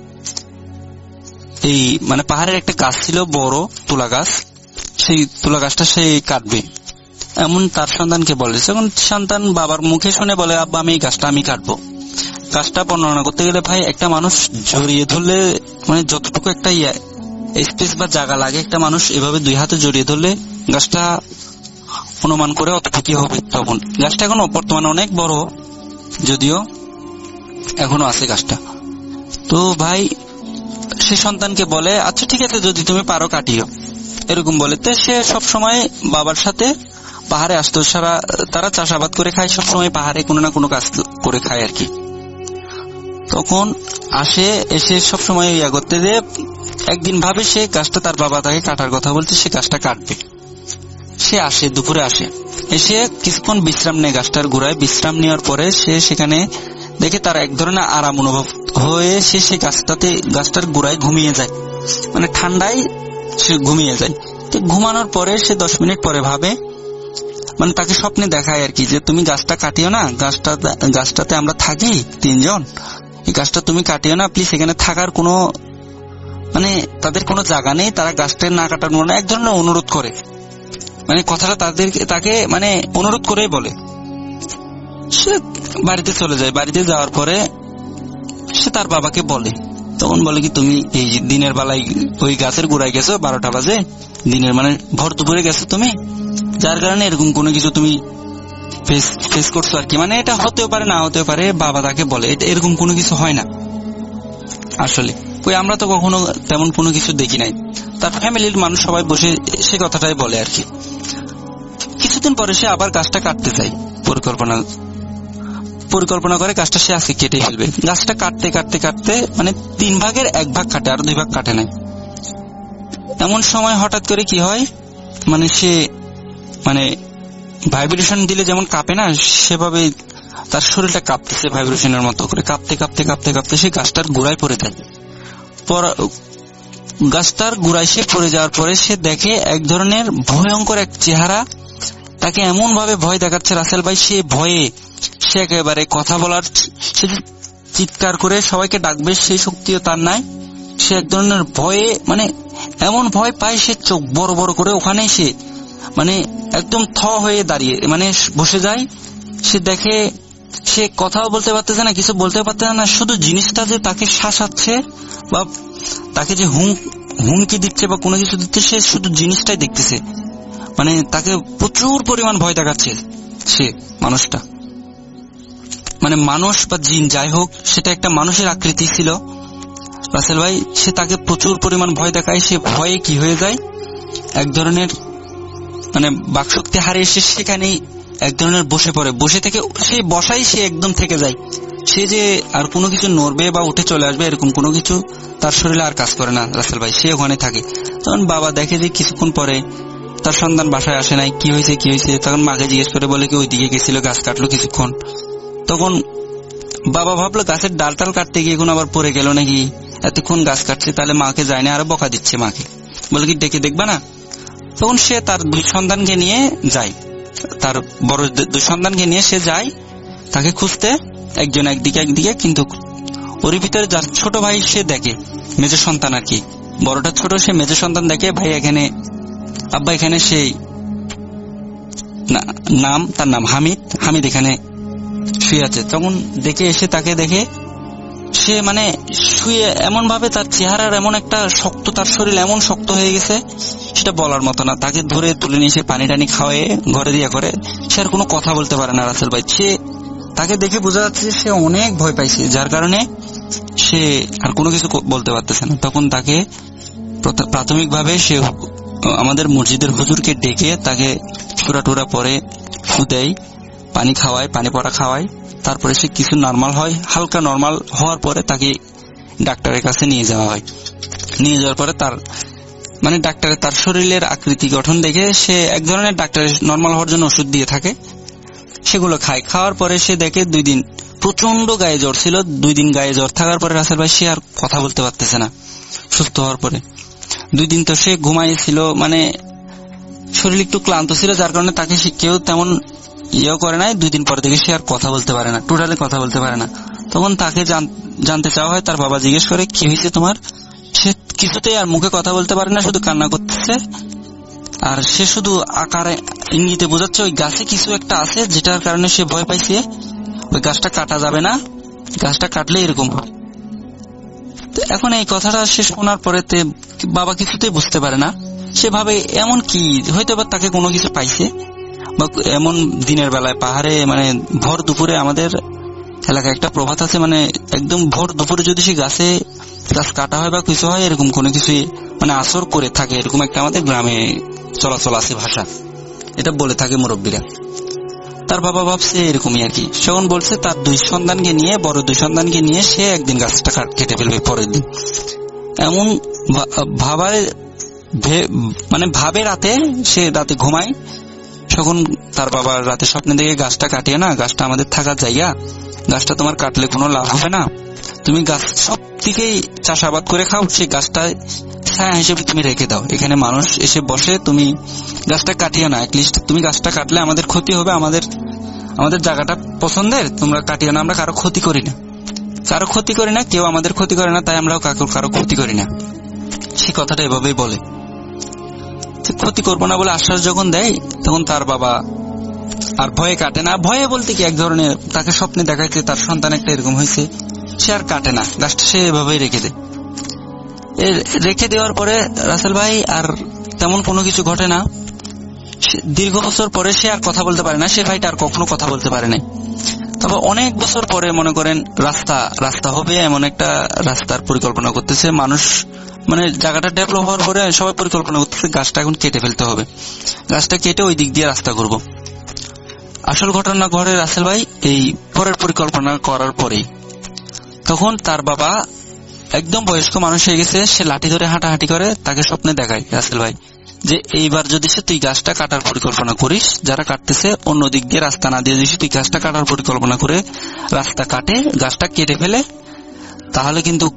এই পাহাড়ের একটা গাছ ছিল, বড় তুলা গাছ, সেই তুলা গাছটা সে কাটবে, এমন তার সন্তানকে বলে। যখন সন্তান বাবার মুখে শুনে বলে, আব্বা আমি এই গাছটা আমি কাটবো। গাছটা বর্ণনা করতে গেলে ভাই, একটা মানুষ জড়িয়ে ধরলে যতটুকু একটা স্পেস বা জায়গা লাগে, একটা মানুষ এভাবে 2 হাতে জড়িয়ে ধরলে গাছটা অনুমান করে অতটুকু হবে। তখন গাছটা এখন বর্তমানে অনেক বড়, যদিও এখনো আছে গাছটা। তো ভাই সে সন্তানকে বলে, আচ্ছা ঠিক আছে, যদি তুমি পারো কাটিও, এরকম বলে। তো সে সবসময় বাবার সাথে পাহাড়ে আসতো। তারা চাষাবাদ করে খায়, সবসময় পাহাড়ে কোনো না কোনো কাজ করে খায় আর কি। তখন এসে সবসময় করতে যে একদিন ভাবে সে গাছটা, তার বাবা তাকে কাটার কথা বলছে, সে গাছটা কাটবে। সে আসে, দুপুরে আসে, এসে কিছুক্ষণ বিশ্রাম নেয় গাছটার গোড়ায়। বিশ্রাম নেওয়ার পরে সে সেখানে দেখে তার এক ধরনের আরাম অনুভব হয়ে সে গাছটার গোড়ায় ঘুমিয়ে যায়, ঠান্ডায় সে ঘুমিয়ে যায়। তো ঘুমানোর পরে সে 10 মিনিট পরে ভাবে, তাকে স্বপ্নে দেখায় আর কি, যে তুমি গাছটা কাটিও না, গাছটাতে আমরা থাকি 3 জন, এই গাছটা তুমি কাটিও না প্লিজ। এখানে থাকার কোনো তাদের কোনো জায়গা নেই, তারা গাছটা না কাটার এক ধরনের অনুরোধ করে, কথাটা তাকে অনুরোধ করেই বলে। সে বাড়িতে চলে যায়। বাড়িতে যাওয়ার পরে সে তার বাবাকে বলে, তখন বলে কি, তুমি এই দিনের বেলায় ওই গাছের গোড়ায় গেছো, 12টা বাজে, দিনের ভর দুপুরে গেছো তুমি, যার কারণে এরকম কোনো কিছু তুমি ফেস করছো আর কি। এটা হতেও পারে, না হতেও পারে। বাবা তাকে বলে, এটা এরকম কোনো কিছু হয় না আসলে, আমরা তো কখনো তেমন কোনো কিছু দেখি নাই। তার ফ্যামিলির মানুষ সবাই বসে সে কথাটাই বলে আর কি। কিছুদিন পরে সে আবার গাছটা কাটতে চায়, পরিকল্পনা করে গাছটা সে আজকে কেটে ফেলবে। গাছটা কাটতে কাটতে কাটতে 3 ভাগের 1 ভাগ কাটে, আর 2 ভাগ কাটে নাই। এমন সময় হঠাৎ করে কি হয়, সে ভাইব্রেশন দিলে যেমন কাঁপে না, সেভাবে তার শরীরটা কাঁপতেছে, ভাইব্রেশনের মতো করে কাঁপতে কাঁপতে কাঁপতে কাঁপতে সে গাছটার গোড়ায় পড়ে যায়। গাছটার গোড়ায় সে পড়ে যাওয়ার পরে সে দেখে এক ধরনের ভয়ঙ্কর এক চেহারা তাকে এমন ভাবে ভয় দেখাচ্ছে রাসেল ভাই, সে ভয়ে সে একেবারে কথা বলার, সে চিৎকার করে সবাইকে ডাকবে সেই শক্তিও তার নাই। সে এক ধরনের ভয়ে মানে এমন ভয় পায়, সে চোখ বড় বড় করে ওখানে সে মানে একদম থ হয়ে দাঁড়িয়ে মানে বসে যায়। সে দেখে সে কথাও বলতে পারতেছে না, কিছু বলতে পারতেছে না, শুধু জিনিসটা যে তাকে শাসাচ্ছে বা তাকে যে হুমকি দিচ্ছে বা কোনো কিছু দিচ্ছে, সে শুধু জিনিসটাই দেখতেছে, মানে তাকে প্রচুর পরিমাণ ভয় দেখাচ্ছে সে মানুষটা, মানে মানুষ বা জিন যাই হোক, সেটা একটা মানুষের আকৃতি ছিল রাসেল ভাই। সে তাকে প্রচুর পরিমাণ ভয় দেখায়, সে ভয়ে কি হয়ে যায়, এক ধরনের মানে বাকশক্তি হারিয়ে সে সেখানেই এক ধরনের বসে পড়ে, বসে থেকে সে বসাই সে একদম থেকে যায়। সে যে আর কোনো কিছু নড়বে বা উঠে চলে আসবে এরকম কোনো কিছু তার শরীরে আর কাজ করে না রাসেল ভাই, সে ওখানে থাকে। তখন বাবা দেখে যে কিছুক্ষণ পরে তার সন্তান বাসায় আসে নাই, কি হয়েছে কি হয়েছে, তখন মাকে জিজ্ঞেস করে বলে কি ওইদিকে গেছিল, গাছ কাটলো কিছুক্ষণ। তখন বাবা ভাবলো গাছের ডাল টাল কাটতে গিয়ে এখন আবার পড়ে গেল নাকি, এতক্ষণ গাছ কাটছে, তাহলে মাকে যায় না, আরো বকা দিচ্ছে মাকে, বলে কি ডেকে দেখবা না। তখন সে তার দুই সন্তানকে নিয়ে যায়, তার বড় দুই সন্তানকে নিয়ে সে যায় তাকে খুঁজতে, একজন একদিকে একদিকে, কিন্তু ওর ভিতরে যার ছোট ভাই সে দেখে, মেজো সন্তান আর কি, বড়টা ছোট, সে মেজো সন্তান দেখে ভাই এখানে, আব্বা এখানে, সেই নাম তার নাম হামিদ এখানে শুয়ে আছে। তখন দেখে এসে তাকে দেখে সে মানে শুয়ে এমন ভাবে, তার চেহারার এমন একটা শক্ত, তার শরীর এমন শক্ত হয়ে গেছে সেটা বলার মতো না। তাকে ধরে তুলে নিয়ে সে পানি টানি খাওয়ায়ে ঘরে দিয়ে করে, সে আর কোনো কথা বলতে পারে না রাসেল ভাই। সে তাকে দেখে বোঝা যাচ্ছে সে অনেক ভয় পাইছে, যার কারণে সে আর কোনো কিছু বলতে পারতেছে না। তখন তাকে প্রাথমিকভাবে সে আমাদের মসজিদের হুজুরকে ডেকে তাকে চূড়া টুরা পরে দেয়, পানি খাওয়ায়, পানি পড়া খাওয়ায়, তারপরে সে কিছু নর্মাল হয়, হালকা নর্মাল হওয়ার পরে তাকে ডাক্তারের কাছে নিয়ে যাওয়া হয়। নিয়ে যাওয়ার পরে তার মানে ডাক্তারের তার শরীরের আকৃতি গঠন দেখে সে এক ধরনের ডাক্তারের নর্মাল হওয়ার জন্য ওষুধ দিয়ে থাকে, সেগুলো খায়। খাওয়ার পরে সে দেখে 2 দিন প্রচন্ড গায়ে জ্বর ছিল, 2 দিন গায়ে জ্বর থাকার পরে রাসেল ভাই সে আর কথা বলতে পারতেছে না। সুস্থ হওয়ার পরে 2 দিন তো সে ঘুমাইছিল, মানে শরীর একটু ক্লান্ত ছিল, যার কারণে তাকে কেউ তেমন ইয়েও করে নাই। 2 দিন পর থেকে সে আর কথা বলতে পারে না, টোটালি কথা বলতে পারে না। তখন তাকে জানতে চাওয়া হয়, তার বাবা জিজ্ঞেস করে কি হয়েছে তোমার। সে কিছুতেই আর মুখে কথা বলতে পারে না, শুধু কান্না করতেছে, আর সে শুধু আকারে ইঙ্গিতে বোঝাচ্ছে ওই গাছে কিছু একটা আছে, যেটার কারণে সে ভয় পাইছে, ওই গাছটা কাটা যাবে না, গাছটা কাটলে এরকম হয়। এখন এই কথাটা সে শোনার পরে বাবা কিছুতেই বুঝতে পারে না, সে ভাবে এমন কি হয়তো বা তাকে কোনো কিছু পাইছে, বা এমন দিনের বেলায় পাহাড়ে মানে ভর দুপুরে, আমাদের এলাকায় একটা প্রভাত আছে, মানে একদম ভর দুপুরে যদি সে গাছ কাটা হয় বা কিছু হয়, এরকম কোনো কিছু মানে আসর করে থাকে, এরকম একটা আমাদের গ্রামে চলাচল আছে ভাষা, এটা বলে থাকে মুরব্বীরা। তার বাবা ভাবছে এরকমই আর কি। সেখন বলছে তার 2 সন্তানকে নিয়ে, বড় 2 সন্তানকে নিয়ে সে একদিন গাছটা কেটে ফেলবে পরের দিন। এমন ভাবে রাতে, সে রাতে ঘুমায়, তখন তার বাবা রাতে স্বপ্নে দেখে গাছটা কাটিয়ে না, গাছটা আমাদের থাকার জায়গা, গাছটা তোমার কাটলে কোনো লাভ হবে না, তুমি গাছ সব দিকেই চাষাবাদ করে খাও, সেই গাছটা ছায়া হিসেবে তুমি রেখে দাও, এখানে মানুষ এসে বসে, তুমি গাছটা কাটিও না, অ্যাটলিস্ট তুমি গাছটা কাটলে আমাদের ক্ষতি হবে, আমাদের জায়গাটা পছন্দের, তোমরা কাটিও না, আমরা কারো ক্ষতি করি না, কেউ আমাদের ক্ষতি করে না, তাই আমরাও কারো ক্ষতি করি না। সেই কথাটা এভাবেই বলে, ক্ষতি করবো না বলে আশ্বাস যখন দেয়, তখন তার বাবা আর ভয়ে কাটে না। ভয়ে বলতে কি, এক ধরনের তাকে স্বপ্নে দেখাইছে তার সন্তান একটা এরকম হয়েছে, সে আর কাটে না, গাছটা সে এভাবেই রেখে দেয়। রেখে দেওয়ার পরে রাসেল ভাই আর তেমন কোনো কিছু ঘটে না। দীর্ঘ বছর পরে সে আর কথা বলতে পারে না, সে ভাইটা আর কখনো কথা বলতে পারে না। তবে অনেক বছর পরে মনে করেন রাস্তা হবে, এমন একটা রাস্তার পরিকল্পনা করতেছে মানুষ, মানে জায়গাটা ডেভেলপ হওয়ার পরে সবাই পরিকল্পনা করতেছে গাছটা এখন কেটে ফেলতে হবে, গাছটা কেটে ওই দিক দিয়ে রাস্তা করব। আসল ঘটনা ঘটে রাসেল ভাই এই পরের পরিকল্পনা করার পরেই। তখন তার বাবা একদম বয়স্ক মানুষ হয়ে গেছে, সে লাঠি ধরে হাঁটাহাঁটি করে, তাকে স্বপ্নে দেখায় রাসেল ভাই যে এইবার যদি তুই গাছটা কাটার পরিকল্পনা করিস, যারা কাটতেছে অন্য দিক দিয়ে রাস্তা না দিয়ে যদি তুই গাছটা কাটার পরিকল্পনা করে রাস্তা কাটে, গাছটা কেটে ফেলে, তাহলে কিন্তু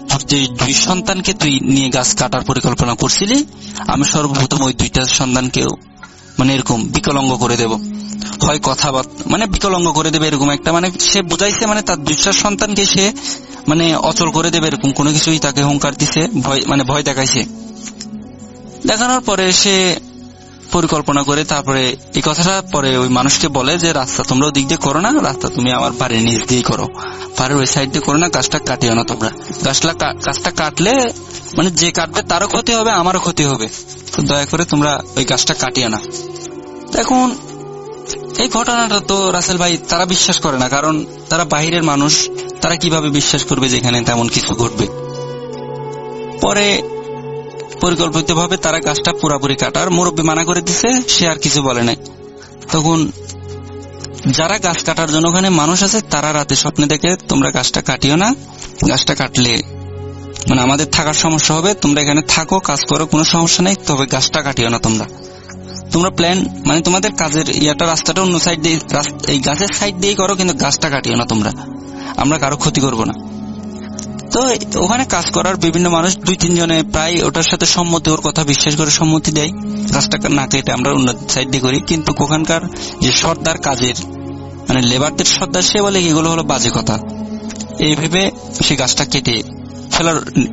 যে 2 সন্তানকে তুই নিয়ে গাছ কাটার পরিকল্পনা করছিলি, আমি সর্বপ্রথম ওই 2টা সন্তানকেও মানে এরকম বিকলাঙ্গ করে দেব, হয় কথাবার্তা বিকলাঙ্গ করে দেবে এরকম একটা সে বুঝাইছে, তার 2টা সন্তানকে সে অচল করে দেবে এরকম কোনো কিছুই তাকে হুঙ্কার দিছে, ভয় দেখাইছে। দেখানোর পরে সে পরিকল্পনা করে তারপরে এই কথাটা পরে ওই মানুষকে বলে যে রাস্তা তোমরা ওদিক দিয়ে করো না, রাস্তা তুমি আমার বাড়ির নিচ দিয়েই করো, বাড়ির ওই সাইড দিয়ে করো না, গাছটা কাটিও না তোমরা। গাছটা কাটলে যে কাটবে তারও ক্ষতি হবে, আমারও ক্ষতি হবে, তো দয়া করে তোমরা ওই গাছটা কাটিও না। এখন এই ঘটনাটা তো রাসেল ভাই তারা বিশ্বাস করে না, কারণ তারা বাহিরের মানুষ, তারা কিভাবে বিশ্বাস করবে যেখানে তেমন কিছু ঘটবে। পরে পরিকল্পিতভাবে তারা গাছটা পুরাপুরি কাটার মুরব্বী মানা করে দিছে, সে আর কিছু বলে নাই। তখন যারা গাছ কাটার জন্য ওখানে মানুষ আছে তারা রাতে স্বপ্নে দেখে তোমরা গাছটা কাটিও না, গাছটা কাটলে আমাদের থাকার সমস্যা হবে, তোমরা এখানে থাকো কাজ করো কোনো সমস্যা নেই, তবে গাছটা কাটিও না তোমরা প্ল্যান তোমাদের কাজের রাস্তাটা অন্য সাইড দিয়ে, এই গাছের সাইড দিয়েই করো, কিন্তু গাছটা কাটিও না তোমরা, আমরা কারো ক্ষতি করবো না। তো ওখানে কাজ করার বিভিন্ন মানুষ 2-3 জনে প্রায় ওটার সাথে সম্মতি, ওর কথা বিশ্বাস করে সম্মতি দেয়, গাছটা না কেটে আমরা অন্য সাইড দিয়ে করি। কিন্তু ওখানকার যে সর্দার কাজের লেবারদের সর্দার, সে বলে এগুলো হলো বাজে কথা, এই ভেবে সে গাছটা কেটে ফেলার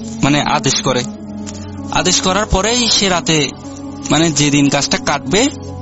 আদেশ করার পরেই সে রাতে যেদিন গাছটা কাটবে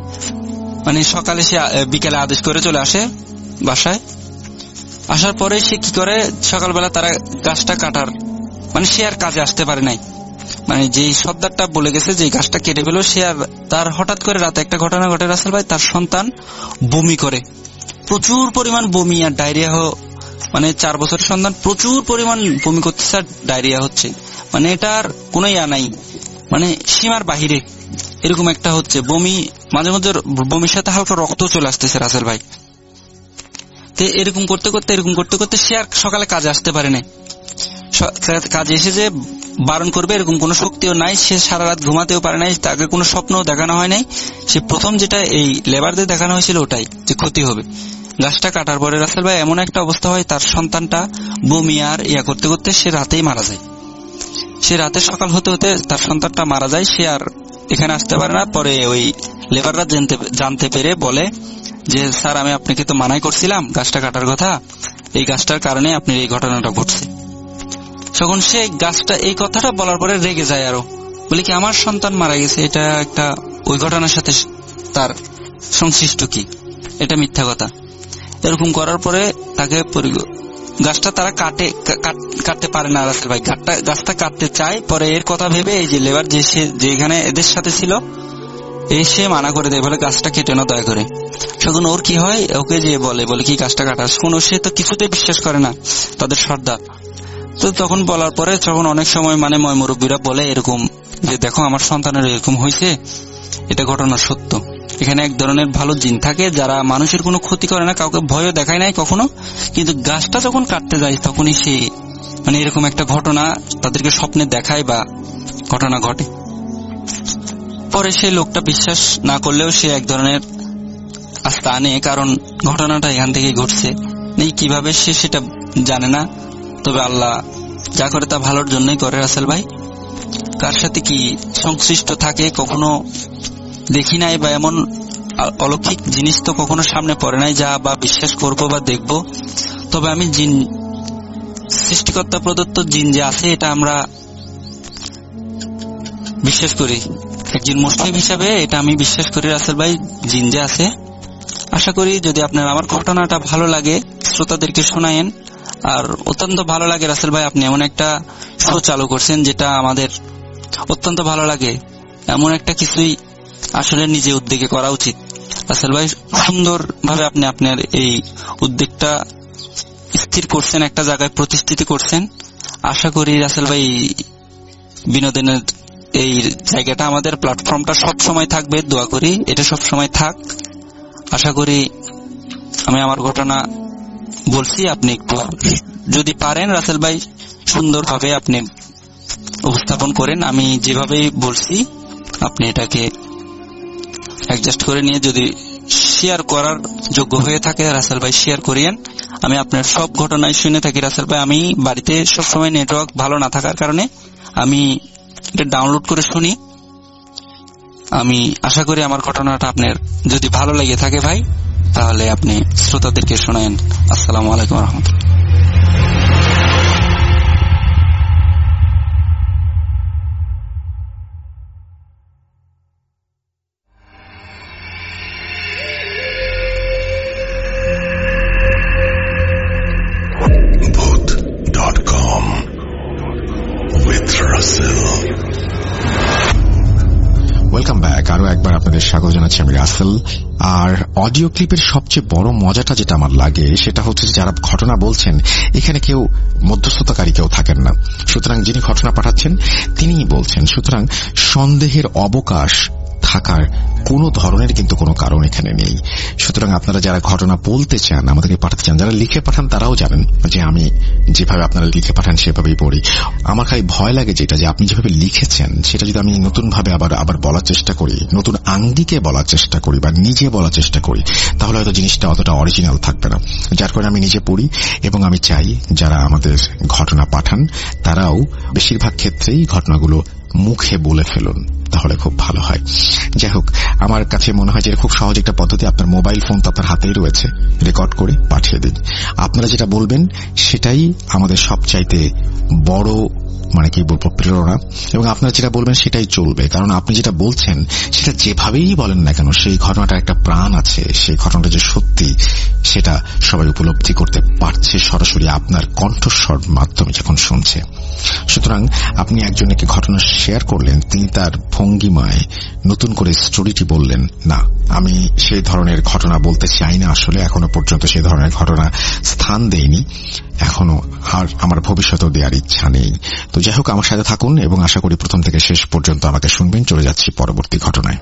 সকালে সে বিকেলে আদেশ করে চলে আসে বাসায়। আসার পরে সে কি করে, সকালবেলা তারা গাছটা কাটার সে আর কাজে আসতে পারে নাই, যে সর্দারটা বলে গেছে যে গাছটা কেটে ফেলো, সে আর তার হঠাৎ করে রাতে একটা ঘটনা ঘটে রাসেল ভাই, তার সন্তান বমি করে, প্রচুর পরিমাণ বমি আর ডায়রিয়া, 4 বছরের সন্তান প্রচুর পরিমাণ বমি করতেছে আর ডায়রিয়া হচ্ছে, এটার কোনো নাই, সীমার বাহিরে এরকম একটা হচ্ছে বমি, মাঝে মাঝে বমির সাথে হালকা রক্ত চলে আসতেছে রাসেল ভাই। তো এরকম করতে করতে সে আর সকালে কাজে আসতে পারে না, কাজে এসে যে বারণ করবে এরকম কোনো শক্তিও নাই, সে সারা রাত ঘুমাতেও পারে নাই, তাকে কোনো স্বপ্নও দেখানো হয় নাই, সে প্রথম যেটা এই লেবারদের দেখানো হয়েছিল ওটাই যে ক্ষতি হবে। গাছটা কাটার পরে রাসেল ভাই এমন একটা অবস্থা হয়, তার সন্তানটা বমি আর করতে করতে সে রাতেই মারা যায়, সে রাতে সকাল হতে হতে তার সন্তানটা মারা যায়, সে আর এখানে আসতে পারে না। পরে ওই লেবাররা জানতে পেরে বলে যে স্যার আমি আপনাকে তো মানাই করছিলাম গাছটা কাটার কথা, এই গাছটার কারণে আপনার এই ঘটনাটা ঘটছে। তখন সে গাছটা এই কথাটা বলার পরে রেগে যায়, আরো বলে কি আমার সন্তান মারা গেছে, এটা একটা ওই ঘটনার সাথে তার সংশ্লিষ্ট কি, এটা মিথ্যা কথা। এরকম করার পরে তাকে গাছটা তারা কাটতে পারে না রাসেল ভাই, গাছটা কাটতে চায়, পরে এর কথা ভেবে এই যে লেবার যেখানে এদের সাথে ছিল এসে মানা করে দেয়, বলে গাছটা কেটে না দয়া করে। তখন ওর কি হয়, ওকে যে বলে কি গাছটা কাটা, শোনো সে তো কিছুতেই বিশ্বাস করে না তাদের সর্দার। তো তখন বলার পরে তখন অনেক সময় ময় মুরব্বীরা বলে এরকম যে দেখো আমার সন্তানের এরকম হয়েছে, এটা ঘটনা সত্য। এখানে এক ধরনের ভালো জিন থাকে যারা মানুষের কোনো ক্ষতি করে না, কাউকে ভয়ও দেখায় নাই কখনো, কিন্তু গাছটা যখন কাটতে যায় তখনই সে এরকম একটা ঘটনা তাদেরকে স্বপ্নে দেখায় বা ঘটনা ঘটে। পরে সে লোকটা বিশ্বাস না করলেও সে এক ধরনের আস্থা আনে, কারণ ঘটনাটা এখান থেকেই ঘটছে, কিভাবে সে সেটা জানে না, তবে আল্লাহ যা করে তা ভালোর জন্যই করে রাসেল ভাই। কার সাথে কি সংশ্লিষ্ট থাকে কখনো দেখি নাই, বা এমন অলৌকিক জিনিস তো কখনো সামনে পড়ে নাই যা বা বিশ্বাস করবো বা দেখবো। তবে আমি জিন, সৃষ্টিকর্তা প্রদত্ত জিন যে আছে এটা আমরা বিশ্বাস করি, একজন মুসলিম হিসাবে এটা আমি বিশ্বাস করি রাসেল ভাই, জিন যে আছে। আশা করি যদি আপনার আমার ঘটনাটা ভালো লাগে শ্রোতাদেরকে শোনায়েন, আর অত্যন্ত ভালো লাগে রাসেল ভাই আপনি এমন একটা শো চালু করছেন যেটা আমাদের অত্যন্ত ভালো লাগে, এমন একটা কিছুই আসলে নিজে উদ্যোগে করা উচিত। রাসেল ভাই সুন্দর ভাবে আপনি আপনার এই উদ্যোগটা স্থির করছেন, একটা জায়গায় প্রতিষ্ঠিত করছেন। আশা করি রাসেল ভাই বিনোদনের এই জায়গাটা, আমাদের প্ল্যাটফর্মটা সব সময় থাকবে, দোয়া করি এটা সব সময় থাক। আশা করি আমি আমার ঘটনা বলছি, আপনি একটু যদি পারেন রাসেল ভাই সুন্দরভাবে আপনি উপস্থাপন করেন, আমি যেভাবে বলছি আপনি এটাকে অ্যাডজাস্ট করে নিয়ে যদি শেয়ার করার যোগ্য হয়ে থাকে রাসেল ভাই শেয়ার করিয়েন। আমি আপনার সব ঘটনায় শুনে থাকি রাসেল ভাই। আমি বাড়িতে সবসময় নেটওয়ার্ক ভালো না থাকার কারণে আমি এটা ডাউনলোড করে শুনি। আমি আশা করি আমার ঘটনাটা আপনার যদি ভালো লেগে থাকে ভাই, তাহলে আপনি শ্রোতাদেরকে শোনায়েন। আসসালামু আলাইকুম ওয়া রাহমাতুল্লাহ। Bhoot.com with Russell. Welcome back. আরো একবার আপনাদের স্বাগত জানাচ্ছি আমি রাসেল। আর অডিও ক্লিপের সবচেয়ে বড় মজাটা যেটা আমার লাগে সেটা হচ্ছে যারা ঘটনা বলছেন এখানে কেউ মধ্যস্থতাকারী কেউ থাকেন না। সুতরাং যিনি ঘটনা পাঠাচ্ছেন তিনিই বলছেন। সুতরাং সন্দেহের অবকাশ থাকার কোনো ধরনের কিন্তু কোনো কারণ এখানে নেই। সুতরাং আপনারা যারা ঘটনা বলতে চান, আমাদেরকে পাঠাতে চান, যারা লিখে পাঠান তারাও জানেন যে আমি যেভাবে আপনারা লিখে পাঠান সেভাবেই পড়ি। আমার খালি ভয় লাগে যেটা যে আপনি যেভাবে লিখেছেন সেটা যদি আমি নতুনভাবে আবার বলার চেষ্টা করি, নতুন আঙ্গিকে বলার চেষ্টা করি বা নিজে বলার চেষ্টা করি, তাহলে হয়তো জিনিসটা অতটা অরিজিনাল থাকবে না। যার কারণে আমি নিজে পড়ি এবং আমি চাই যারা আমাদের ঘটনা পাঠান তারাও বেশিরভাগ ক্ষেত্রেই ঘটনাগুলো মুখে বলে ফেলুন, তাহলে খুব ভালো হয়। যাই হোক, আমার কাছে মনে হয় যে খুব সহজ একটা পদ্ধতি। আপনার মোবাইল ফোন তো আপনার হাতেই রয়েছে, রেকর্ড করে পাঠিয়ে দিন। আপনারা যেটা বলবেন সেটাই আমাদের সবচাইতে বড় কি বলবো প্রেরণা, এবং আপনারা যেটা বলবেন সেটাই চলবে। কারণ আপনি যেটা বলছেন সেটা যেভাবেই বলেন না কেন সেই ঘটনাটা একটা প্রাণ আছে, সেই ঘটনাটা যে সত্যি সেটা সবাই উপলব্ধি করতে পারছে সরাসরি আপনার কণ্ঠস্বর মাধ্যমে যখন শুনছে। সুতরাং আপনি একজনকে ঘটনা শেয়ার করলেন, তিনি তার ভঙ্গিমায় নতুন করে স্টোরিটি বললেন, না আমি সেই ধরনের ঘটনা বলতে চাই না, আসলে এখনো পর্যন্ত সেই ধরনের ঘটনা স্থান দেয়নি, এখনো আর আমার ভবিষ্যতেও দেওয়ার ইচ্ছা নেই। তো যাই হোক, আমার সাথে থাকুন এবং আশা করি প্রথম থেকে শেষ পর্যন্ত আমাকে শুনবেন। চলে যাচ্ছি পরবর্তী ঘটনায়।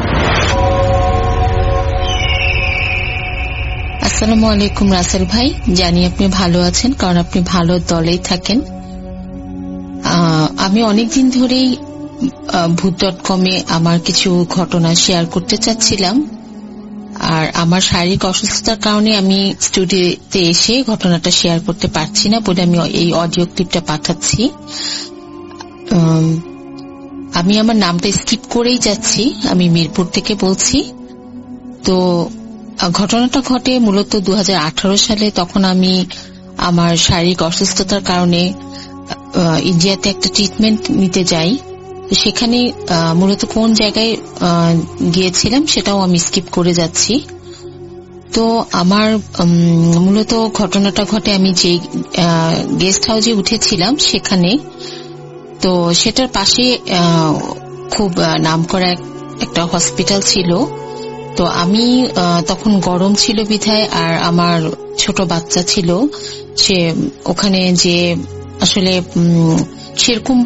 আসসালামু আলাইকুম রাসেল ভাই, জানি আপনি ভালো আছেন, কারণ আপনি ভালো দলেই থাকেন। আমি অনেকদিন ধরেই Bhoot.com-এ আমার কিছু ঘটনা শেয়ার করতে চাচ্ছিলাম, আর আমার শারীরিক অসুস্থতার কারণে আমি স্টুডিওতে এসে ঘটনাটা শেয়ার করতে পারছি না বলে আমি এই অডিও ক্লিপটা পাঠাচ্ছি। আমি আমার নামটা স্কিপ করেই যাচ্ছি, আমি মিরপুর থেকে বলছি। তো ঘটনাটা ঘটে মূলত 2018 সালে। তখন আমি আমার শারীরিক অসুস্থতার কারণে ইন্ডিয়াতে একটা ট্রিটমেন্ট নিতে যাই। সেখানে মূলত কোন জায়গায় গিয়েছিলাম সেটাও আমি স্কিপ করে যাচ্ছি। তো আমার মূলত ঘটনাটা ঘটে আমি যে গেস্ট হাউসে উঠেছিলাম সেখানে। তো সেটার পাশে খুব নামকরা একটা হসপিটাল ছিল। তো আমি তখন গরম ছিল বিধায়, আর আমার ছোট বাচ্চা ছিল, সে ওখানে যে আসলে সেরকম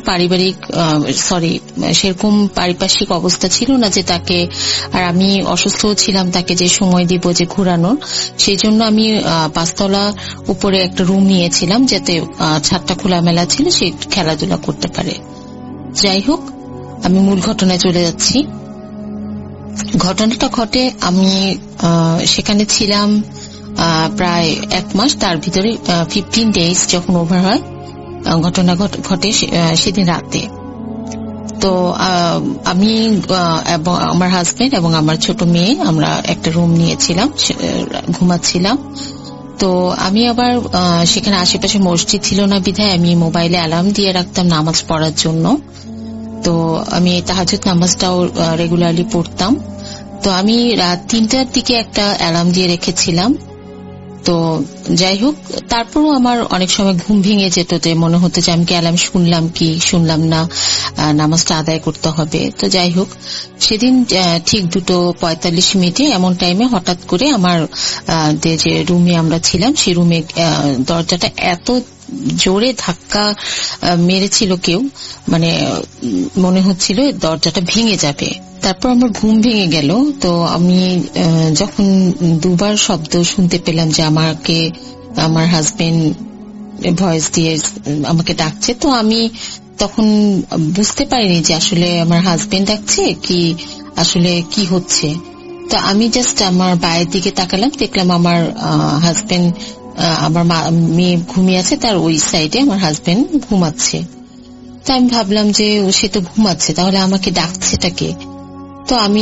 পারিপার্শ্বিক অবস্থা ছিল না যে তাকে, আর আমি অসুস্থ ছিলাম, তাকে যে সময় দিব যে ঘুরানোর, সেই জন্য আমি 5 তলা উপরে একটা রুম নিয়েছিলাম যাতে ছাদটা খোলামেলা ছিল, সে খেলাধুলা করতে পারে। যাই হোক, আমি মূল ঘটনায় চলে যাচ্ছি। ঘটনাটা ঘটে আমি সেখানে ছিলাম প্রায় 1 মাস, তার ভিতরে 15 ডেজ যখন ওভার হয় ঘটনা ঘটে সেদিন রাতে। তো আমি এবং আমার হাজবেন্ড এবং আমার ছোট মেয়ে আমরা একটা রুম নিয়েছিলাম, ঘুমাচ্ছিলাম। তো আমি আবার সেখানে আশেপাশে মসজিদ ছিল না বিধায় আমি মোবাইলে অ্যালার্ম দিয়ে রাখতাম নামাজ পড়ার জন্য। তো আমি তাহাজ্জুদ নামাজটাও রেগুলারলি পড়তাম। তো আমি রাত 3টার দিকে একটা অ্যালার্ম দিয়ে রেখেছিলাম। তো যাই হোক, তারপরও আমার অনেক সময় ঘুম ভেঙে যেত, যে মনে হতো যে আমি কি অ্যালার্ম শুনলাম কি শুনলাম না, নামাজটা আদায় করতে হবে। তো যাই হোক, সেদিন ঠিক 2:45 এমন টাইমে হঠাৎ করে আমার যে রুমে আমরা ছিলাম সেই রুমে দরজাটা এত জোরে ধাক্কা মেরেছিল কেউ, মানে মনে হচ্ছিল দরজাটা ভেঙে যাবে। তারপর আমার ঘুম ভেঙে গেল। তো আমি যখন 2বার শব্দ শুনতে পেলাম যে আমাকে আমার হাজবেন্ড ভয়েস দিয়ে আমাকে ডাকছে, তো আমি তখন বুঝতে পারিনি যে আসলে আমার হাজবেন্ড ডাকছে কি আসলে কি হচ্ছে। তো আমি জাস্ট আমার বায়ের দিকে তাকালাম, দেখলাম আমার হাজবেন্ড, আমার মেয়ে ঘুমিয়ে আছে, তার ওই সাইডে আমার হাজবেন্ড ঘুমাচ্ছে। তো আমি ভাবলাম যে সে তো ঘুমাচ্ছে, তাহলে আমাকে ডাকছেটাকে। তো আমি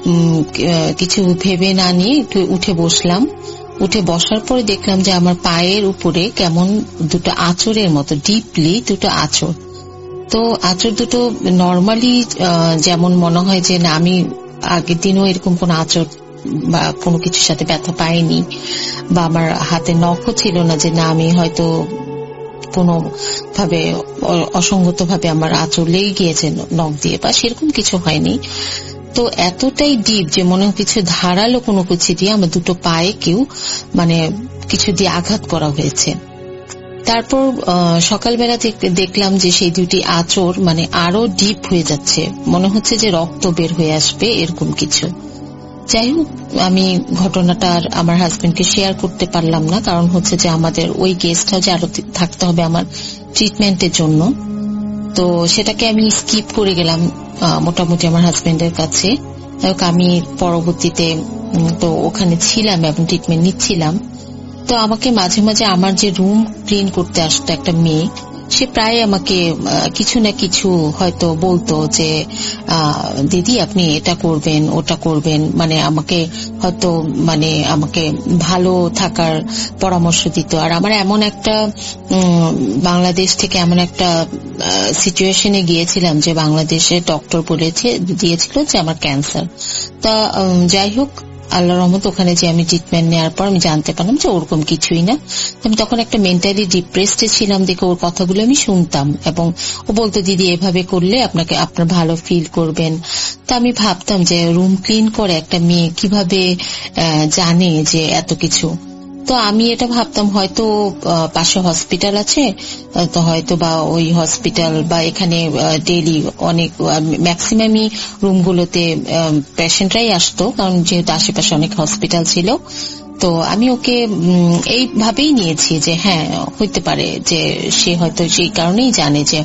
কিছু ভেবে না নিয়ে একটু উঠে বসলাম। উঠে বসার পরে দেখলাম যে আমার পায়ের উপরে কেমন দুটো আঁচড়ের মতো, ডিপলি দুটো আঁচড়। তো আঁচড় দুটো নর্মালি যেমন মনে হয় যে না, আমি আগের দিনও এরকম কোন আঁচড় বা কোনো কিছুর সাথে ব্যথা পাইনি, বা আমার হাতে নখও ছিল না যে না আমি হয়তো কোনো ভাবে অসঙ্গত ভাবে আমার আঁচড় লেগে গিয়েছে নখ দিয়ে, বা সেরকম কিছু হয়নি। তো এতটাই ডিপ যে মনে হয় কিছু ধারালো কোনো কিছু দিয়ে আমার দুটো পায়ে কেউ মানে কিছু দিয়ে আঘাত করা হয়েছে। তারপর সকালবেলা দেখলাম যে সেই দুটি আঁচড় মানে আরো ডিপ হয়ে যাচ্ছে, মনে হচ্ছে যে রক্ত বের হয়ে আসবে এরকম কিছু। যাই হোক, আমি ঘটনাটা আমার হাজবেন্ডকে শেয়ার করতে পারলাম না, কারণ হচ্ছে যে আমাদের ওই গেস্ট হাউসে আরো থাকতে হবে আমার ট্রিটমেন্টের জন্য। তো সেটাকে আমি স্কিপ করে গেলাম মোটামুটি আমার হাজবেন্ডের কাছে। আমি পরবর্তীতে তো ওখানে ছিলাম এবং ট্রিটমেন্ট নিচ্ছিলাম। তো আমাকে মাঝে মাঝে আমার যে রুম ক্লিন করতে আসতো একটা মেয়ে, সে প্রায় আমাকে কিছু না কিছু হয়তো বলতো যে দিদি আপনি এটা করবেন ওটা করবেন, মানে আমাকে হয়তো মানে আমাকে ভালো থাকার পরামর্শ দিত। আর আমার এমন একটা বাংলাদেশ থেকে এমন একটা সিচুয়েশনে গিয়েছিলাম যে বাংলাদেশে ডক্টর দিয়েছিল যে আমার ক্যান্সার। তা যাই হোক, আল্লাহর রহমত ওখানে যে আমি ট্রিটমেন্ট নেওয়ার পর আমি জানতে পারলাম যে ওরকম কিছুই না। আমি তখন একটা মেন্টালি ডিপ্রেসডে ছিলাম দেখে ওর কথাগুলো আমি শুনতাম, এবং ও বলতো দিদি এভাবে করলে আপনার ভালো ফিল করবেন। তা আমি ভাবতাম যে রুম ক্লিন করে একটা মেয়ে কিভাবে জানে যে এত কিছু। তো আমি এটা ভাবতাম হয়তো পাশে হসপিটাল আছে, তো হয়তো বা ওই হসপিটাল বা এখানে ডেইলি অনেক ম্যাক্সিমামই রুমগুলোতে পেশেন্টরাই আসতো, কারণ যেহেতু আশেপাশে অনেক হসপিটাল ছিল। তো আমি ওকে এইভাবেই নিয়েছি যে হ্যাঁ হইতে পারে যে সে হয়তো সেই কারণেই জানে যে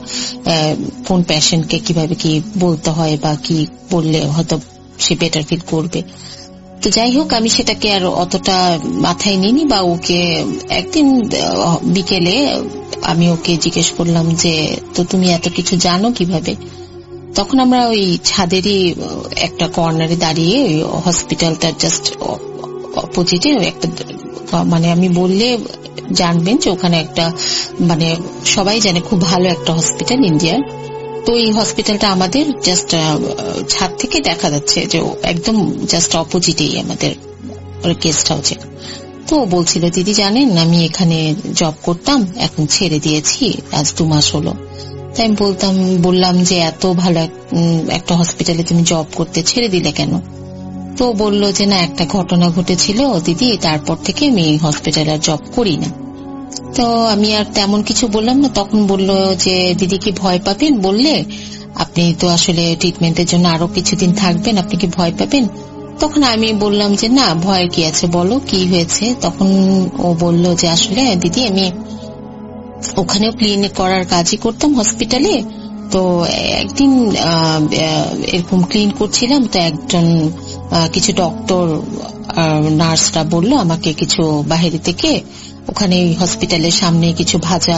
কোন পেশেন্টকে কিভাবে কি বলতে হয় বা কি বললে হয়তো সে বেটার ফিল করবে। তো যাই হোক, আমি সেটাকে আর অতটা মাথায় নিইনি, বা ওকে একদিন বিকেলে আমি ওকে জিজ্ঞেস করলাম যে তো তুমি এত কিছু জানো কিভাবে। তখন আমরা ওই ছাদেরই একটা কর্নারে দাঁড়িয়ে ওই হসপিটালটার জাস্ট অপোজিটে একটা মানে আমি বললে জানবেন যে ওখানে একটা মানে সবাই জানে খুব ভালো একটা হসপিটাল ইন্ডিয়ার। তো এই হসপিটালটা আমাদের জাস্ট ছাদ থেকে দেখা যাচ্ছে যে একদম জাস্ট অপোজিটেই আমাদের গেস্ট হাউসে। তো বলছিল দিদি জানেন আমি এখানে জব করতাম, এখন ছেড়ে দিয়েছি, আজ 2 মাস হলো। তাই আমি বললাম যে এত ভালো একটা হসপিটালে তুমি জব করতে ছেড়ে দিলে কেন? তো বলল যে না, একটা ঘটনা ঘটেছিল দিদি, তারপর থেকে আমি হসপিটালে জব করি না। তো আমি আর তেমন কিছু বললাম না। তখন বলল যে দিদি কি ভয় পাবেন বললে? আপনি তো আসলে ট্রিটমেন্টের জন্য আরো কিছুদিন থাকবেন, আপনি কি ভয় পাবেন? তখন আমি বললাম যে না, ভয়ের কি আছে, বলো কি হয়েছে। তখন ও বলল যে আসলে দিদি আমি ওখানেও ক্লিনিক করার কাজই করতাম হসপিটালে। তো একদিন এরকম ক্লিন করছিলাম, তো একজন কিছু ডক্টর নার্সরা বলল আমাকে কিছু বাইরে থেকে ওখানে হসপিটালের সামনে কিছু ভাজা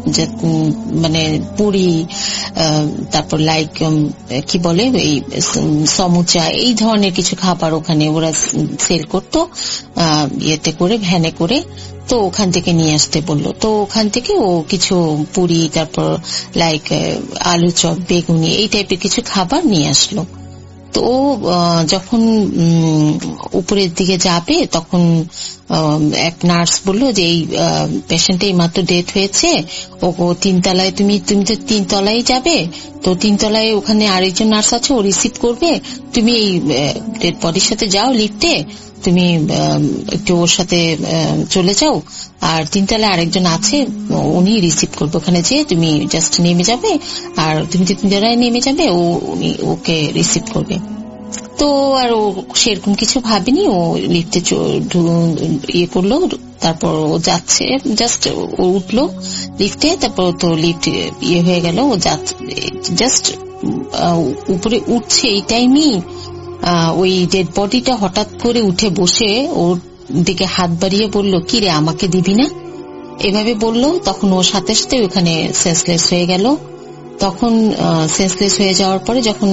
মানে পুরি, তারপর লাইক কি বলে এই সমুচা, এই ধরনের কিছু খাবার ওখানে ওরা সেল করতো ইয়েতে করে, ভ্যানে করে। তো ওখান থেকে নিয়ে আসতে বললো। তো ওখান থেকে ও কিছু পুরি, তারপর লাইক আলু চপ, বেগুনি, এই টাইপের কিছু খাবার নিয়ে আসলো। তো ও যখন উপরের দিকে যাবে তখন এক নার্স বলল যে এই পেশেন্ট এই মাত্র ডেথ হয়েছে, ও 3 তলায়, তুমি তো 3 তলায় যাবে, তো 3 তলায় ওখানে আরেকজন নার্স আছে, ও রিসিভ করবে, তুমি এই ডেড বডির সাথে যাও লিফটে, তুমি একটু ওর সাথে চলে যাও, আর 3 তলায় আরেকজন আছে উনি রিসিভ করবে, ওখানে যেয়ে তুমি জাস্ট নেমে যাবে, আর তুমি 3 তলায় নেমে যাবে, উনি ওকে রিসিভ করবে। তো আর ও সেরকম কিছু ভাবেনি, ও লিফটে ইয়ে করলো, তারপর ও যাচ্ছে, জাস্ট ও উঠলো লিফটে, তারপর তো লিফট ইয়ে হয়ে গেল, ও জাস্ট উপরে উঠছে এই টাইমই ওই ডেড বডিটা হঠাৎ করে উঠে বসে ওর দিকে হাত বাড়িয়ে বলল, কি রে আমাকে দিবি না, এভাবে বলল। তখন ও সাথে সাথে ওখানে সেন্সলেস হয়ে গেল। তখন সেন্সলেস হয়ে যাওয়ার পরে যখন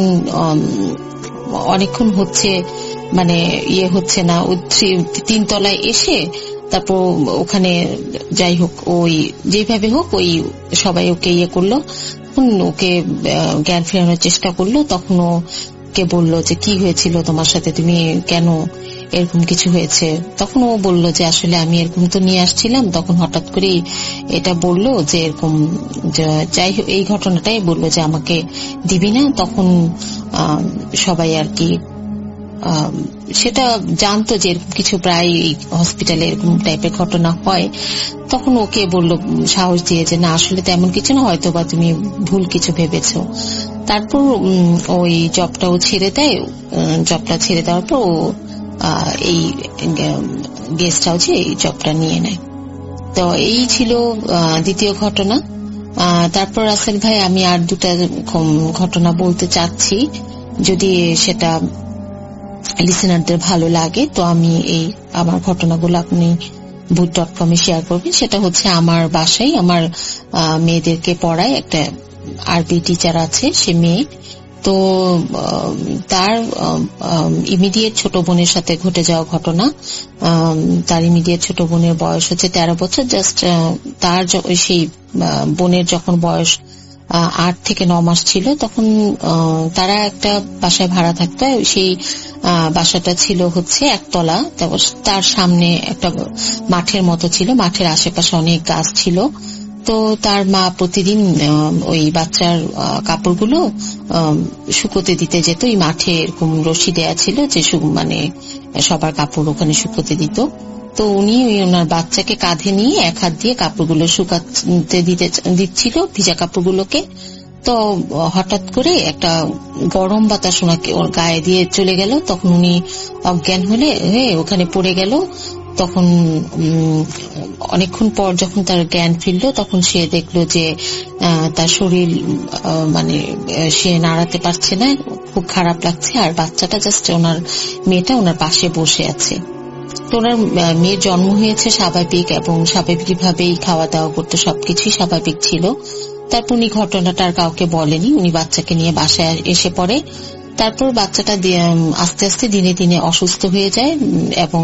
অনেকক্ষণ হচ্ছে মানে হচ্ছে না, ওই 3 তলায় এসে তারপর ওখানে যাই হোক ওই যেভাবে হোক ওই সবাই ওকে করলো, ওকে জ্ঞান ফেরানোর চেষ্টা করলো। তখন ওকে বললো যে কি হয়েছিল তোমার সাথে, তুমি কেন এরকম কিছু হয়েছে। তখন ও বললো যে আসলে আমি এরকম তো নিয়ে আসছিলাম, তখন হঠাৎ করে এটা বললো যে এরকম, যাই হোক এই ঘটনাটাই বললো যে আমাকে দিবি না। তখন সবাই আর কি সেটা জানতো যে এরকম কিছু প্রায় হসপিটালে এরকম টাইপের ঘটনা হয়। তখন ওকে বলল সাহস দিয়ে যে না আসলে তেমন কিছু না, হয়তো বা তুমি ভুল কিছু ভেবেছো। তারপর ওই জবটাও ছেড়ে দেয়। জবটা ছেড়ে দেওয়ার পর ও এই গেস্ট হাউসে এই জবটা নিয়ে নেয়। তো এই ছিল দ্বিতীয় ঘটনা। তারপর রাসেল ভাই আমি আর 2টা ঘটনা বলতে চাচ্ছি, যদি সেটা লিসেনারদের ভালো লাগে তো আমি এই আমার ঘটনাগুলো আপনি ভূত.com শেয়ার করবেন। সেটা হচ্ছে আমার বাসায় আমার মেয়েদেরকে পড়ায় একটা আরবি টিচার আছে, সে মেয়ে। তো তার ইমিডিয়েট ছোট বোনের সাথে ঘটে যাওয়া ঘটনা। তার ইমিডিয়েট ছোট বোনের বয়স হচ্ছে 13 বছর। জাস্ট তার সেই বোনের যখন বয়স 8 থেকে 9 মাস ছিল, তখন তারা একটা বাসায় ভাড়া থাকতো। সেই বাসাটা ছিল হচ্ছে 1 তলা। তার সামনে একটা মাঠের মতো ছিল, মাঠের আশেপাশে অনেক গাছ ছিল। তো তার মা প্রতিদিন ওই বাচ্চার কাপড়গুলো শুকোতে দিতে যেত। ওই মাঠে এরকম রশি দেয়া ছিল যে মানে সবার কাপড় ওখানে শুকোতে দিত। তো উনি ওনার বাচ্চাকে কাঁধে নিয়ে এক হাত দিয়ে কাপড়গুলো শুকাতে দিচ্ছিল, ভিজা কাপড়গুলোকে। তো হঠাৎ করে একটা গরম বাতাস ওনাকে ওর গায়ে দিয়ে চলে গেল। তখন উনি অজ্ঞান হয়ে ওখানে পড়ে গেল। তখন অনেকক্ষণ পর যখন তার জ্ঞান ফিরল, তখন সে দেখলো যে তার শরীর মানে সে নাড়াতে পারছে না, খুব খারাপ লাগছে। আর বাচ্চাটা জাস্ট মেয়েটা ওনার পাশে বসে আছে। তো ওনার মেয়ের জন্ম হয়েছে স্বাভাবিক এবং স্বাভাবিকভাবেই খাওয়া দাওয়া করতে, সবকিছুই স্বাভাবিক ছিল। তারপর উনি ঘটনাটা আর কাউকে বলেনি। উনি বাচ্চাকে নিয়ে বাসায় এসে পড়ে। তারপর বাচ্চাটা আস্তে আস্তে দিনে দিনে অসুস্থ হয়ে যায় এবং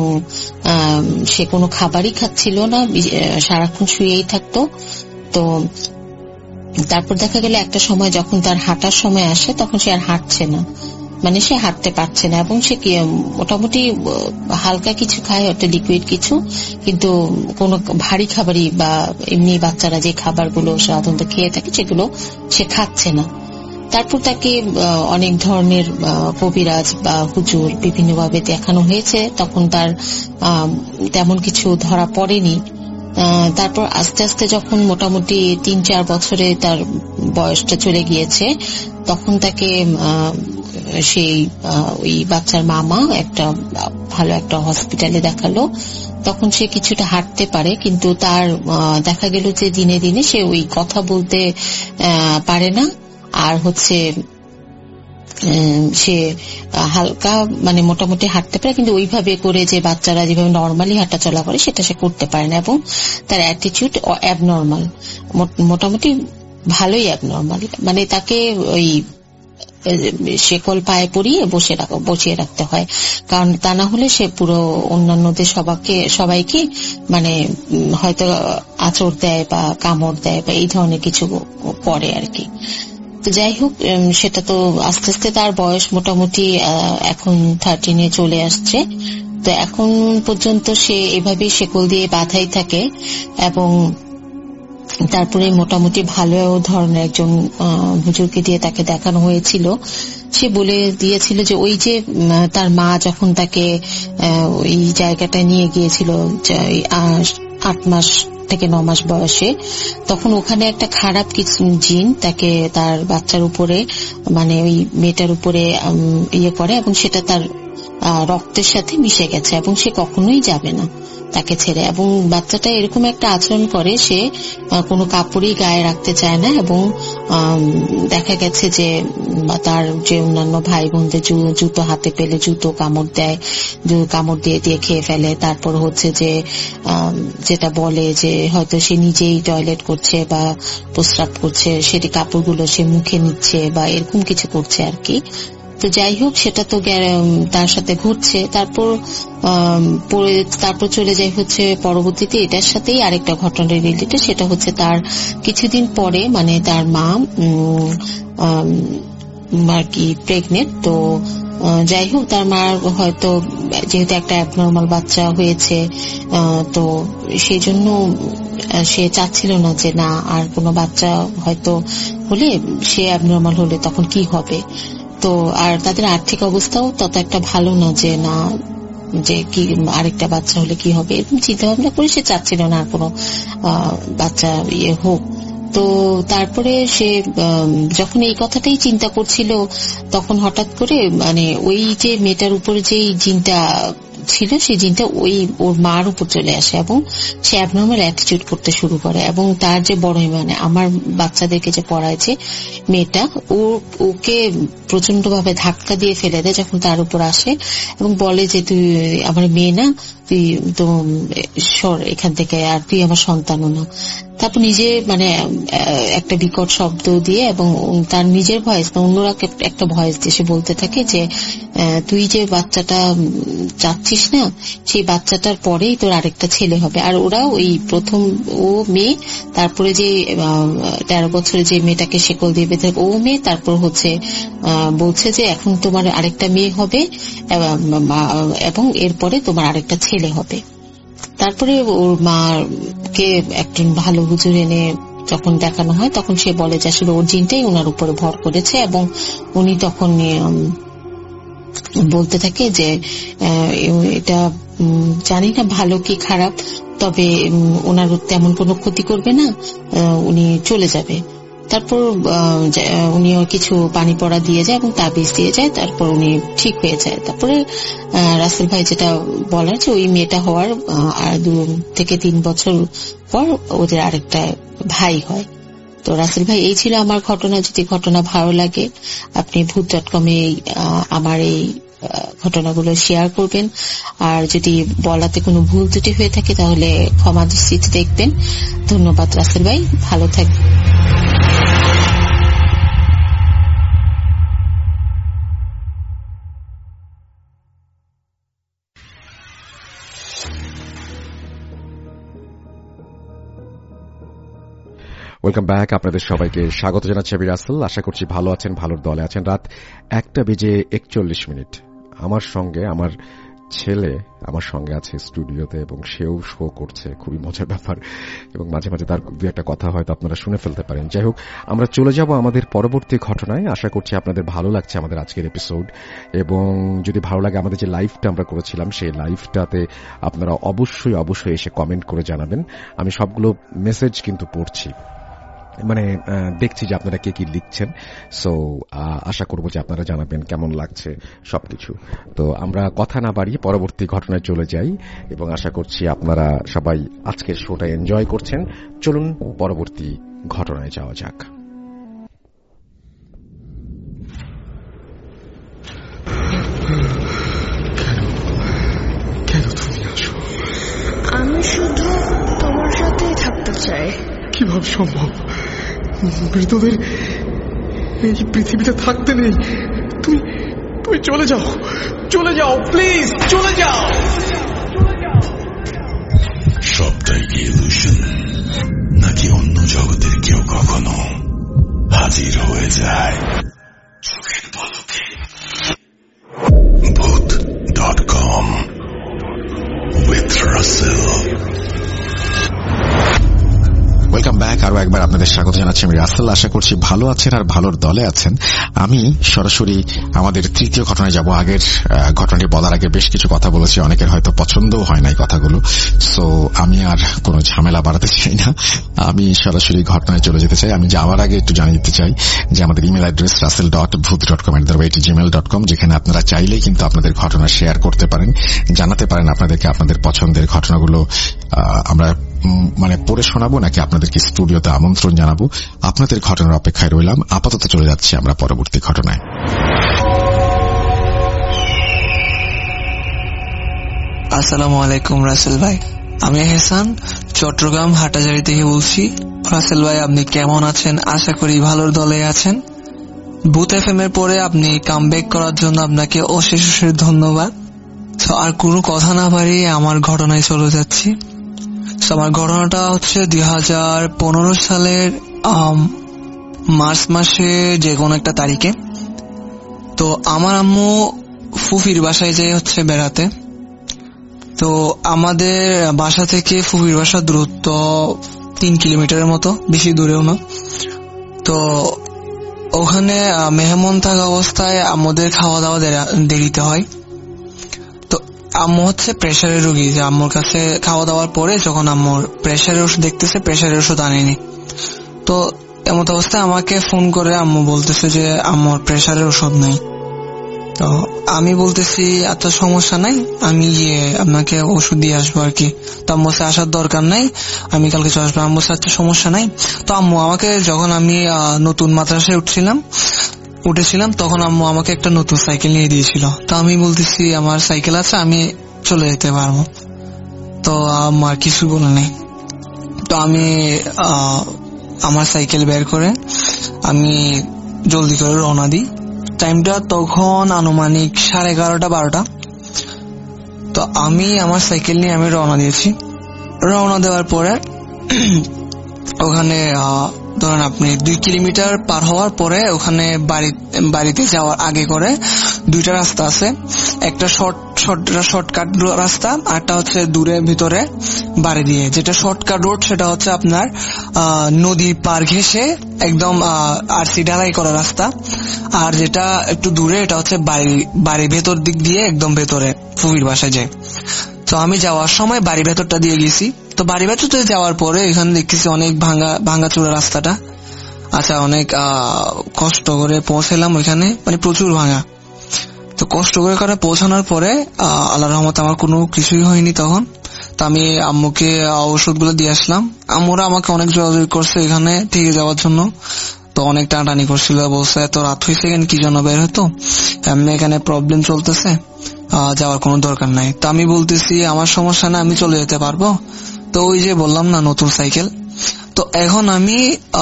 সে কোনো খাবারই খাচ্ছিল না, সারাক্ষণ শুয়েই থাকতো। তো তারপর দেখা গেল একটা সময় যখন তার হাঁটার সময় আসে, তখন সে আর হাঁটছে না, মানে সে হাঁটতে পারছে না। এবং সে মোটামুটি হালকা কিছু খায়, একটা লিকুইড কিছু, কিন্তু কোনো ভারী খাবারই বা এমনি বাচ্চারা যে খাবারগুলো সাধারণত খেয়ে থাকে সেগুলো সে খাচ্ছে না। তারপর তাকে অনেক ধরনের কবিরাজ বা হুজুর বিভিন্নভাবে দেখানো হয়েছে, তখন তার তেমন কিছু ধরা পড়েনি। তারপর আস্তে আস্তে যখন মোটামুটি 3-4 বছরে তার বয়সটা চলে গিয়েছে, তখন তাকে সেই ওই বাচ্চার মামা একটা ভালো একটা হসপিটালে দেখালো। তখন সে কিছুটা হাঁটতে পারে, কিন্তু তার দেখা গেল যে দিনে দিনে সে ওই কথা বলতে পারে না। আর হচ্ছে সে হালকা মানে মোটামুটি হাঁটতে পারে, কিন্তু ওইভাবে করে যে বাচ্চারা যেভাবে নর্মালি হাঁটা চলা করে সেটা সে করতে পারে না। এবং তার অ্যাটিটিউড অ্যাবনর্মাল, মোটামুটি ভালোই অ্যাবনর্মাল। মানে তাকে ওই শেকল পায়ে পরিয়ে বসিয়ে রাখতে হয়, কারণ তা না হলে সে পুরো অন্যান্যদের সবাইকে মানে হয়তো আঁচড় দেয় বা কামড় দেয় বা এই ধরনের কিছু করে আর কি। তো যাই হোক, সেটা তো আস্তে আস্তে তার বয়স মোটামুটি এখন 13 চলে আসছে। তো এখন পর্যন্ত সে এভাবেই শেকল দিয়ে বাঁধাই থাকে। এবং তারপরে মোটামুটি ভালো ধরনের একজন হুজুরকে দিয়ে তাকে দেখানো হয়েছিল। সে বলে দিয়েছিল যে ওই যে তার মা যখন তাকে ওই জায়গাটায় নিয়ে গিয়েছিল 8 মাস থেকে 9 মাস বয়সে, তখন ওখানে একটা খারাপ কিছু জিন তাকে তার বাচ্চার উপরে মানে ওই মেয়েটার উপরে করে এবং সেটা তার রক্তের সাথে মিশে গেছে এবং সে কখনোই যাবে না তাকে ছেড়ে। এবং বাচ্চাটা এরকম একটা আচরণ করে, সে কোনো কাপড়ই গায়ে রাখতে চায় না এবং দেখা গেছে যে তার যে অন্যান্য ভাই বোনদের জুতো হাতে পেলে জুতো কামড় দেয়, কামড় দিয়ে দিয়ে খেয়ে ফেলে। তারপর হচ্ছে যে যেটা বলে যে হয়তো সে নিজেই টয়লেট করছে বা প্রস্রাব করছে, সেটি কাপড়গুলো সে মুখে নিচ্ছে বা এরকম কিছু করছে আর কি। তো যাই হোক, সেটা তো তার সাথে ঘটছে। তারপর চলে যায় হচ্ছে পরবর্তীতে এটার সাথেই আরেকটা ঘটনা রিলেটেড। সেটা হচ্ছে তার কিছুদিন পরে, মানে তার মা আর কি প্রেগনেন্ট। তো যাই হোক, তার মার হয়তো যেহেতু একটা অ্যাবনর্মাল বাচ্চা হয়েছে, তো সেই জন্য সে চাচ্ছিল না যে না আর কোনো বাচ্চা হয়তো হলে, সে অ্যাবনর্মাল হলে তখন কি হবে। তো আর তাদের আর্থিক অবস্থাও তত একটা ভালো না যে না যে কি আরেকটা বাচ্চা হলে কি হবে, এরকম চিন্তা ভাবনা করে সে চাচ্ছিল না আর কোনো বাচ্চা হোক। তো তারপরে সে যখন এই কথাটাই চিন্তা করছিল, তখন হঠাৎ করে মানে ওই যে মেয়েটার উপরে যে জিনটা ছিল, সেই জিনটা ওর মার উপর চলে আসে এবং সে অ্যাবনর্মাল অ্যাটিটিউড করতে শুরু করে। এবং তার যে বড় মানে আমার বাচ্চাদেরকে যে পড়াইছে মেয়েটা, ওকে প্রচন্ড ভাবে ধাক্কা দিয়ে ফেলে দেয় যখন তার উপর আসে এবং বলে যে তুই আমার মেয়ে না, তুই তো সর এখান থেকে, আর তুই আমার সন্তানও না। তারপর নিজে মানে একটা বিকট শব্দ দিয়ে এবং তার নিজের ভয়েস না অন্যরা একটা ভয়েস দিয়ে সে বলতে থাকে যে তুই যে বাচ্চাটা চাচ্ছিস না, সেই বাচ্চাটার পরেই তোর আরেকটা ছেলে হবে। আর ওরা ওই প্রথম ও মেয়ে, তারপরে যে 13 বছরে যে মেয়েটাকে শেকল দিয়ে বেঁধে ও মেয়ে, তারপর হচ্ছে বলছে যে এখন তোমার আরেকটা মেয়ে হবে এবং এরপরে তোমার আরেকটা ছেলে হবে। তারপরে ওর মাকে একজন ভালো হুজুর এনে যখন দেখানো হয়, তখন সে বলে যে আসলে ওর জিনটাই ওনার উপরে ভর করেছে। এবং উনি তখন বলতে থাকে যে এটা জানি না ভালো কি খারাপ, তবে ওনার তেমন কোনো ক্ষতি করবে না, উনি চলে যাবে। তারপর উনি কিছু পানি পড়া দিয়ে যায় এবং তাবিজ দিয়ে যায়, তারপর উনি ঠিক হয়ে যায়। তারপরে রাসেল ভাই যেটা বলার যে ওই মেয়েটা হওয়ার আর 2 থেকে 3 বছর পর ওদের আরেকটা ভাই হয়। তো রাসেল ভাই, এই ছিল আমার ঘটনা। যদি ঘটনা ভালো লাগে আপনি ভূত.com আমার এই ঘটনাগুলো শেয়ার করবেন। আর যদি বলাতে কোনো ভুল ত্রুটি হয়ে থাকে তাহলে ক্ষমা দৃষ্টিতে দেখবেন। ধন্যবাদ রাসেল ভাই, ভালো থাকবেন। Welcome back. আপনাদের সবাইকে স্বাগত জানাচ্ছি আমি রাসেল। আশা করছি ভালো আছেন, ভালোর দলে আছেন। রাত 1:41। আমার সঙ্গে আমার ছেলে আমার সঙ্গে আছে স্টুডিওতে এবং সেও শো করছে, খুবই মজার ব্যাপার। এবং মাঝে মাঝে তার দু একটা কথা হয়তো আপনারা শুনে ফেলতে পারেন। যাই হোক, আমরা চলে যাব আমাদের পরবর্তী ঘটনায়। আশা করছি আপনাদের ভালো লাগছে আমাদের আজকের এপিসোড। এবং যদি ভালো লাগে, আমাদের যে লাইভটা আমরা করেছিলাম সেই লাইভটাতে আপনারা অবশ্যই এসে কমেন্ট করে জানাবেন। আমি সবগুলো মেসেজ কিন্তু পড়ছি, মানে দেখছি যে আপনারা কে কি লিখছেন। সো আশা করব যে আপনারা জানাবেন কেমন লাগছে সবকিছু। তো আমরা কথা না বাড়িয়ে পরবর্তী ঘটনায় চলে যাই এবং আশা করছি আপনারা সবাই আজকের শোটা এনজয় করছেন। চলুন পরবর্তী ঘটনায় যাওয়া যাক। কেন তুমি আসো? আমি শুধু তোমার সাথেই থাকতে চাই। কিভাবে সম্ভব? মৃতদের এই পৃথিবীতে থাকতে নেই। তুমি চলে যাও প্লিজ, চলে যাও। সবটাই কি ইলুশন, নাকি অন্য জগতের কেউ কখনো হাজির হয়ে যায় চোখের পলকে? Booth.com with Russell. Welcome back আরো একবার আপনাদের স্বাগত জানাচ্ছি। আমি রাসেল, আশা করছি ভালো আছেন আর ভালোর দলে আছেন। আমি সরাসরি আমাদের তৃতীয় ঘটনায় যাব। আগের ঘটনাটি বলার আগে বেশ কিছু কথা বলেছি, অনেকের হয়তো পছন্দও হয় না এই কথাগুলো, সো আমি আর কোনো ঝামেলা বাড়াতে চাই না, আমি সরাসরি ঘটনায় চলে যেতে চাই। আমি যাওয়ার আগে একটু জানিয়ে দিতে চাই যে আমাদের ইমেল অ্যাড্রেস russell.bhuth.com@gmail.com, যেখানে আপনারা চাইলেই কিন্তু আপনাদের ঘটনা শেয়ার করতে পারেন, জানাতে পারেন আপনাদেরকে আপনাদের পছন্দের ঘটনাগুলো আমরা পড়ে শোনাবো নাকি আপনাদেরকে স্টুডিওতে আমন্ত্রণ জানাবো। আপনাদের ঘটনার অপেক্ষায় রইলাম। আপাতত চলে যাচ্ছি আমরা পরবর্তী ঘটনায়। আসসালামু আলাইকুম রাসেল ভাই, আমি এহসান চট্টগ্রাম হাটাজারি থেকে বলছি। রাসেল ভাই, আপনি কেমন আছেন? আশা করি ভালোর দলে আছেন। ভূত এফএম এর পরে আপনি কামব্যাক করার জন্য আপনাকে অশেষ অশেষ ধন্যবাদ। আর কোনো কথা না বাড়িয়ে আমার ঘটনায় চলে যাচ্ছি। আমার ঘটনাটা হচ্ছে 2015 সালের মার্চ মাসে যে কোনো একটা তারিখে। তো আমার আম্মু ফুফির বাসায় যায় হচ্ছে বেড়াতে। তো আমাদের বাসা থেকে ফুফির বাসার দূরত্ব 3 কিলোমিটারের মতো, বেশি দূরেও না। তো ওখানে মেহমান থাকা অবস্থায় আমাদের খাওয়া দাওয়া দেরিতে হয়। তো আম্মু হচ্ছে প্রেশারের রোগী, যে আম্মুর কাছে খাওয়া দাওয়ার পরে যখন আম্মুর প্রেশারের ওষুধ দেখতেছে, প্রেশারের ওষুধ আনেনি। তো এমন অবস্থায় আমাকে ফোন করে আম্মু বলতেছে যে আম্মুর প্রেশারের ওষুধ নাই। তো আমি বলতেছি আচ্ছা সমস্যা নাই, আমি গিয়ে আপনাকে ওষুধ দিয়ে আসবো আর কি। তো আম্মু বলছে আসার দরকার নাই, আমি কালকে চলে আসবো। আম্মু বলছে আচ্ছা সমস্যা নাই। তো আম্মু আমাকে, যখন আমি নতুন মাদ্রাসায় উঠেছিলাম তখন আম্মু আমাকে একটা নতুন সাইকেল নিয়ে দিয়েছিল। তো আমি বলতেছি আমার সাইকেল আছে, আমি চলে যেতে পারবো। তো আম্মু আর কিছু বলে নেই। তো আমি আমার সাইকেল বের করে আমি জলদি করে রওনা দিই। টাইমটা তখন আনুমানিক 11:30-12টা। তো আমি আমার সাইকেল নিয়ে আমি রওনা দিয়েছি। রওনা দেওয়ার পরে ওখানে ধরেন আপনি 2 কিলোমিটার পার হওয়ার পরে ওখানে বাড়িতে যাওয়ার আগে করে 2টা রাস্তা আছে। একটা শর্টকাট রাস্তা, আর একটা হচ্ছে দূরে ভিতরে বাড়ি দিয়ে। যেটা শর্টকাট রোড সেটা হচ্ছে আপনার নদীর পার ঘেঁষে একদম আরসি ঢালাই করা রাস্তা। আর যেটা একটু দূরে এটা হচ্ছে বাড়ি ভেতর দিক দিয়ে একদম ভেতরে ফুফির বাসায় যায়। তো আমি যাওয়ার সময় বাড়ি ভেতরটা দিয়ে গেছি। তো বাড়ি ভেতরটা যাওয়ার পরে এখানে দেখতেছি অনেক ভাঙাচোরা রাস্তাটা। আচ্ছা, অনেক কষ্ট করে পৌঁছালাম ওইখানে, প্রচুর ভাঙা। তো কষ্ট করে পৌঁছানোর পরে আল্লাহর রহমতে আমার কোনো কিছুই হয়নি তখন। তো আমি আম্মুকে ওষুধগুলো দিয়ে আসলাম। আম্মুরা আমাকে অনেক যোগাযোগ করছে এখানে থেকে যাওয়ার জন্য। তো অনেক টানাটানি করছিল, বলছে এত রাত হয়েছে কেন, কি জন্য বের হতো, এমনি এখানে প্রবলেম চলতেছে, যাওয়ার কোনো দরকার নাই। তো আমি বলতেছি আমার সমস্যা না, আমি চলে যেতে পারবো। তো ওই যে বললাম না নতুন সাইকেল, তো এখন আমি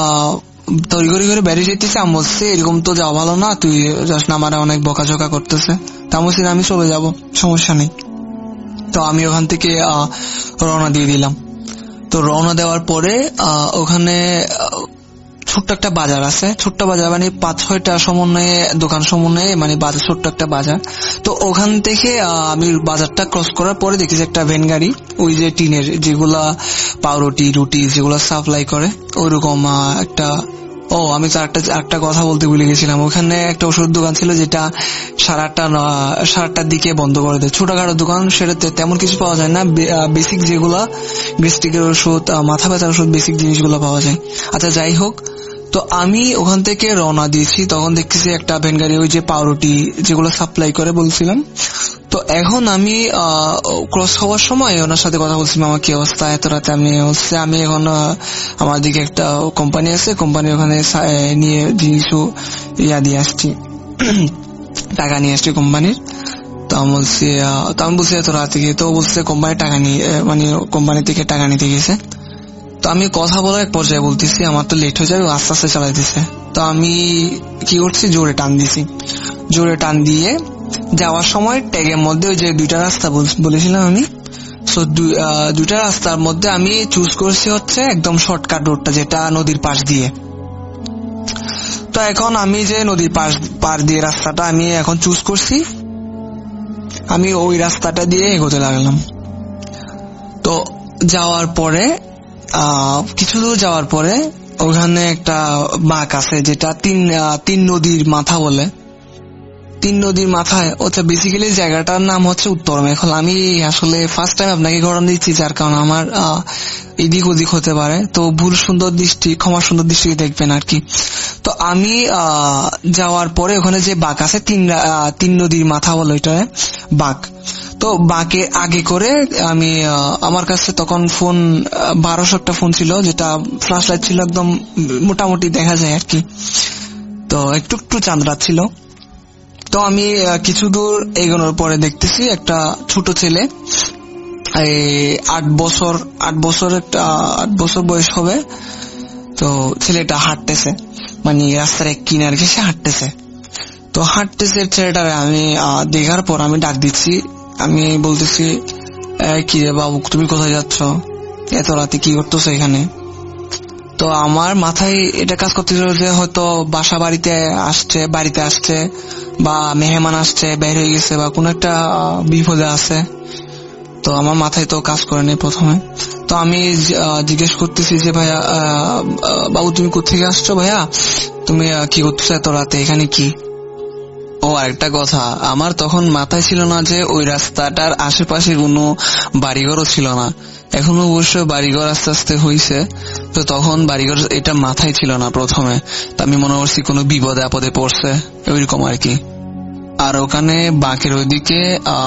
তৈরি করে বেরিয়ে যেতেছি। আমি বলছি এরকম তো যাওয়া ভালো না, তুই যাস না, আমার অনেক বকাঝকা করতেছে। তা আমি বলছি আমি চলে যাব, সমস্যা নেই। তো আমি ওখান থেকে রওনা দিয়ে দিলাম। তো রওনা দেওয়ার পরে ওখানে ছোট্ট একটা বাজার আছে, ছোট্ট বাজার 5-6টা সমন্বয়ে দোকান সমন্বয়ে বাজার, ছোট্ট একটা বাজার। তো ওখান থেকে আমি বাজারটা ক্রস করার পরে দেখেছি একটা ভ্যান গাড়ি, ওই যে টিনের যেগুলা পাউরুটি রুটি যেগুলা সাপ্লাই করে ওইরকম একটা। আমি একটা কথা বলতে ভুলে গেছিলাম, ওখানে একটা ওষুধ দোকান ছিল যেটা 8:30-9:30টার দিকে বন্ধ করে দেয়। ছোটখাটো দোকান, সেটাতে তেমন কিছু পাওয়া যায় না, বেসিক যেগুলা গ্যাস্ট্রিকের ওষুধ, মাথা ব্যথার ওষুধ, বেসিক জিনিসগুলো পাওয়া যায়। আচ্ছা যাই হোক, তো আমি ওখান থেকে রওনা দিয়েছি। তখন দেখতেছি একটা ভ্যান গাড়ি, ওই যে পাউরুটি যেগুলো সাপ্লাই করে বলছিলাম। তো এখন আমি ক্রস হওয়ার সময় ওনার সাথে কথা বলছিলাম, আমার কি অবস্থা এত রাতে। আমি এখন আমার দিকে একটা কোম্পানি আছে, কোম্পানি ওখানে নিয়ে জিনিস দিয়ে আসছি, টাকা নিয়ে আসছি কোম্পানির। তো আমি বলছি এত রাতে গিয়ে। তো বলছে কোম্পানির টাকা নিয়ে কোম্পানি থেকে টাকা নিতে গেছে। তো আমি কথা বলার এক পর্যায়ে বলতেছি আমার তো লেট হয়ে যাবে, আস্তে আস্তে চালাই দিচ্ছে। তো আমি কি করছি, জোরে টান দিছি। জোরে টান দিয়ে যাওয়ার সময় ট্যাগের মধ্যে ওই যে 2টা রাস্তা বলেছিলাম আমি, সো 2টা রাস্তার মধ্যে আমি চুজ করছি হচ্ছে একদম শর্টকাট রোডটা, যেটা নদীর পাশ দিয়ে। তো এখন আমি যে নদীর পাশ দিয়ে রাস্তাটা আমি এখন চুজ করছি, আমি ওই রাস্তাটা দিয়ে এগোতে লাগলাম। তো যাওয়ার পরে কিছু দূর যাওয়ার পরে ওখানে একটা বাঁক আছে যেটা তিন নদীর মাথা বলে। তিন নদীর মাথায় ওটা বেসিক্যালি জায়গাটার নাম হচ্ছে উত্তর মেখল। আমি আসলে ফার্স্ট টাইম আপনাকে ঘটনা দিচ্ছি, যার কারণে আমার এদিক ওদিক হতে পারে, তো ভুল সুন্দর দৃষ্টি, ক্ষমা সুন্দর দৃষ্টি দেখবেন আর কি। তো আমি যাওয়ার পরে ওখানে যে বাঁক আছে, তিন নদীর মাথা বলে ওইটা বাঁক। তো বাঁকে আগে করে আমি আমার কাছে তখন ফোন 1200 একটা ফোন ছিল, যেটা ফ্ল্যাশ লাইট ছিল, একদম মোটামুটি দেখা যায় আর কি। তো একটু একটু চাঁদ রাত ছিল। তো আমি কিছু দূর এগোনোর পরে দেখতেছি একটা ছোট ছেলে, 8 বছর বয়স হবে। তো ছেলেটা হাঁটতেছে, মানে রাস্তার এক কিনারে ঘেসে হাঁটতেছে। তো হাঁটতেছে ছেলেটারে আমি দেখার পর আমি ডাক দিচ্ছি, আমি বলতেছি, কি রে বাবু, তুমি কোথায় যাচ্ছ, এত রাতে কি করতেছো এখানে? তো আমার মাথায় এটা কাজ করতেছিল যে হয়তো বাড়িতে আসছে বা মেহমান আসছে, বের হয়ে গেছে, বা কোন একটা বিপদে আছে। তো আমার মাথায় তো কাজ করেনি প্রথমে। তো আমি জিজ্ঞেস করতেছি যে ভাইয়া, বাবু তুমি কোথেকে আসছো ভাইয়া, তুমি কি করতেছো এত রাতে এখানে কি? ও আরেকটা কথা, আমার তখন মাথায় ছিল না যে ওই রাস্তাটার আশেপাশে কোনো বাড়িঘরও ছিল না। এখনো অবশ্য বাড়িঘর আস্তে আস্তে হয়েছে, তো তখন বাড়িঘর এটা মাথায় ছিল না প্রথমে। তো আমি মনে করছি কোনো বিপদে আপদে পড়ছে, ওইরকম আর কি। আর ওখানে বাঁকের ওইদিকে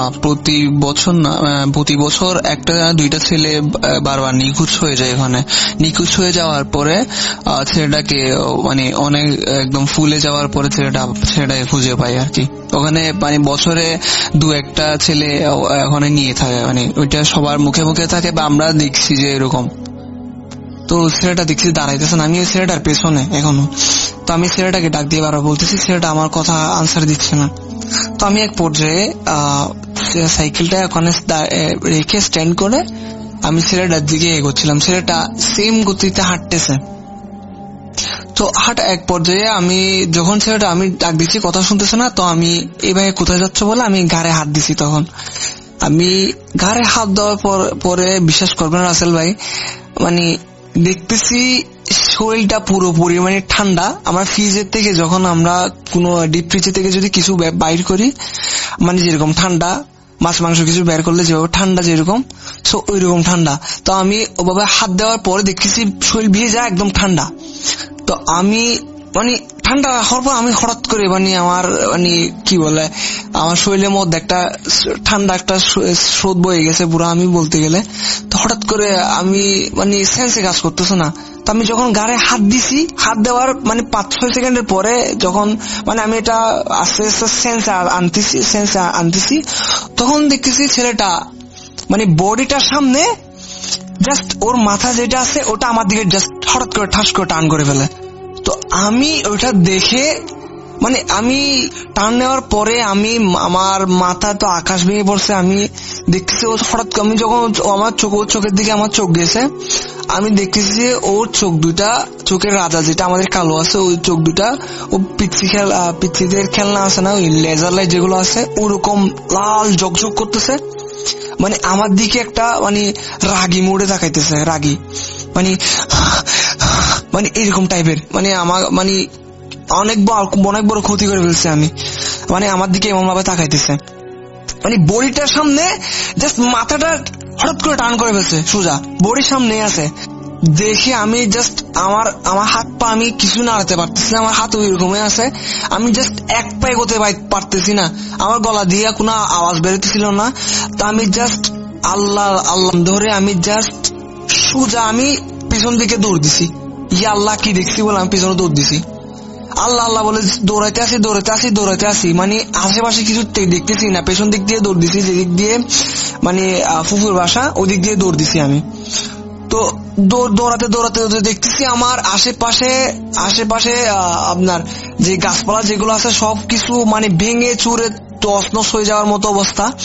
প্রতি বছর একটা দুইটা ছেলে বারবার নিখোঁজ হয়ে যায়। ওখানে নিখোঁজ হয়ে যাওয়ার পরে ছেলেটাকে মানে অনেক একদম ফুলে যাওয়ার পরে ছেলেটাকে খুঁজে পায় আর কি। ওখানে মানে বছরে 2-1টা ছেলে ওখানে নিয়ে থাকে, মানে ওইটা সবার মুখে মুখে থাকে, বা আমরা দেখছি যে এরকম। তো ছেলেটা দেখছি দাঁড়াইতেছে না, আমি ওই ছেলেটার পেছনে এখনো। তো আমি ছেলেটাকে ডাক দিয়ে বারবার বলতেছি, ছেলেটা আমার কথা আনসার দিচ্ছে না। তো আমি এক পর্যায়ে সাইকেলটা ওখানে রেখে স্ট্যান্ড করে আমি ছেলেটার দিকে এগোচ্ছিলাম। ছেলেটা সেম গতিতে হাঁটতেছে। তো এক পর্যায়ে আমি যখন ছেলেটা, আমি ডাক দিচ্ছি, কথা শুনতেছে না, তো আমি এভাবে কোথায় যাচ্ছ বলে আমি ঘাড়ে হাত দিছি। তখন আমি ঘাড়ে হাত দেওয়ার পরে বিশ্বাস করবেন রাসেল ভাই, মানে দেখতেছি শরীরটা পুরোপুরি মানে ঠান্ডা। আমার ফ্রিজের থেকে যখন আমরা কোনো ডিপ ফ্রিজের থেকে যদি কিছু বাইর করি, মানে যেরকম ঠান্ডা, মাছ মাংস কিছু বের করলে যেভাবে ঠান্ডা যেরকম, সো ওই রকম ঠান্ডা। তো আমি ওভাবে হাত দেওয়ার পরে দেখতেছি শরীর ভিজে যায়, একদম ঠান্ডা। তো আমি মানে ঠান্ডা হওয়ার পর আমি হঠাৎ করে মানে আমার মানে কি বলে, আমার শরীরের মধ্যে একটা ঠান্ডা একটা স্রোত বয়ে গেছে পুরো, আমি বলতে গেলে। তো হঠাৎ করে আমি মানে সেন্সে কাজ করতেছে না। তো আমি যখন গাড়ে হাত দিছি, হাত দেওয়ার মানে 5-6 সেকেন্ডের পরে যখন মানে আমি এটা আস্তে আস্তে সেন্সে আনতেছি, তখন দেখতেছি ছেলেটা মানে বডিটার সামনে জাস্ট ওর মাথা যেটা আছে ওটা আমার দিকে জাস্ট হঠাৎ করে ঠাস করে টান করে ফেলে। তো আমি ওইটা দেখে মানে আমি টান নেওয়ার পরে আমার মাথা তো আকাশ ভেঙে পড়ছে। আমি দেখতেছি ও হঠাৎ, আমি যখন আমার চোখের দিকে আমার চোখ গেছে, আমি দেখতেছি যে ওর চোখের রাজা যেটা আমাদের কালো আছে, ওই চোখ দুটা ও পিচ্ছিদের খেলনা আছে না, ওই লেজার লাইট যেগুলো আছে, ওরকম লাল ঝকঝক করতেছে। মানে আমার দিকে একটা মানে রাগি মোড়ে তাকাইতেছে, রাগি মানে এরকম টাইপের, মানে আমার মানে অনেক বড় ক্ষতি করে ফেলছে আমি, মানে আমার দিকে এমন ভাবে তাকাইতেছে, মানে বডিটার সামনে জাস্ট মাথাটা হঠাৎ করে টান করে ফেলছে, সোজা বডির সামনে আছে। দেখে আমি জাস্ট আমার হাত পা আমি কিছু নাড়াতে পারতেছি না, আমার হাত ওই রকমই আছে। আমি জাস্ট এক পায়ে গোতে পারতেছি না, আমার গলা দিয়ে কোনো আওয়াজ বেরোতেছিল না। তা আমি জাস্ট আল্লাহ ধরে আমি জাস্ট সোজা আমি পিছন দিকে দৌড় দিছি। ইয়া আল্লাহ কি দেখছি বলে আমি পিছনে দৌড় দিছি। আল্লাহ বলে দৌড়াইতে আসি, মানে আশেপাশে কিছু দেখতেছি না, পেছন দিক দিয়ে দৌড় দিছি, যেদিক দিয়ে মানে ফুফুর বাসা ওদিক দিয়ে দৌড় দিছি আমি। তো দৌড়াতে দেখতেছি আমার আশেপাশে আপনার যে গাছপালা যেগুলো আছে সবকিছু মানে ভেঙে চুরে তছনছ হয়ে যাওয়ার মতো অবস্থা।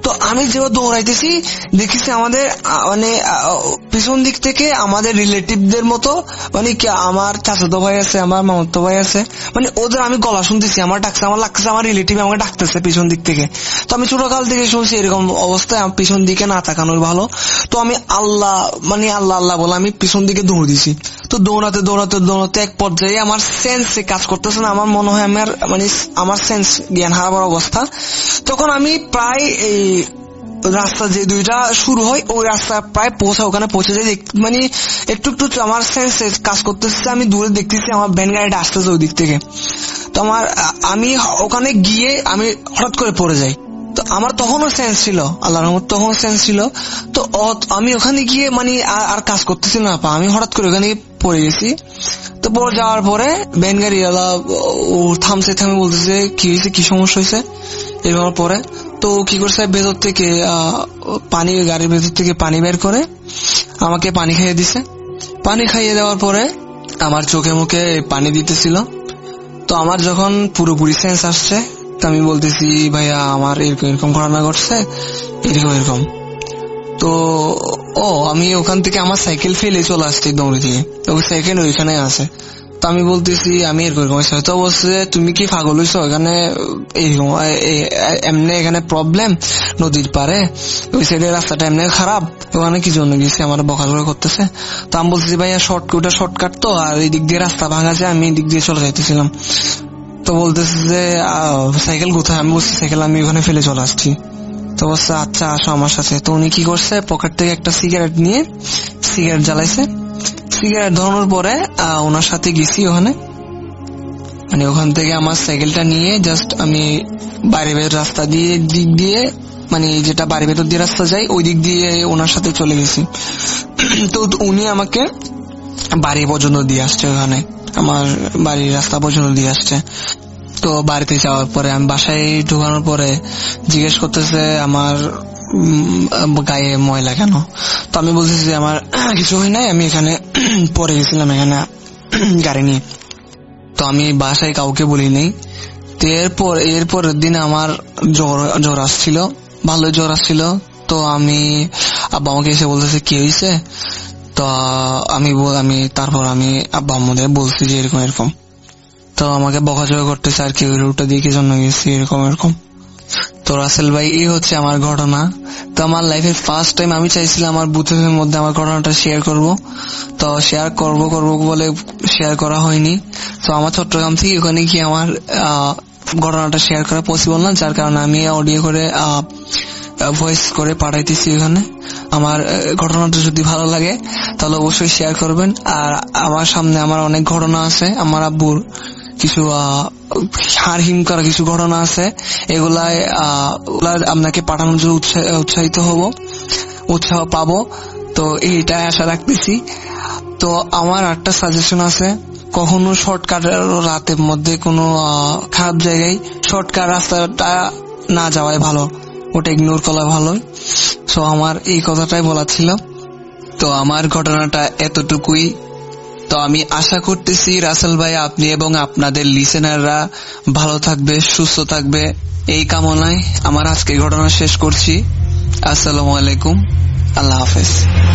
তো আমি যেভাবে দৌড়াইতেছি দেখেছি আমাদের মানে পিছন দিক থেকে আমাদের রিলেটিভদের মতো মানে আমার চাচাতো ভাই আছে, আমার মামাতো ভাই আছে, মানে ওদের আমি গলা শুনতেছি, আমার ডাকছে, আমার লাগতেছে আমার রিলেটিভ আমাকে ডাকতেছে পিছন দিক থেকে। তো আমি ছোটকাল থেকে শুনছি এরকম অবস্থায় পিছন দিকে না তাকানোর ভালো। তো আমি আল্লাহ আল্লাহ বলে আমি পিছন দিকে দৌড় দিছি। তো দৌড়াতে দৌড়াতে দৌড়াতে এক পর্যায়ে আমার সেন্সে কাজ করতেছে না, আমার মনে হয় আমার সেন্স জ্ঞান হারাবার অবস্থা। তখন আমি প্রায় এই রাস্তা যে দুইটা শুরু হয় ওই রাস্তা প্রায় ওখানে পৌঁছে যাই, মানে একটু একটু আমার সেন্সে কাজ করতেছে, আমি দূরে দেখতেছি আমার ভ্যান গাড়িটা আসতেছে ওই দিক থেকে। তো আমি ওখানে গিয়ে আমি হঠাৎ করে পড়ে যাই। তো আমার তখনও সেন্স ছিল, আল্লাহর রহমত তখন সেন্স ছিল। তো আমি ওখানে গিয়ে মানে আর কাজ করতেছি না, আমি হঠাৎ করে ওখানে পড়ে গেছি। তো পড়ে যাওয়ার পরে ভ্যান গাড়িওয়ালা ও থামছে, থামে বলতেছে কি হয়েছে, কি সমস্যা হয়েছে এবার পরে। তো কি করছে, ভেতর থেকে পানি, গাড়ির ভেতর থেকে পানি বের করে আমাকে পানি খাইয়ে দিছে। পানি খাইয়ে দেওয়ার পরে আমার চোখে মুখে পানি দিতেছিল। তো আমার যখন পুরোপুরি সেন্স আসছে, তো আমি বলতেছি ভাইয়া আমার এরকম ঘটনা ঘটছে, এরকম। তো আমি ওখান থেকে আমার সাইকেল ফেলে চলে আসছি দৌড়ে দিয়ে, ওই সাইকেল ওইখানে আছে। তো আমি বলতেছি আমি এরকম, তো বলছে তুমি কি পাগল হইছো, এখানে এইরকম এমনি এখানে প্রবলেম, নদীর পারে ওই সাইডে রাস্তাটা এমনি খারাপ, ওখানে কি জন্য গেছি, আমার বকাঝকা করতেছে। তো আমি বলতেছি ভাইয়া শর্টকাট তো, আর এই দিক দিয়ে রাস্তা ভাঙা যায়, আমি এই দিক দিয়ে চলে যাইতেছিলাম। তো বলতেছে যে সাইকেল কোথায়, আমি বলছি সাইকেল আমি ওখানে ফেলে চলে আসছি। তো বলছে আচ্ছা আসো আমার সাথে। তো উনি কি করছে, পকেট থেকে একটা সিগারেট নিয়ে সিগারেট জ্বালাইছে। সিগারেট ধরানোর পরে ওনার সাথে গেছি ওখানে, মানে ওখান থেকে আমার সাইকেলটা নিয়ে জাস্ট আমি বাইরে রাস্তা দিক দিয়ে মানে যেটা বাড়ির ভেতর দিয়ে রাস্তা যায় ওই দিক দিয়ে ওনার সাথে চলে গেছি। তো উনি আমাকে বাড়ি পর্যন্ত দিয়ে আসছে, ওখানে আমার বাড়ির রাস্তা পর্যন্ত দিয়ে আসছে। তো বাড়িতে যাওয়ার পরে আমি বাসায় ঢুকানোর পরে জিজ্ঞেস করতেছে আমার গায়ে ময়লা কেন। তো আমি বলতেছি যে আমার কিছু হয় নাই, আমি এখানে পরে গেছিলাম এখানে গাড়ি নিয়ে। তো আমি বাসায় কাউকে বলি নাই। তো এরপরের দিন আমার জ্বর আসছিল, ভালো জ্বর আসছিল। তো আব্বা আমাকে এসে বলতেছে কি হয়েছে। তো তারপর আমি আব্বা আমাদের বলছি যে এরকম। তো আমাকে বকাঝকা করতেছে আর কি, রুটটা দিয়ে কি জন্য গেছি এরকম। তো রাসেল ভাই এই হচ্ছে আমার ঘটনা। তো আমার লাইফের ফার্স্ট টাইম আমি চাইছিলাম আমার বুথের মধ্যে আমার ঘটনাটা শেয়ার করব। তো শেয়ার করব বলে শেয়ার করা হয়নি। তো আমার চট্টগ্রাম থেকে ওখানে গিয়ে আমার ঘটনাটা শেয়ার করা পসিবল না, যার কারণে আমি অডিও করে ভয়েস করে পাঠাইতেছি ওখানে। আমার ঘটনাটা যদি ভালো লাগে তাহলে অবশ্যই শেয়ার করবেন। আর আমার সামনে আমার অনেক ঘটনা আছে, আমার আব্বুর কিছু হারহিম করা কিছু ঘটনা আছে, এগুলা আপনাকে পাঠানোর জন্য উৎসাহ পাবো। তো এইটাই আশা রাখতেছি। তো আমার একটা সাজেশন আছে, কখনো শর্টকাট রাতের মধ্যে কোনো খারাপ জায়গায় শর্টকাট রাস্তাটা না যাওয়াই ভালো, ওটা ইগনোর করা ভালো। সো আমার এই কথাটাই বলা ছিল। তো আমার ঘটনাটা এতটুকুই। তো আমি আশা করতেছি রাসেল ভাই আপনি এবং আপনাদের লিসেনাররা ভালো থাকবে, সুস্থ থাকবে, এই কামনায় আমার আজকে ঘটনা শেষ করছি। আসসালামু আলাইকুম, আল্লাহ হাফেজ।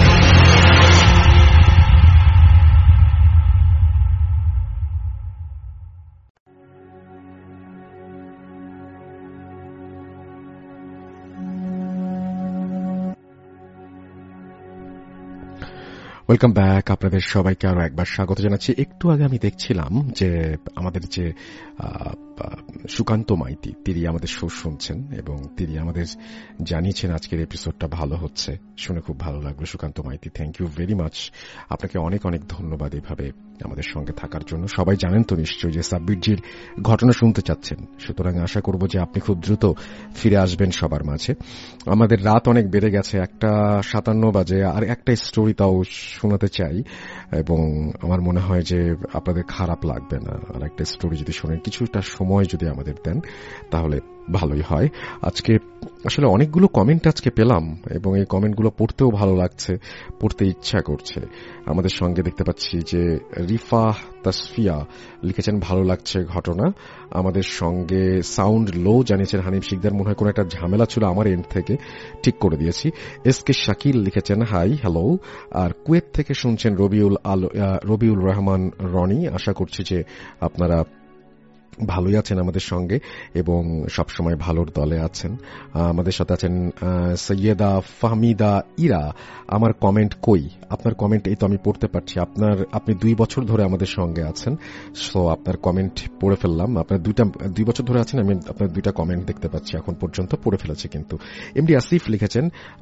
ওয়েলকাম ব্যাক, আপনাদের সবাইকে আরো একবার স্বাগত জানাচ্ছি। একটু আগে আমি দেখছিলাম যে আমাদের যে সুকান্ত মাইতি তিনি আমাদের শো শুনছেন এবং তিনি আমাদের জানিয়েছেন আজকের এপিসোডটা ভালো হচ্ছে, শুনে খুব ভালো লাগলো। Sukanta Maiti, thank you very much, আপনাকে অনেক অনেক ধন্যবাদ এভাবে আমাদের সঙ্গে থাকার জন্য। সবাই জানেন তো নিশ্চয়ই যে সাব্বিরজির ঘটনা শুনতে চাচ্ছেন, সুতরাং আশা করব যে আপনি খুব দ্রুত ফিরে আসবেন সবার মাঝে। আমাদের রাত অনেক বেড়ে গেছে, 1:57 বাজে, আর একটা স্টোরি তাও শোনাতে চাই এবং আমার মনে হয় যে আপনাদের খারাপ লাগবে না। আর একটা স্টোরি যদি শোনেন, কিছুটা সময় সময় যদি আমাদের দেন তাহলে ভালোই হয়। আজকে আসলে অনেকগুলো কমেন্ট আজকে পেলাম এবং এই কমেন্টগুলো পড়তেও ভালো লাগছে, পড়তে ইচ্ছা করছে। আমাদের সঙ্গে দেখতে পাচ্ছি যে রিফা তাসফিয়া লিখেছেন ভালো লাগছে ঘটনা। আমাদের সঙ্গে সাউন্ড লো জানিয়েছেন হানিফ শিকদার, মনে হয় কোনো একটা ঝামেলা ছিল আমার এন্ড থেকে, ঠিক করে দিয়েছি। এস কে শাকিল লিখেছেন হাই হ্যালো। আর কুয়েত থেকে শুনছেন রবিউল রহমান রনি। আশা করছি যে আপনারা ভালোই আছেন আমাদের সঙ্গে এবং সবসময় ভালোর দলে আছেন। আমাদের সাথে আছেন সৈয়দা ফাহমিদা ইরা। আমার কমেন্ট কই? আপনার কমেন্ট এই তো আমি পড়তে পারছি। আপনি 2 বছর ধরে আমাদের সঙ্গে আছেন, সো আপনার কমেন্ট পড়ে ফেললাম। আপনার 2 বছর ধরে আছেন, আমি আপনার 2টা কমেন্ট দেখতে পাচ্ছি এখন পর্যন্ত, পড়ে ফেলেছি কিন্তু। এমডি আসিফ লিখেছেন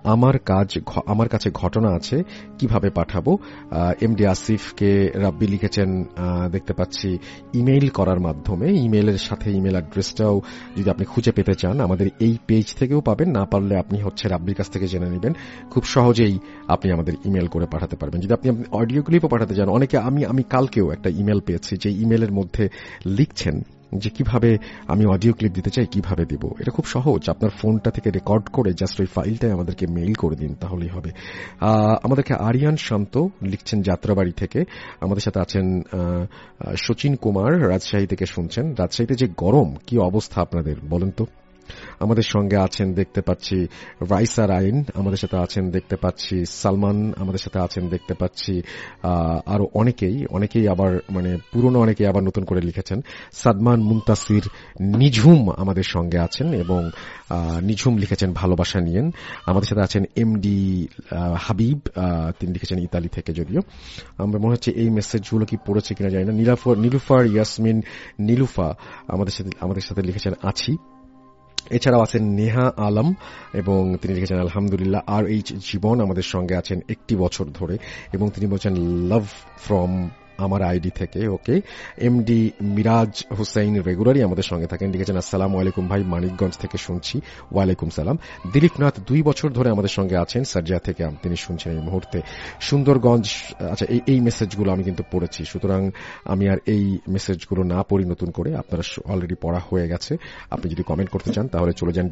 আমার কাছে ঘটনা আছে, কিভাবে পাঠাবো? এমডি আসিফকে রাব্বি লিখেছেন দেখতে পাচ্ছি ইমেইল করার মাধ্যমে। ইমেইলের সাথে ইমেল অ্যাড্রেসটাও যদি আপনি খুঁজে পেতে চান আমাদের এই পেজ থেকেও পাবেন, না পারলে আপনি রাব্বির কাছ থেকে জেনে নেবেন। খুব সহজেই আপনি আমাদের ইমেল করে পাঠাতে পারবেন। যদি আপনি অডিও ক্লিপও পাঠাতে চান, অনেকে আমি কালকেও একটা ইমেল পেয়েছি যে ইমেলের মধ্যে লিখছেন যে কিভাবে আমি অডিও ক্লিপ দিতে চাই, কিভাবে দিব। এটা খুব সহজ, আপনার ফোনটা থেকে রেকর্ড করে জাস্ট ওই ফাইলটাই আমাদেরকে মেইল করে দিন, তাহলেই হবে। আমাদেরকে আরিয়ান শান্ত লিখছেন যাত্রাবাড়ি থেকে। আমাদের সাথে আছেন শচীন কুমার, রাজশাহী থেকে শুনছেন। রাজশাহীতে যে গরম, কি অবস্থা আপনাদের বলেন তো? আমাদের সঙ্গে আছেন দেখতে পাচ্ছি রাইসা রাইন, আমাদের সাথে আছেন দেখতে পাচ্ছি সালমান, আমাদের সাথে আছেন দেখতে পাচ্ছি আরো অনেকেই আবার মানে পুরনো অনেকেই আবার নতুন করে লিখেছেন। সাদমান মুনতাসির নিঝুম আমাদের সঙ্গে আছেন এবং নিঝুম লিখেছেন ভালোবাসা নিয়েন। আমাদের সাথে আছেন এমডি হাবিব, তিনি লিখেছেন ইতালি থেকে। যদিও আমরা মনে হচ্ছে এই মেসেজগুলো কি পড়েছে কিনা জানি না। নীলুফার ইয়াসমিন নীলুফা আমাদের সাথে লিখেছেন আছি। এছাড়াও আছেন নেহা আলম এবং তিনি লিখেছেন আলহামদুলিল্লাহ। আর এই জীবন আমাদের সঙ্গে আছেন 1 বছর ধরে এবং তিনি বলছেন লাভ ফ্রম আমার আইডি থেকে। ওকে। এমডি মিরাজ হুসাইন রেগুলারই আমাদের সঙ্গে থাকেন, লিখেছেন আসসালামু আলাইকুম ভাই, মানিকগঞ্জ থেকে শুনছি। ওয়ালাইকুম সালাম। দিলীপনাথ 2 বছর ধরে আমাদের সঙ্গে আছেন, সার্জিয়া থেকে তিনি শুনছেন এই মুহূর্তে। সুন্দরগঞ্জ, আচ্ছা এই মেসেজগুলো আমি কিন্তু পড়েছি, সুতরাং আমি আর এই মেসেজগুলো না পড়ি নতুন করে, আপনারা অলরেডি পড়া হয়ে গেছে। আপনি যদি কমেন্ট করতে চান তাহলে চলে যান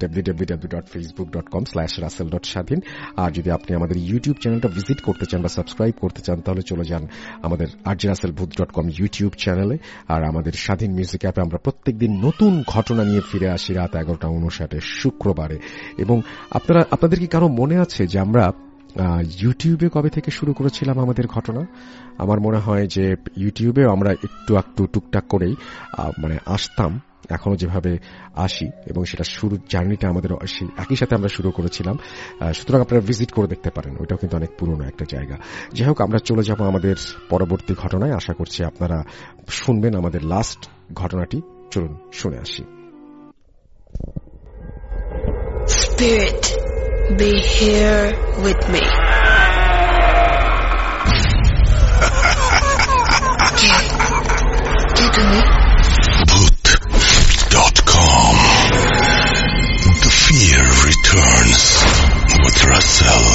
www.facebook.com/russell.স্বাধীন। আর যদি আপনি আমাদের ইউটিউব চ্যানেলটা ভিজিট করতে চান বা সাবস্ক্রাইব করতে চান তাহলে চলে যান আমাদের rjrussellbooth.com ইউটিউব চ্যানেলে। আর আমাদের স্বাধীন মিউজিক অ্যাপে আমরা প্রত্যেকদিন নতুন ঘটনা নিয়ে ফিরে আসি রাত 11:59 শুক্রবারে। এবং আপনাদের কি কারো মনে আছে যে আমরা ইউটিউবে কবে থেকে শুরু করেছিলাম আমাদের ঘটনা? আমার মনে হয় যে ইউটিউবে আমরা একটু টুকটাক করেই মানে আসতাম, এখনো যেভাবে আসি, এবং সেটা শুরু জার্নিটা আমাদের একই সাথে আমরা শুরু করেছিলাম। সুতরাং আপনারা ভিজিট করে দেখতে পারেন, ওইটাও কিন্তু অনেক পুরনো একটা জায়গা। যাই হোক, আমরা চলে যাব আমাদের পরবর্তী ঘটনায়। আশা করছি আপনারা শুনবেন আমাদের লাস্ট ঘটনাটি। চলুন শুনে আসি। Spirit, be here with me. কে তুমি? Booth.com. The fear returns with Russell.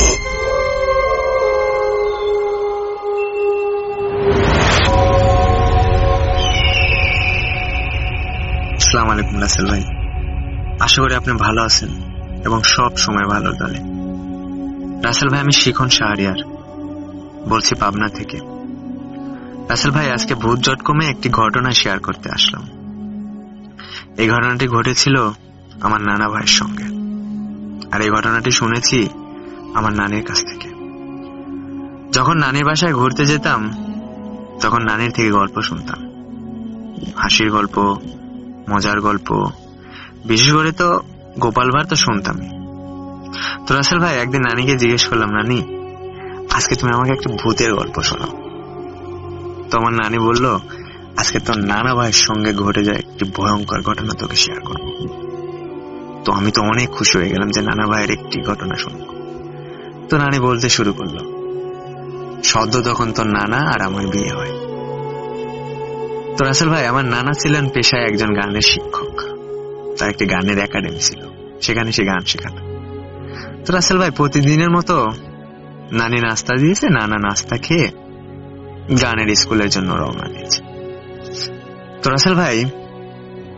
আসসালামু আলাইকুম রাসেল ভাই, আশা করি আপনি ভালো আছেন এবং সব সময় ভালো দলে। রাসেল ভাই, আমি শিখন শাহরিয়ার বলছি পাবনা থেকে। রাসেল ভাই, আজকে Booth.com একটি ঘটনা শেয়ার করতে আসলাম। এই ঘটনাটি ঘটেছিল আমার নানা ভাইয়ের সঙ্গে, আর এই ঘটনাটি শুনেছি আমার নানির কাছ থেকে। যখন নানির বাসায় ঘুরতে যেতাম তখন নানির থেকে গল্প শুনতাম, হাসির গল্প, মজার গল্প, বিশেষ করে তো গোপাল ভাঁড় তো শুনতামই। তো রাসেল ভাই, একদিন নানিকে জিজ্ঞেস করলাম, নানি আজকে তুমি আমাকে একটা ভূতের গল্প শোনাও। তো আমার নানি বলল, আজকে তোর নানা ভাইয়ের সঙ্গে ঘটে যায় একটি ভয়ঙ্কর ঘটনা তোকে শেয়ার করব। তো আমি তো অনেক খুশি হয়ে গেলাম যে নানা ভাইয়ের একটি ঘটনা শুনব। তো নানি বলতে শুরু করলো, সদ্য তখন তোর নানা আর আমার বিয়ে হয়। তো রাসেল ভাই, আমার নানা ছিলেন পেশায় একজন গানের শিক্ষক, তার একটি গানের একাডেমি ছিল, সেখানে সে গান শেখাতো। তো রাসেল ভাই, প্রতিদিনের মতো নানি নাস্তা দিয়েছে, নানা নাস্তা খেয়ে গানের স্কুলের জন্য রওনা দিয়েছে। তো রাসেল ভাই,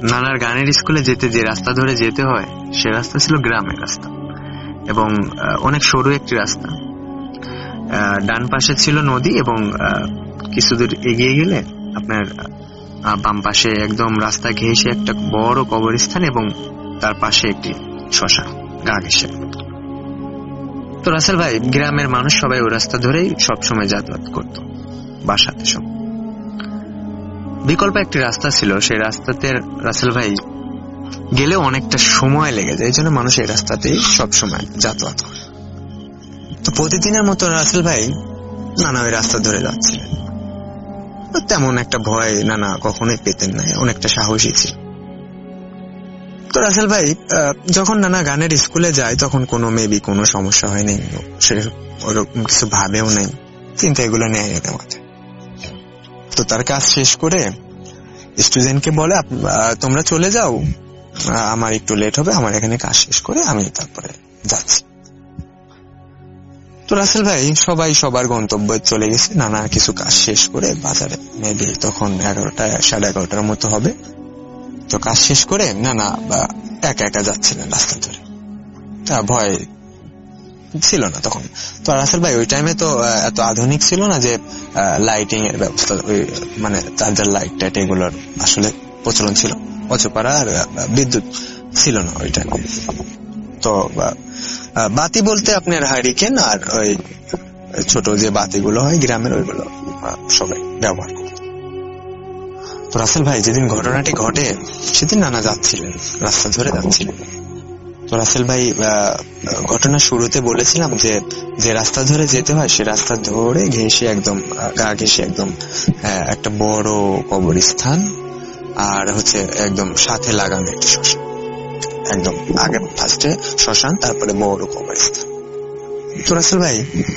নানার গানের স্কুলে যেতে যে রাস্তা ধরে যেতে হয় সে রাস্তা ছিল গ্রামের রাস্তা এবং অনেক সরু একটি রাস্তা। ডান পাশে ছিল নদী এবং কিছু দূর এগিয়ে গেলে আপনার বাম পাশে একদম রাস্তা ঘেঁষে একটা বড় কবরস্থান এবং তার পাশে একটি শ্মশান গা ঘেঁষে। তো রাসেল ভাই, গ্রামের মানুষ সবাই ওই রাস্তা ধরেই সবসময় যাতায়াত করত বাসাতে সব। বিকল্প একটি রাস্তা ছিল, সেই রাস্তাতে রাসেল ভাই গেলেও অনেকটা সময় লেগে যায়, এই জন্য মানুষ এই রাস্তাতেই সবসময় যাতায়াত করে। তো প্রতিদিনের মতো রাসেল ভাই নানা ওই রাস্তা ধরে যাচ্ছিলেন। তেমন একটা ভয় নানা কখনোই পেতেন না, অনেকটা সাহসী ছিল। তো রাসেল ভাই যখন নানা গানের স্কুলে যায় তখন কোনো সমস্যা হয়নি, সে ওরকম কিছু ভাবেও নাই, চিন্তা এগুলো নেয় না মাথায়। তো তার কাজ শেষ করে স্টুডেন্টকে বলে তোমরা চলে যাও, আমার একটু লেট হবে, আমার এখানে কাজ শেষ করে আমি তারপরে যাচ্ছি। তো রাসেল ভাই সবাই সবার গন্তব্যে চলে গেছে। নানা কিছু কাজ শেষ করে বাজারে মেবি তখন 11টা 11:30টার মতো হবে। তো কাজ শেষ করে নানা একা একা যাচ্ছিলেন রাস্তা ধরে, তা ভয় ছিল না তখন। তো রাসেল ভাই ওই টাইমে তো এত আধুনিক ছিল না যে লাইটিং এর ব্যবস্থা, মানে চার্জার লাইট টাইট এগুলোর আসলে প্রচলন ছিল, অচপাড়া আর বিদ্যুৎ ছিল না ওই টাইমে। তো বাতি বলতে আপনার হারিকেন আর ওই ছোট যে বাতিগুলো হয় গ্রামের, ওইগুলো সবাই ব্যবহার করত। তো রাসেল ভাই যেদিন ঘটনাটি ঘটে সেদিন নানা যাচ্ছিলেন, রাস্তা ধরে যাচ্ছিলেন। তো রাসেল ভাই ঘটনা শুরুতে বলেছিলাম যে রাস্তা ধরে যেতে হয় সে রাস্তা ধরে ঘেঁষে একদম গা ঘেঁষে একদম একটা বড় কবরস্থান আর হচ্ছে একদম সাথে লাগানো একটা শ্মশান, একদম আগে ফার্স্টে শ্মশান তারপরে বড় কবরস্থান। তো রাসেল ভাই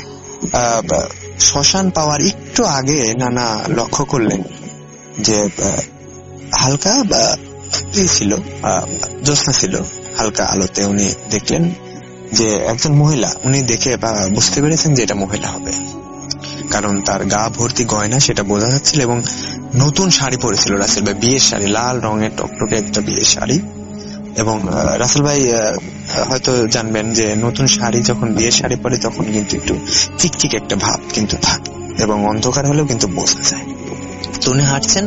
শ্মশান পাওয়ার একটু আগে নানা লক্ষ্য করলেন যে হালকা ছিল, জ্যোৎস্না ছিল, হালকা আলোতে উনি দেখলেন যে একজন মহিলা, উনি দেখে বুঝতে পেরেছেন যে এটা মহিলা হবে, কারণ তার গা ভর্তি গয়না সেটা বোঝা যাচ্ছিল এবং নতুন শাড়ি পরেছিল রাসেল ভাই, বিয়ের শাড়ি, লাল রঙের টকটকে একটা বিয়ের শাড়ি। এবং রাসেল ভাই হয়তো জানবেন যে নতুন শাড়ি যখন বিয়ের শাড়ি পরে তখন কিন্তু একটু চিকচিক একটা ভাব কিন্তু থাকে এবং অন্ধকার হলেও কিন্তু বোঝা যায়। তো উনি হাঁটছেন,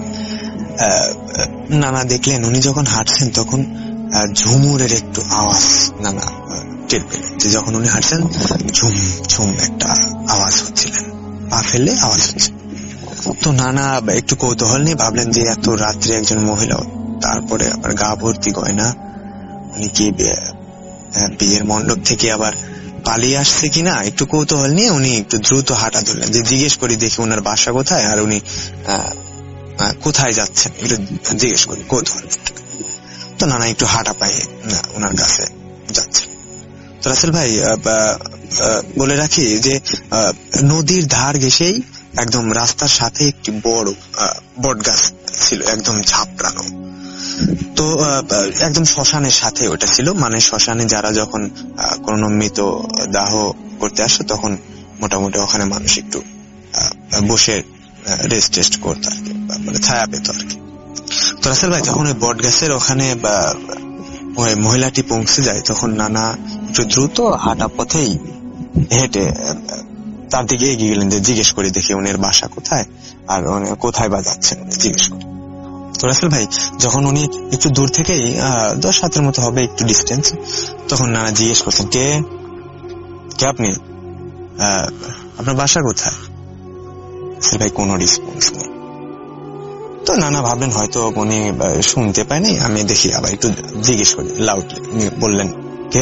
নানা দেখলেন উনি যখন হাঁটছেন তখন ঝুমুরের একটু আওয়াজ নানা টের পেলেন, যে যখন উনি হাঁটছেন ঝুম ঝুম একটা আওয়াজ হচ্ছিলেন, পা ফেললে আওয়াজ হচ্ছে। তো নানা একটু কৌতূহল নিয়ে ভাবলেন যে এত রাত্রে একজন মহিলা, তারপরে আবার গা ভর্তি গয়না, উনি কি বিয়ের মণ্ডপ থেকে আবার পালিয়ে আসছে কিনা, একটু কৌতূহল নিয়ে উনি একটু দ্রুত হাঁটা ধরলেন যে জিজ্ঞেস করি দেখি ওনার বাসা কোথায় আর উনি কোথায় যাচ্ছেন, একটু জিজ্ঞেস করি কৌতূহল। তো নানা একটু হাঁটা পায়ে ওনার কাছে যাচ্ছেন। তো রাসেল ভাই বলে রাখি যে নদীর ধার ঘেঁষেই একদম রাস্তার সাথে একটি বড় বট গাছ ছিল, একদম ঝাপড়ানো। তো একদম শ্মশানের সাথে ওটা ছিল, মানে শ্মশানে যারা যখন কোনো মৃত দাহ করতে আসে তখন মোটামুটি ওখানে মানুষ একটু বসে রেস্ট করতো আর কি, মানে ছায়া পেত আর কি। তো রাসেল ভাই যখন ওই বট গাছের ওখানে ওই মহিলাটি পৌঁছে যায় তখন নানা একটু দ্রুত হাঁটা পথেই হেঁটে তার দিকে এগিয়ে গেলেন যে জিজ্ঞেস করি দেখি উনি বাসা কোথায় আর কোথায় বা যাচ্ছেন জিজ্ঞেস করি। তো রাসেল ভাই যখন উনি একটু দূর থেকেই 10 হাতের মতো হবে একটু ডিস্টেন্স, তখন নানা জিজ্ঞেস করছেন কে আপনি, আপনার বাসা কোথায়? রাসেল ভাই কোনো রেসপন্স নেই। তো নানা ভাবলেন হয়তো উনি শুনতে পায়নি, আমি দেখি আবার একটু জিজ্ঞেস করি লাউডলি। উনি বললেন কে,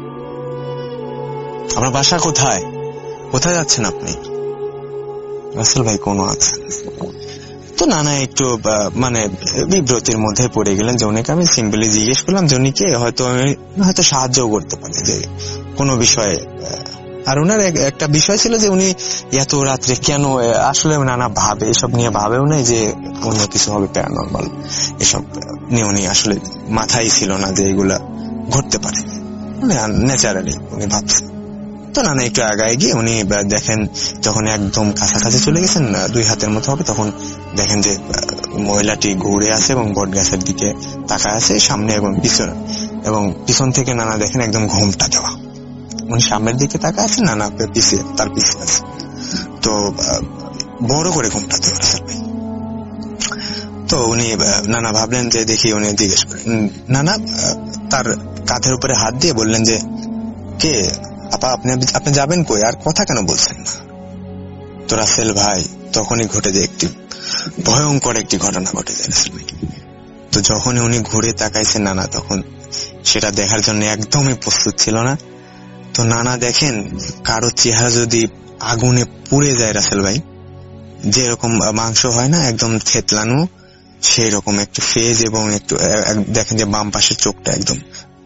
আপনার বাসা কোথায়, কোথায় যাচ্ছেন আপনি? রাসেল ভাই কোনো আছে। তো নানা একটু মানে বিব্রতির মধ্যে পড়ে গেলেন যে উনিকে আমি সিম্পলি জিজ্ঞেস করলাম যে উনিকে হয়তো সাহায্য করতে পারে যে কোনো বিষয়ে। আর ওনার একটা বিষয় ছিল যে উনি এত রাত্রে কেন, আসলে নানা ভাবে এসব নিয়ে ভাবেও নাই যে অন্য কিছু হবে প্যারানরমাল, এসব নিয়ে উনি আসলে মাথায় ছিল না যে এগুলা ঘটতে পারে, ন্যাচারালি উনি ভাবছেন। তো নানা একটু আগায় গিয়ে উনি দেখেন যখন একদম কাছাকাছি চলে গেছেন 2 হাতের মতো হবে তখন দেখেন যে মহিলাটি ঘুরে আছে এবং বট গাছের দিকে তাকায় আছে সামনে এবং পিছনে, এবং পিছন থেকে নানা দেখেন একদম ঘোমটা দেওয়া, উনি সামনের দিকে তাকায় আছে, নানা পিছিয়ে তার পিছিয়ে আছে। তো বড় করে ঘোমটা দেওয়া রাসেল ভাই। তো উনি নানা ভাবলেন যে দেখি, উনি জিজ্ঞেস করেন, নানা তার কাঁধের উপরে হাত দিয়ে বললেন যে কে আপা, আপনি যাবেন কই, আর কথা কেন বলছেন না? তো রাসেল ভাই তখনই ঘটে যায় একটি ভয়ঙ্কর একটি ঘটনা ঘটে যায় রাসেল ভাই। তো যখনই উনি ঘুরে তাকাইছেন নানা তখন সেটা দেখার জন্য একদমই প্রস্তুত ছিল না। তো নানা দেখেন কারো চেহারা যদি আগুনে পুড়ে যায় রাসেল ভাই, যেরকম মাংস হয় না একদম থেতলানো, সেই রকম একটু ফেজ, এবং একটু দেখেন যে বাম পাশের চোখটা একদম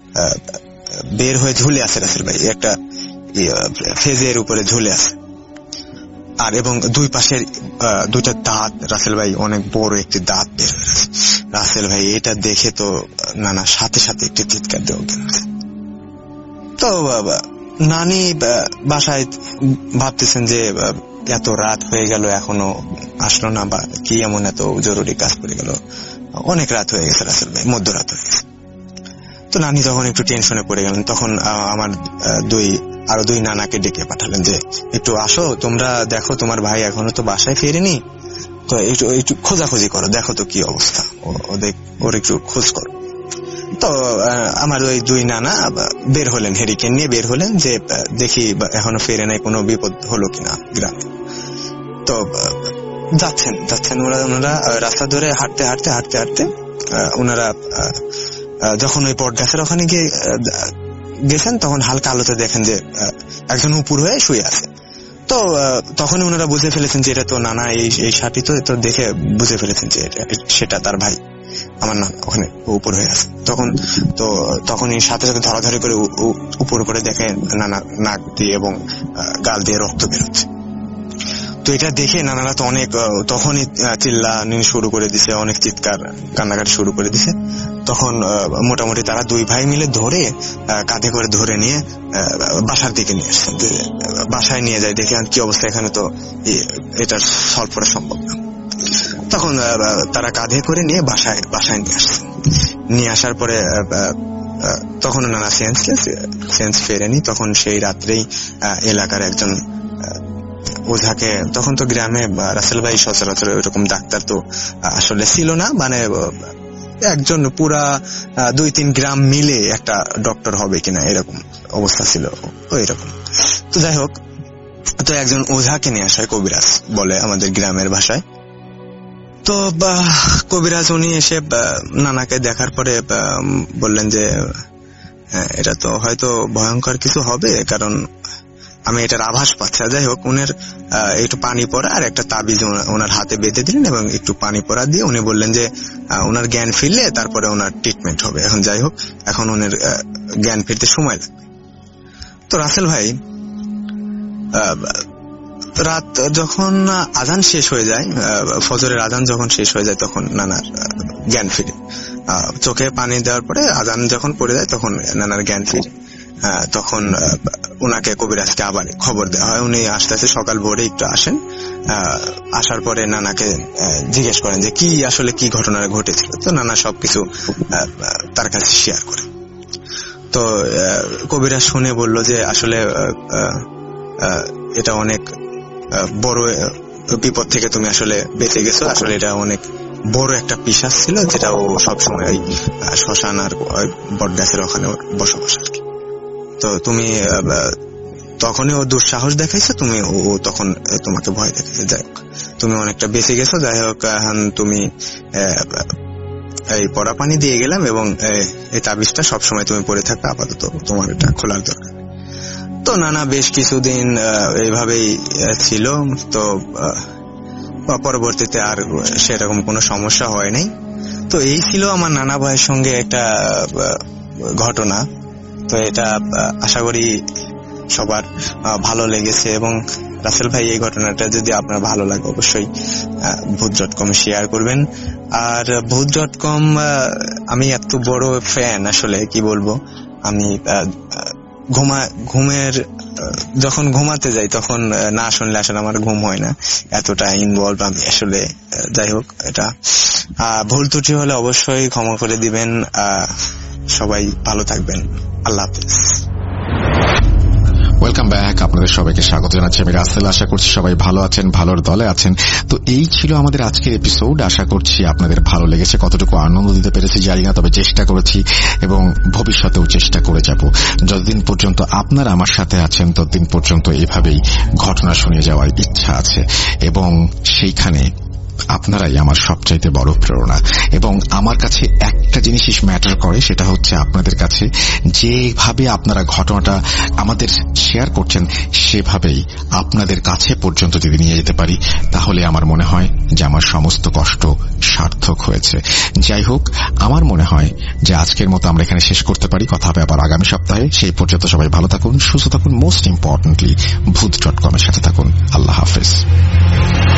বের হয়ে ঝুলে আছে রাসেল ভাই, একটা ফেজের উপরে ঝুলে আছে। আর এবং দুই পাশের দুইটা দাঁত রাসেল ভাই, অনেক বড় একটি দাঁত বের হয়ে আছে রাসেল ভাই। এটা দেখে তো নানা সাথে সাথে একটি চিৎকার দেওয়া গেছে। তো নানি বাসায় ভাবতেছেন যে এত রাত হয়ে গেল এখনো আসলো না, বা কি এমন এত জরুরি কাজ করে গেল, অনেক রাত হয়ে গেছে রাসেল ভাই, মধ্যরাত হয়ে গেছে। তো নানি তখন একটু টেনশনে পড়ে গেলেন। তখন আমার আরো দুই নানাকে ডেকে পাঠালেন যে একটু আসো, তোমরা দেখো তোমার ভাই এখনো তো বাসায় ফেরেনি, তো একটু খোঁজাখুঁজি করো, দেখো তো কি অবস্থা, ওর একটু খোঁজ করো। তো আমার ওই দুই নানা বের হলেন, হেরিকেন নিয়ে বের হলেন যে দেখি এখনো ফেরে নাই, কোনো বিপদ হলো কিনা গ্রামে। তো যাচ্ছেন ওনারা রাস্তা ধরে হাঁটতে হাঁটতে হাঁটতে হাঁটতে ওনারা যখন ওই বট গাছের ওখানে গিয়ে গেছেন তখন হালকা আলোতে দেখেন যে একজন উপর হয়ে শুয়ে আছে। তো তখন ওনারা বুঝে ফেলেছেন যে এটা তো নানা, এই সাথী তো দেখে বুঝে ফেলেছেন যে সেটা তার ভাই, আমার নানা ওখানে উপর হয়ে আছে। তখন এই সাথে সাথে ধরাধরি করে উপর করে দেখে নানা নাক দিয়ে এবং গাল দিয়ে রক্ত বেরোচ্ছে। তো এটা দেখে নানারা তো অনেক তখনই চিল্লানি শুরু করে দিছে, অনেক চিৎকার কান্নাকাটি শুরু করে দিছে। তখন মোটামুটি তারা দুই ভাই মিলে ধরে কাঁধে করে ধরে নিয়ে বাসার দিকে নিয়ে আসছেন, বাসায় নিয়ে যায়। দেখে কি অবস্থা, এখানে তো এটা সলভ করা সম্ভব না। তখন তারা কাঁধে করে নিয়ে বাসায় নিয়ে আসছেন। নিয়ে আসার পরে তখন নানা সেন্স ফেরেনি। তখন সেই রাত্রেই এলাকার একজন ওঝাকে, তখন তো গ্রামে রাসেল ভাই সচরাচর ওইরকম ডাক্তার তো আসলে ছিল না, মানে একজন পুরা 2-3 গ্রাম মিলে একটা ডক্টর হবে কিনা এরকম অবস্থা ছিল ওইরকম। তো যাই হোক, তো একজন ওঝাকে নিয়ে আসায়, কবিরাজ বলে আমাদের গ্রামের ভাষায়। তো কবিরাজ উনি এসে নানাকে দেখার পরে বললেন যে এটা তো হয়তো ভয়ঙ্কর কিছু হবে, কারণ আমি এটার আভাস পাচ্ছি। যাই হোক, উনার একটু পানি পড়া আর একটা তাবিজ ওনার হাতে বেঁধে দিলেন এবং একটু পানি পড়া দিয়ে উনি বললেন যে ওনার জ্ঞান ফিরলে তারপরে ওনার ট্রিটমেন্ট হবে। এখন যাই হোক, এখন ওনার জ্ঞান ফিরতে সময় লাগবে। তো রাসেল ভাই রাত যখন আজান শেষ হয়ে যায়, ফজরের আজান যখন শেষ হয়ে যায়, তখন নানার জ্ঞান ফিরে। চোখে পানি দেওয়ার পরে আজান যখন পড়ে যায় তখন নানার জ্ঞান ফিরে। তখন উনাকে কবিরাজকে আবার খবর দেওয়া হয়। উনি আস্তে আস্তে সকাল ভোরে একটু আসেন। আসার পরে নানাকে জিজ্ঞেস করেন যে কি ঘটনা ঘটেছিল। তো নানা সবকিছু তার কাছে শেয়ার করে। তো কবিরাজ শুনে বলল যে আসলে এটা অনেক বড় বিপদ থেকে তুমি আসলে বেঁচে গেছো। আসলে এটা অনেক বড় একটা পিশাচ ছিল, যেটা ও সবসময় ওই শ্মশান আর বট গাছের ওখানে বসবাস আর কি। তো তুমি তখনই ও দুঃসাহস দেখাইছো, ও তখন তোমাকে ভয় দেখাইছে। যাই হোক, তুমি অনেকটা বেঁচে গেছো। যাই হোক, এখন তুমি এই পরা পানি দিয়ে গেলাম এবং এই তাবিজটা সবসময় তুমি পরে থাকবে, আপাতত তোমার এটা খোলার দরকার। তো নানা বেশ কিছুদিন এইভাবেই ছিল। তো পরবর্তীতে আর সেরকম কোনো সমস্যা হয় নাই। তো এই ছিল আমার নানা ভাইয়ের সঙ্গে একটা ঘটনা। তো এটা আশা করি সবার ভালো লেগেছে। এবং রাসেল ভাই, এই ঘটনাটা যদি আপনার ভালো লাগে অবশ্যই ভূত.com শেয়ার করবেন। আর ভূত.com আমি এত বড় ফ্যান, আসলে কি বলবো, আমি ঘুমের যখন ঘুমাতে যাই তখন না শুনলে আসলে আমার ঘুম হয় না, এতটা ইনভলভ আমি আসলে। যাই হোক, এটা ভুল ত্রুটি হলে অবশ্যই ক্ষমা করে দিবেন। সবাই ভালো থাকবেন, আল্লাহ হাফেজ। ওয়েলকাম ব্যাক, আপনাদের সবাইকে স্বাগত জানাচ্ছি আমি রাসেল। আশা করছি সবাই ভালো আছেন, ভালোর দলে আছেন। তো এই ছিল আমাদের আজকের এপিসোড। আশা করছি আপনাদের ভালো লেগেছে। কতটুকু আনন্দ দিতে পেরেছি জানি না, তবে চেষ্টা করেছি এবং ভবিষ্যতেও চেষ্টা করে যাব। যতদিন পর্যন্ত আপনারা আমার সাথে আছেন ততদিন পর্যন্ত এভাবেই ঘটনা শুনে যাওয়ার ইচ্ছা আছে, এবং সেইখানে আপনারাই আমার সবচাইতে বড় প্রেরণা। এবং আমার কাছে একটা জিনিসই ম্যাটার করে, সেটা হচ্ছে আপনাদের কাছে যেভাবে আপনারা ঘটনাটা আমাদের শেয়ার করছেন সেভাবেই আপনাদের কাছে পর্যন্ত যদি নিয়ে যেতে পারি, তাহলে আমার মনে হয় যে আমার সমস্ত কষ্ট সার্থক হয়েছে। যাই হোক, আমার মনে হয় যে আজকের মতো আমরা এখানে শেষ করতে পারি। কথা হবে আবার আগামী সপ্তাহে। সেই পর্যন্ত সবাই ভালো থাকুন, সুস্থ থাকুন, মোস্ট ইম্পর্টেন্টলি ভূত.com এর সাথে থাকুন। আল্লাহ হাফেজ।